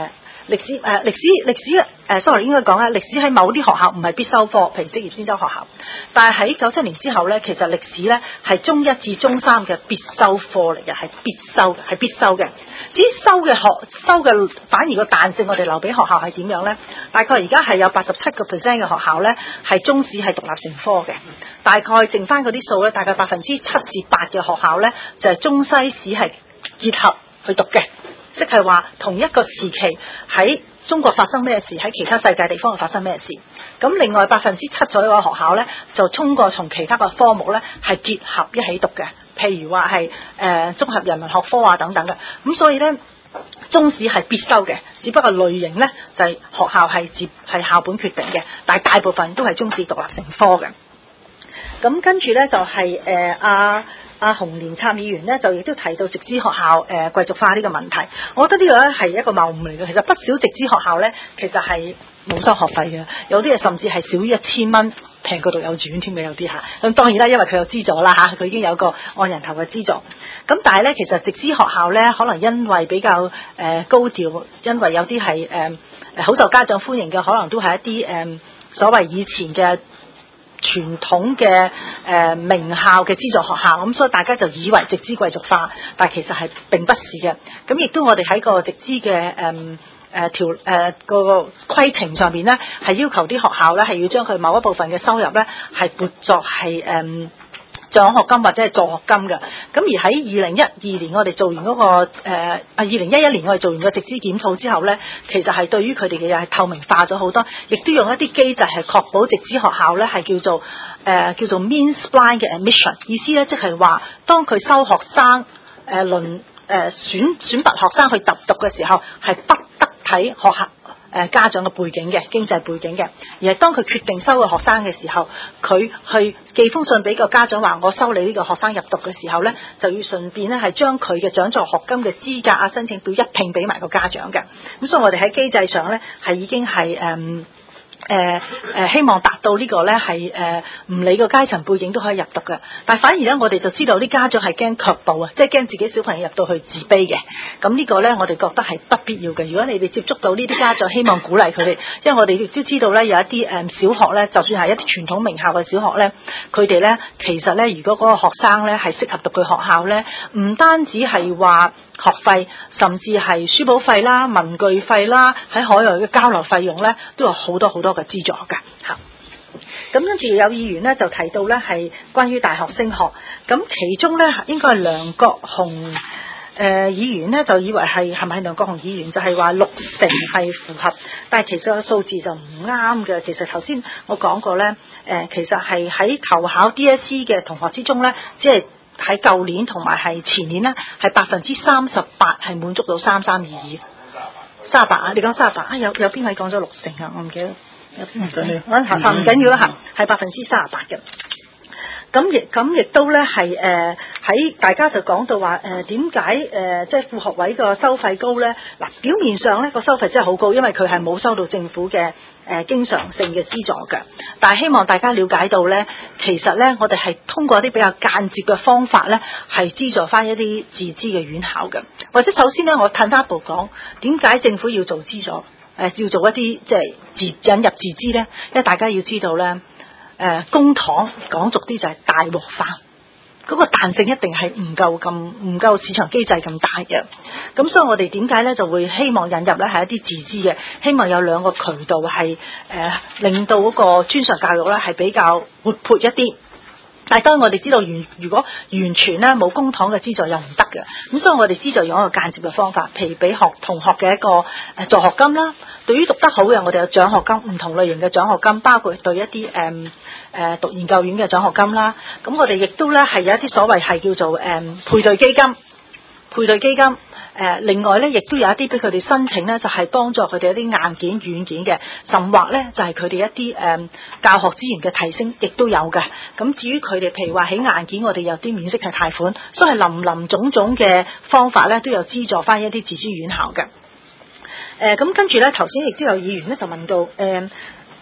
歷史誒、呃、歷史歷史誒、呃、sorry 應該講咧，歷史喺某啲學校唔係必修科，譬如職業先修學校，但係喺九七年之後咧，其實歷史咧係中一至中三嘅必修科嚟嘅，係必修係必修嘅。至於收嘅學收嘅反而個彈性，我哋留俾學校係點樣咧？大概而家係有八十七個 percent 嘅學校咧係中史係獨立成科嘅，大概剩翻嗰啲數咧，大概百分之七至八嘅學校咧就係、是、中西史係結合去讀嘅，即係話同一個時期喺中國發生咩事，喺其他世界地方發生咩事。咁另外百分之七左右嘅學校咧，就通過從其他嘅科目咧係結合一起讀嘅，譬如話係誒綜合人文學科啊等等嘅。咁所以咧，中史係必修嘅，只不過類型咧就係、是、學校係接係校本決定嘅，但係大部分都係中史獨立成科嘅。咁跟住咧就係誒阿阿洪連參議員咧就亦都提到直資學校誒、呃、貴族化呢個問題，我覺得呢個咧係一個謬誤嚟嘅。其實不少直資學校咧其實係冇收學費嘅，有啲嘢甚至係少於一千蚊，平過讀幼稚園添嘅有啲嚇。咁當然啦，因為佢有資助啦嚇，佢已經有個按人頭嘅資助。咁但係咧，其實直資學校咧可能因為比較誒、呃、高調，因為有啲係誒誒好受家長歡迎嘅，可能都係一啲誒、呃、所謂以前嘅傳統嘅誒、呃、名校嘅資助學校，咁所以大家就以為直資貴族化，但係其實係並不是嘅。咁亦都我哋喺個直資嘅誒誒條誒個個規程上邊咧，係要求啲學校咧係要將佢某一部分嘅收入咧係撥作係誒獎學金或者係助學金嘅。咁而喺二零一二年我哋做完嗰、那個誒啊二零一一年我哋做完個直資檢討之後咧，其實係對於佢哋嘅嘢係透明化咗好多，亦都用一啲機制係確保直資學校咧係叫做誒、呃、叫做 means blind 嘅 admission， 意思咧即係話當佢收學生誒輪誒選選拔學生去入讀嘅時候，係不得睇學校誒家長嘅背景嘅經濟背景嘅，而係當佢決定收個學生嘅時候，佢去寄封信俾個家長話我收你呢個學生入讀嘅時候咧，就要順便咧係將佢嘅獎助學金嘅資格啊申請表一併俾埋個家長嘅。咁所以我哋喺機制上咧係已經係誒誒誒希望達到呢個咧係誒唔理個階層背景都可以入讀嘅，但係反而咧我哋就知道啲家長係驚卻步啊，即係驚自己小朋友入到去自卑嘅。咁呢個咧我哋覺得係不必要嘅。如果你哋接觸到呢啲家長，希望鼓勵佢哋，因為我哋亦都知道咧有一啲誒小學咧，就算係一啲傳統名校嘅小學咧，佢哋咧其實咧如果嗰個學生咧係適合讀佢學校咧，唔單止係話學費，甚至係書簿費啦、文具費啦，喺海外嘅交流費用咧，都有好多好多嘅資助㗎嚇。咁跟住有議員咧就提到咧係關於大學升學，咁其中咧應該係梁國雄誒、呃、議員咧就以為係係咪梁國雄議員就係話六成係符合，但係其實個數字就唔啱嘅。其實頭先我講過咧，誒、呃、其實係喺投考 D S E 嘅同學之中咧，即係喺舊年同埋係前年咧，係百分之三十八係滿足到三三二二，三十八啊！你講三十八啊？有有邊位講咗六成啊？我唔記得。有邊唔緊要，我唔緊要啦嚇，係百分之三十八嘅。咁亦咁亦都咧係誒喺大家就講到話誒點解誒即係副學位個收費高咧？嗱，表面上咧個收費真係好高，因為佢係冇收到政府嘅誒、呃、經常性嘅資助嘅。但係希望大家了解到咧，其實咧我哋係通過一啲比較間接嘅方法咧，係資助翻一啲自資嘅院校嘅。或者首先咧，我褪翻一步講，點解政府要做資助？誒、呃、要做一啲即係自引入自資咧，因為大家要知道咧，誒、呃、公帑講俗啲就係大鑊飯，嗰、那個彈性一定係唔夠咁唔夠市場機制咁大嘅。咁所以我哋點解咧就會希望引入咧係一啲自資嘅，希望有兩個渠道係誒、呃、令到嗰個專上教育咧係比較活潑一啲。但係當然我哋知道完如果完全咧冇公帑嘅資助又唔得嘅，咁所以我哋資助用一個間接嘅方法，譬如俾學同學嘅一個誒助學金啦。對於讀得好嘅，我哋有獎學金，唔同類型嘅獎學金，包括對一啲誒誒讀研究院嘅獎學金啦。咁我哋亦都咧係有一啲所謂係叫做誒、嗯、配對基金，配對基金。誒、呃、另外咧，亦都有一啲俾佢哋申請咧，就係、是、幫助佢哋一啲硬件、軟件嘅，甚或咧就係佢哋一啲誒、嗯、教學資源嘅提升，亦都有嘅。咁至於佢哋，譬如話喺硬件，我哋有啲免息嘅貸款，所以林林總總嘅方法咧，都有資助翻一啲自資院校嘅。誒咁跟住咧，頭先亦都有議員咧就問到誒。呃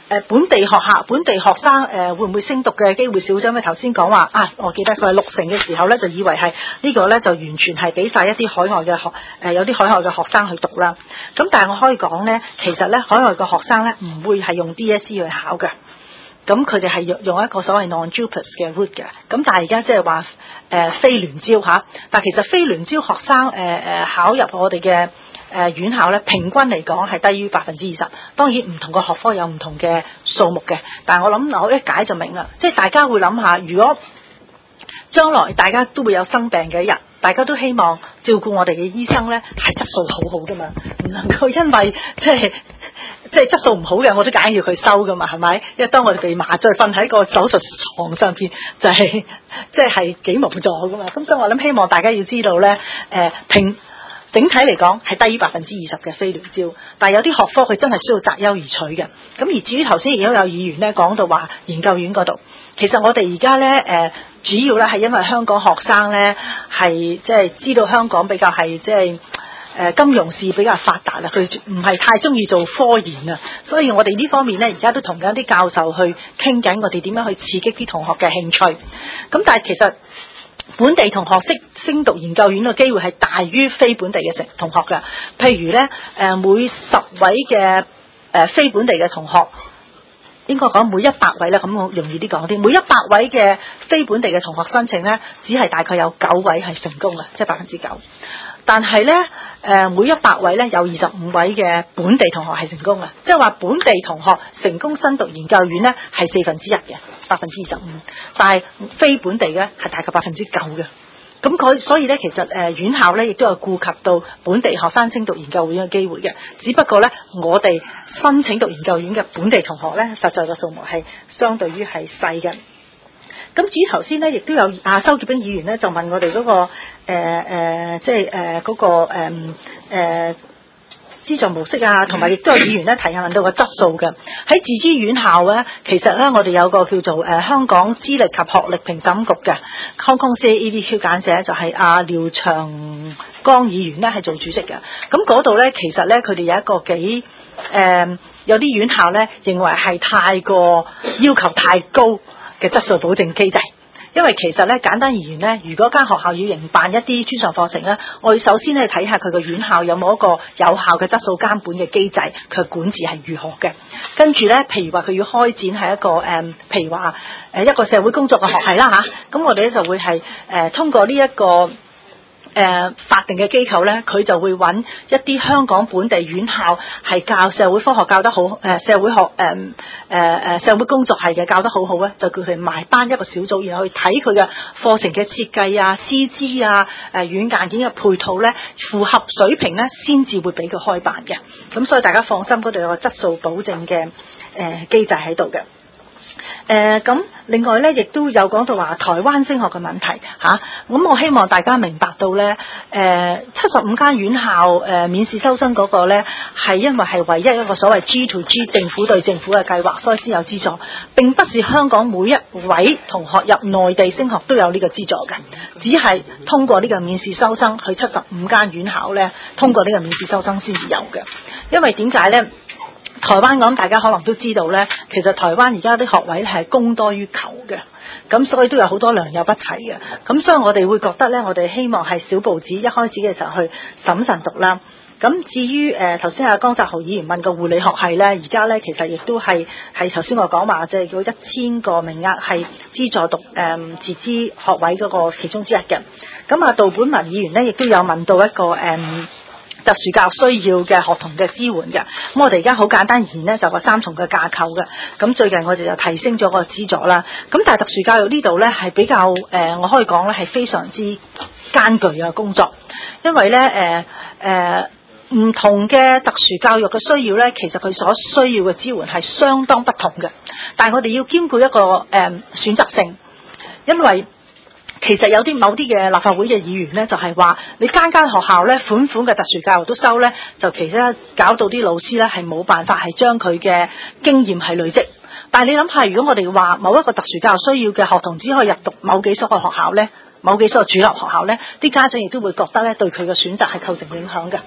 誒本地學校、本地學生誒、呃、會唔會升讀嘅機會少咗？因為頭先講話啊，我記得佢係六成嘅時候咧，就以為係呢個咧就完全係俾晒一啲海外嘅學誒、呃、有啲海外嘅學生去讀啦。咁但係我可以講咧，其實咧海外嘅學生咧唔會係用 D S E 去考嘅，咁佢哋係用用一個所謂 non-JUPAS 嘅 route 嘅。咁但係而家即係話誒非聯招嚇，但係其實非聯招學生誒誒、呃、考入我哋嘅誒、呃、院校咧，平均嚟講係低於百分之二十。當然唔同個學科有唔同嘅數目嘅，但係我諗我一解就明啦。即係大家會諗下，如果將來大家都會有生病嘅一日，大家都希望照顧我哋嘅醫生咧係質素好好噶嘛，唔能夠因為即係即係質素唔好嘅，我都梗要佢收噶嘛，係咪？因為當我哋被麻醉瞓喺個手術床上邊，就係即係係幾無助噶嘛。咁所以我諗希望大家要知道咧，誒、呃、平。整體嚟講係低於百分之二十嘅非聯招，但係有啲學科佢真係需要擇優而取嘅。咁而至於頭先亦都有議員咧講到話研究院嗰度，其實我哋而家咧誒主要咧係因為香港學生咧係即係知道香港比較係即係誒金融事比較發達啦，佢唔係太中意做科研啊，所以我哋呢方面咧而家都同緊啲教授去傾緊，我哋點樣去刺激啲同學嘅興趣。咁但係其實本地同學識升讀研究院嘅機會係大於非本地嘅同學嘅，譬如咧誒每十位嘅誒非本地嘅同學，應該講每一百位咧，咁我容易啲講啲，每一百位嘅非本地嘅同學申請咧，只係大概有九位係成功嘅，即係百分之九。但係咧誒每一百位咧有二十五位嘅本地同學係成功嘅，即係話本地同學成功升讀研究院咧係四分之一嘅，百分之二十五，但係非本地嘅係大概百分之九嘅。咁佢所以咧，其實誒、呃、院校咧亦都有顧及到本地學生升讀研究院嘅機會嘅，只不過咧我哋申請讀研究院嘅本地同學咧，實在嘅數目係相對於係細嘅。咁至於頭先咧，亦都有啊周潔冰議員咧就問我哋嗰、那個誒、呃、即係誒嗰個誒誒。呃資助模式啊，同埋亦都有議員咧提問到個質素嘅。喺自資院校咧，其實咧我哋有個叫做誒、呃、香港資歷及學歷評審局嘅 Hong Kong C A E D Q 簡寫，就係阿廖長江議員咧係做主席嘅。咁嗰度咧，其實咧佢哋有一個幾誒、呃、有啲院校咧認為係太過要求太高嘅質素保證機制。因為其實咧簡單而言咧，如果間學校要營辦一啲專上課程咧，我要首先咧睇下佢個院校有冇一個有效嘅質素監管嘅機制，佢管治係如何嘅。跟住咧，譬如話佢要開展係一個誒、呃，譬如話誒一個社會工作嘅學系啦吓，咁我哋咧就會係誒、呃、通過呢、這、一個。誒、呃、法定嘅機構咧，佢就會揾一啲香港本地院校係教社會科學教得好，誒、呃、社會學誒誒誒社會工作系嘅教得好好咧，就叫佢埋班一個小組，然後去睇佢嘅課程嘅設計啊、師資啊、誒、呃、軟硬件嘅配套咧，符合水平咧，先至會俾佢開辦嘅。咁所以大家放心，嗰度有個質素保證嘅誒機制喺度嘅。誒咁、呃，另外咧，亦都有講到話台灣升學嘅問題嚇。咁、啊、我希望大家明白到咧，誒七十五間院校誒、呃、免試收生嗰個咧，係因為係唯一一個所謂 G to G 政府對政府嘅計劃，所以先有資助。並不是香港每一位同學入內地升學都有呢個資助嘅，只係通過呢個免試收生去七十五間院校咧，通過呢個免試收生先至有嘅。因為點解咧？台灣咁大家可能都知道咧，其實台灣而家啲學位係供多於求嘅，咁所以都有好多良莠不齊嘅。咁所以我哋會覺得咧，我哋希望係小步子，一開始嘅時候去審慎讀啦。咁至於誒頭先阿江澤豪議員問個護理學系咧，而家咧其實亦都係係頭先我講話，即係叫一千個名額係資助讀誒、呃、自資學位嗰個其中之一嘅。咁啊，杜本文議員咧亦都有問到一個誒。呃特殊教育需要嘅學童嘅支援嘅，咁我哋而家好簡單而言呢，就個三重嘅架構嘅。咁最近我哋就提升咗個資助啦。咁但係特殊教育呢度呢，係比較誒、呃，我可以講呢係非常之艱巨嘅工作，因為呢誒誒唔同嘅特殊教育嘅需要呢，其實佢所需要嘅支援係相當不同嘅。但係我哋要兼顧一個誒、呃、選擇性，因為其實有啲某啲嘅立法會嘅議員咧，就係話你間間學校咧款款嘅特殊教育都收咧，就其實搞到啲老師咧係冇辦法係將佢嘅經驗係累積。但係你諗下，如果我哋話某一個特殊教育需要嘅學童只可以入讀某幾所嘅學校咧，某幾所嘅主流學校咧，啲家長亦都會覺得咧對佢嘅選擇係構成影響嘅。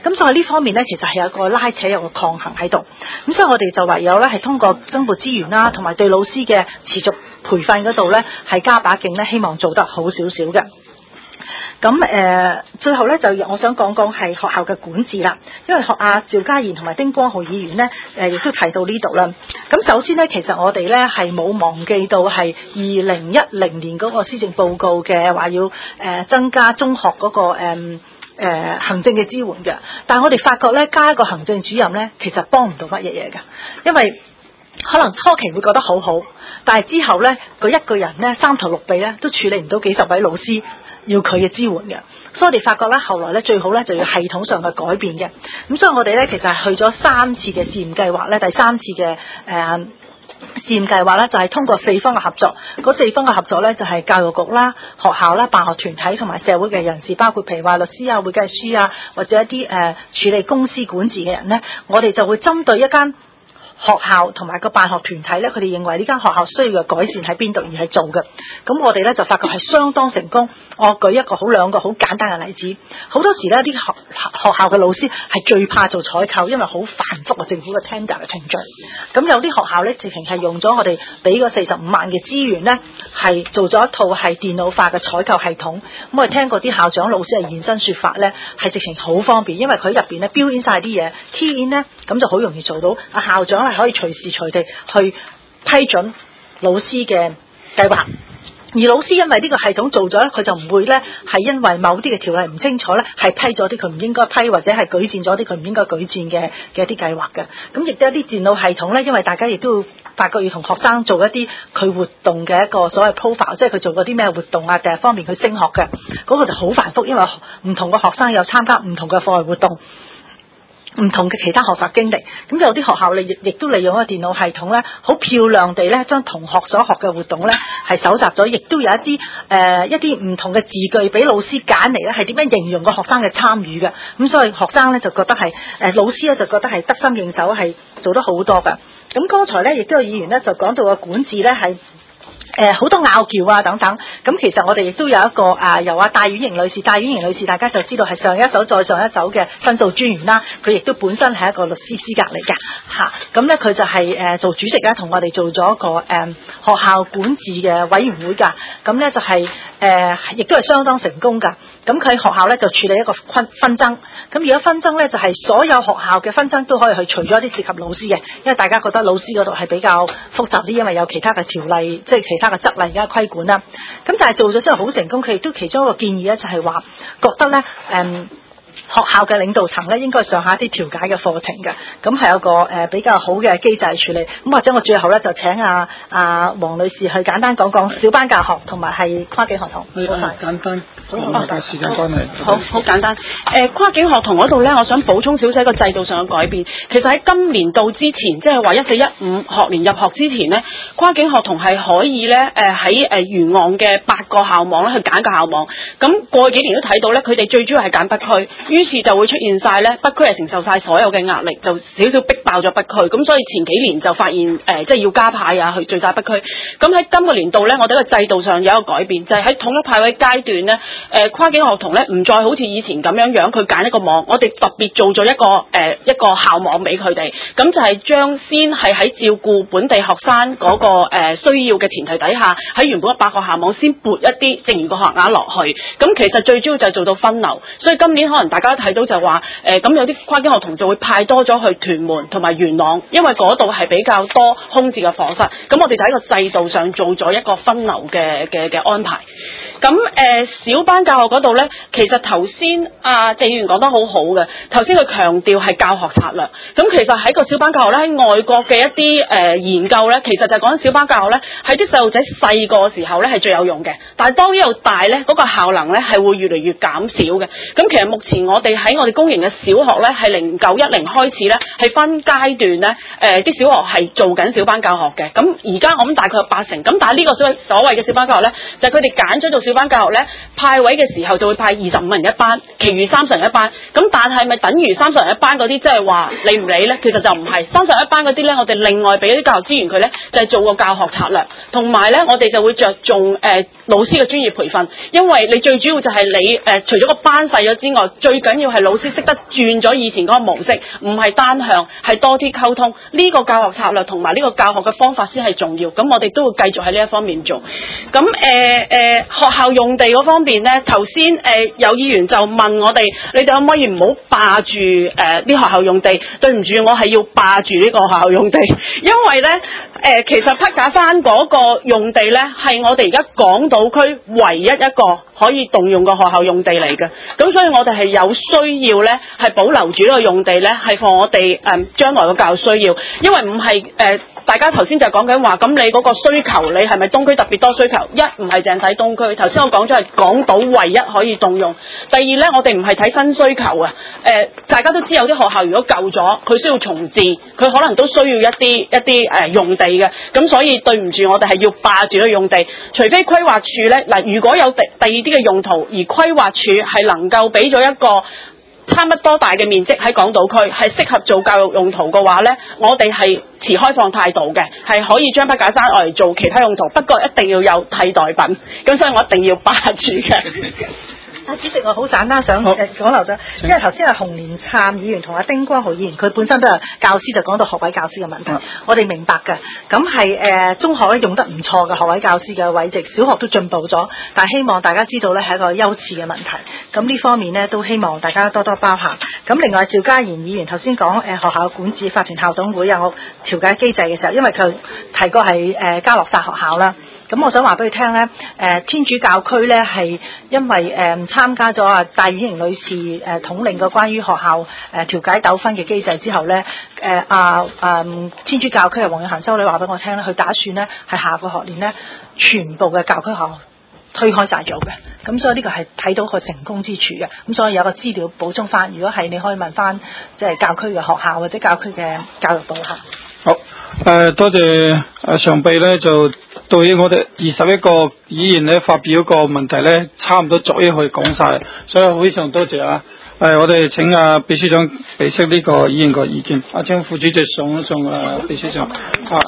咁所以呢方面咧，其實係有個拉扯，有個抗衡喺度。咁所以我哋就唯有咧係通過增撥資源啦，同埋對老師嘅持續培訓嗰度咧係加把勁咧，希望做得好少少嘅。咁誒、呃，最後咧就我想講講係學校嘅管治啦，因為學阿趙家賢同埋丁光浩議員咧誒亦都提到呢度啦。咁首先咧，其實我哋咧係冇忘記到係二零一零年嗰個施政報告嘅話要誒、呃、增加中學嗰、那個誒誒、呃、行政嘅支援嘅，但係我哋發覺咧加一個行政主任咧，其實幫唔到乜嘢嘢㗎，因為可能初期會覺得好好，但係之後咧嗰一個人咧三頭六臂咧都處理唔到幾十位老師要佢嘅支援嘅，所以我哋發覺咧，後來咧最好咧就要系統上嘅改變嘅。咁所以我哋咧其實係去咗三次嘅試驗計劃咧，第三次嘅誒、呃、試驗計劃咧就係、是、通過四方嘅合作，嗰四方嘅合作咧就係、是、教育局啦、學校啦、辦學團體同埋社會嘅人士，包括譬如話律師啊、會計師啊，或者一啲誒、呃、處理公司管治嘅人咧，我哋就會針對一間學校同埋個辦學團體咧，佢哋認為呢間學校需要嘅改善喺邊度而係做嘅，咁我哋咧就發覺係相當成功。我舉一個好兩個好簡單嘅例子，好多時咧啲學學校嘅老師係最怕做採購，因為好繁複啊，政府嘅 tender 嘅程序。咁有啲學校咧直情係用咗我哋俾個四十五萬嘅資源咧，係做咗一套係電腦化嘅採購系統。咁我哋聽過啲校長老師係現身說法咧，係直情好方便，因為佢入邊咧標 in 晒啲嘢 key in 咧，咁就好容易做到。啊校長係可以隨時隨地去批准老師嘅計劃。而老師因為呢個系統做咗咧，佢就唔會咧係因為某啲嘅條例唔清楚咧，係批咗啲佢唔應該批，或者係舉薦咗啲佢唔應該舉薦嘅嘅一啲計劃嘅。咁亦都有啲電腦系統咧，因為大家亦都要發覺要同學生做一啲佢活動嘅一個所謂 profile， 即係佢做過啲咩活動啊，定係方便佢升學嘅，嗰個就好繁複，因為唔同嘅學生有參加唔同嘅課外活動。唔同嘅其他學習經歷，咁有啲學校利亦亦都利用個電腦系統咧，好漂亮地咧將同學所學嘅活動咧係搜集咗，亦都有一啲誒、呃、一啲唔同嘅字句俾老師揀嚟咧，係點樣形容個學生嘅參與嘅，咁所以學生咧就覺得係誒、呃、老師咧就覺得係得心應手，係做得好多㗎。咁剛才咧亦都有議員咧就講到個管治咧係。誒好多拗撬啊等等，咁其實我哋亦都有一個啊由啊戴婉瑩女士，戴婉瑩女士大家就知道係上一手再上一手嘅申訴專員啦，佢亦都本身係一個律師資格嚟嘅嚇，咁咧佢就係誒做主席啦，同我哋做咗一個誒學校管治嘅委員會㗎，咁咧就係誒亦都係相當成功㗎，咁佢喺學校咧就處理一個紛紛爭，咁如果紛爭咧就係所有學校嘅紛爭都可以去除咗一啲涉及老師嘅，因為大家覺得老師嗰度係比較複雜啲，因為有其他嘅條例，即係其他嘅則例而家規管啦，咁但係做咗之後好成功，佢亦都其中一個建議咧就係話覺得咧誒、嗯、學校嘅領導層咧應該上下一啲調解嘅課程嘅，咁係有個誒、呃、比較好嘅機制處理。咁或者我最後咧就請阿阿黃女士去簡單講講小班教學同埋係跨境學童。 你好簡單，好嘅時間關係。 好好簡單。誒、呃、跨境學童嗰度咧，我想補充少少一個制度上嘅改變。其實喺今年度之前，即係話一四一五學年入學之前咧，跨境學童係可以咧誒喺誒沿岸嘅八個校網咧去揀個校網。咁過去幾年都睇到咧，佢哋最主要係揀北區。於是就會出現晒咧，北區係承受晒所有嘅壓力，就少少逼爆咗北區。咁所以前幾年就發現誒、呃，即係要加派啊，去聚晒北區。咁喺今個年度咧，我哋個制度上有一個改變，就係、是、喺統一派位階段咧，誒、呃、跨境學童咧唔再好似以前咁樣樣，佢揀一個網，我哋特別做咗一個誒、呃、一個校網俾佢哋。咁就係將先係喺照顧本地學生嗰、那個、呃、需要嘅前提底下，喺原本嘅八個校網先撥一啲剩餘個學額落去。咁其實最主要就係做到分流，所以今年可能大家睇到就話誒咁有啲跨境學童就會派多咗去屯門同埋元朗，因為嗰度係比較多空置嘅課室，咁我哋就喺個制度上做咗一個分流嘅嘅嘅安排。咁誒、呃、小班教學嗰度咧，其實頭先阿謝議員講得好好嘅，頭先佢強調係教學策略。咁其實喺個小班教學咧，喺外國嘅一啲誒、呃、研究咧，其實就係講小班教學咧，喺啲細路仔細個嘅時候咧係最有用嘅，但係當呢度大咧，嗰、那個效能咧係會越嚟越減少嘅。咁其實目前我哋喺我哋公營嘅小學咧，係零九一零開始咧，係分階段咧，誒、呃、啲小學係做緊小班教學嘅。咁而家我諗大概有八成。咁但係呢個所所謂嘅小班教學咧，就係佢哋揀咗做小小班教學咧，派位嘅時候就會派二十五人一班，其餘三十人一班。咁但係咪等於三十人一班嗰啲即係話理唔理咧？其實就唔係，三十人一班嗰啲咧，我哋另外俾啲教學資源佢咧，就係、是、做個教學策略，同埋咧我哋就會着重誒、呃、老師嘅專業培訓，因為你最主要就係你誒、呃、除咗個班細咗之外，最緊要係老師識得轉咗以前嗰個模式，唔係單向，係多啲溝通。呢、這個教學策略同埋呢個教學嘅方法先係重要。咁我哋都會繼續喺呢一方面做。咁誒誒學校用地嗰方面咧，頭先誒有議員就問我哋，你哋可唔可以唔好霸住誒啲、呃、學校用地？對唔住，我係要霸住呢個學校用地，因為咧誒、呃、其實匹架山嗰個用地咧係我哋而家港島區唯一一個可以動用嘅學校用地嚟嘅。咁所以我哋係有需要咧係保留住呢個用地咧，係放我哋誒將來嘅教育需要，因為唔係誒。呃大家頭先就講緊話，咁你嗰個需求，你係咪東區特別多需求？一唔係淨睇東區，頭先我講咗係港島唯一可以動用。第二呢，我哋唔係睇新需求啊、呃。大家都知有啲學校如果舊咗，佢需要重置，佢可能都需要一啲一啲誒、呃、用地嘅。咁所以對唔住，我哋係要霸住個用地，除非規劃處呢，嗱，如果有第第二啲嘅用途，而規劃處係能夠俾咗一個差不多大嘅面積喺港島區，係適合做教育用途嘅話呢，我哋係持開放態度嘅，係可以將筆架山攞嚟做其他用途，不過一定要有替代品，咁所以我一定要霸住嘅。 啊，主席，我好簡單想誒講漏咗，因為頭先阿洪連燦議員同阿丁光豪議員，佢本身都係教師，就講到學位教師嘅問題，嗯、我哋明白嘅。咁係誒中學咧用得唔錯嘅學位教師嘅位置，小學都進步咗，但係希望大家知道咧係一個優次嘅問題。咁呢方面呢，都希望大家多多包涵。咁另外趙家賢議員頭先講誒學校管治法團校董會有調解機制嘅時候，因為佢提過係誒嘉諾撒學校啦。咁我想話俾佢聽咧，誒天主教區咧係因為誒參加咗啊戴綺瑩女士誒統領嘅關於學校誒調解糾紛嘅機制之後咧，誒啊啊天主教區嘅黃永嫻修女話俾我聽咧，佢打算咧係下個學年咧全部嘅教區學校推開晒咗嘅，咁所以呢個係睇到個成功之處嘅，咁所以有個資料補充翻，如果係你可以問翻即係教區嘅學校或者教區嘅教育部嚇。 好，誒、呃、多謝誒常秘咧，就對於我哋二十一個議員咧發表個問題咧，差唔多逐一去講晒，所以非常多謝啊！誒、呃，我哋請啊秘書長俾出呢個議員個意見，啊請副主席送一送啊秘書長啊。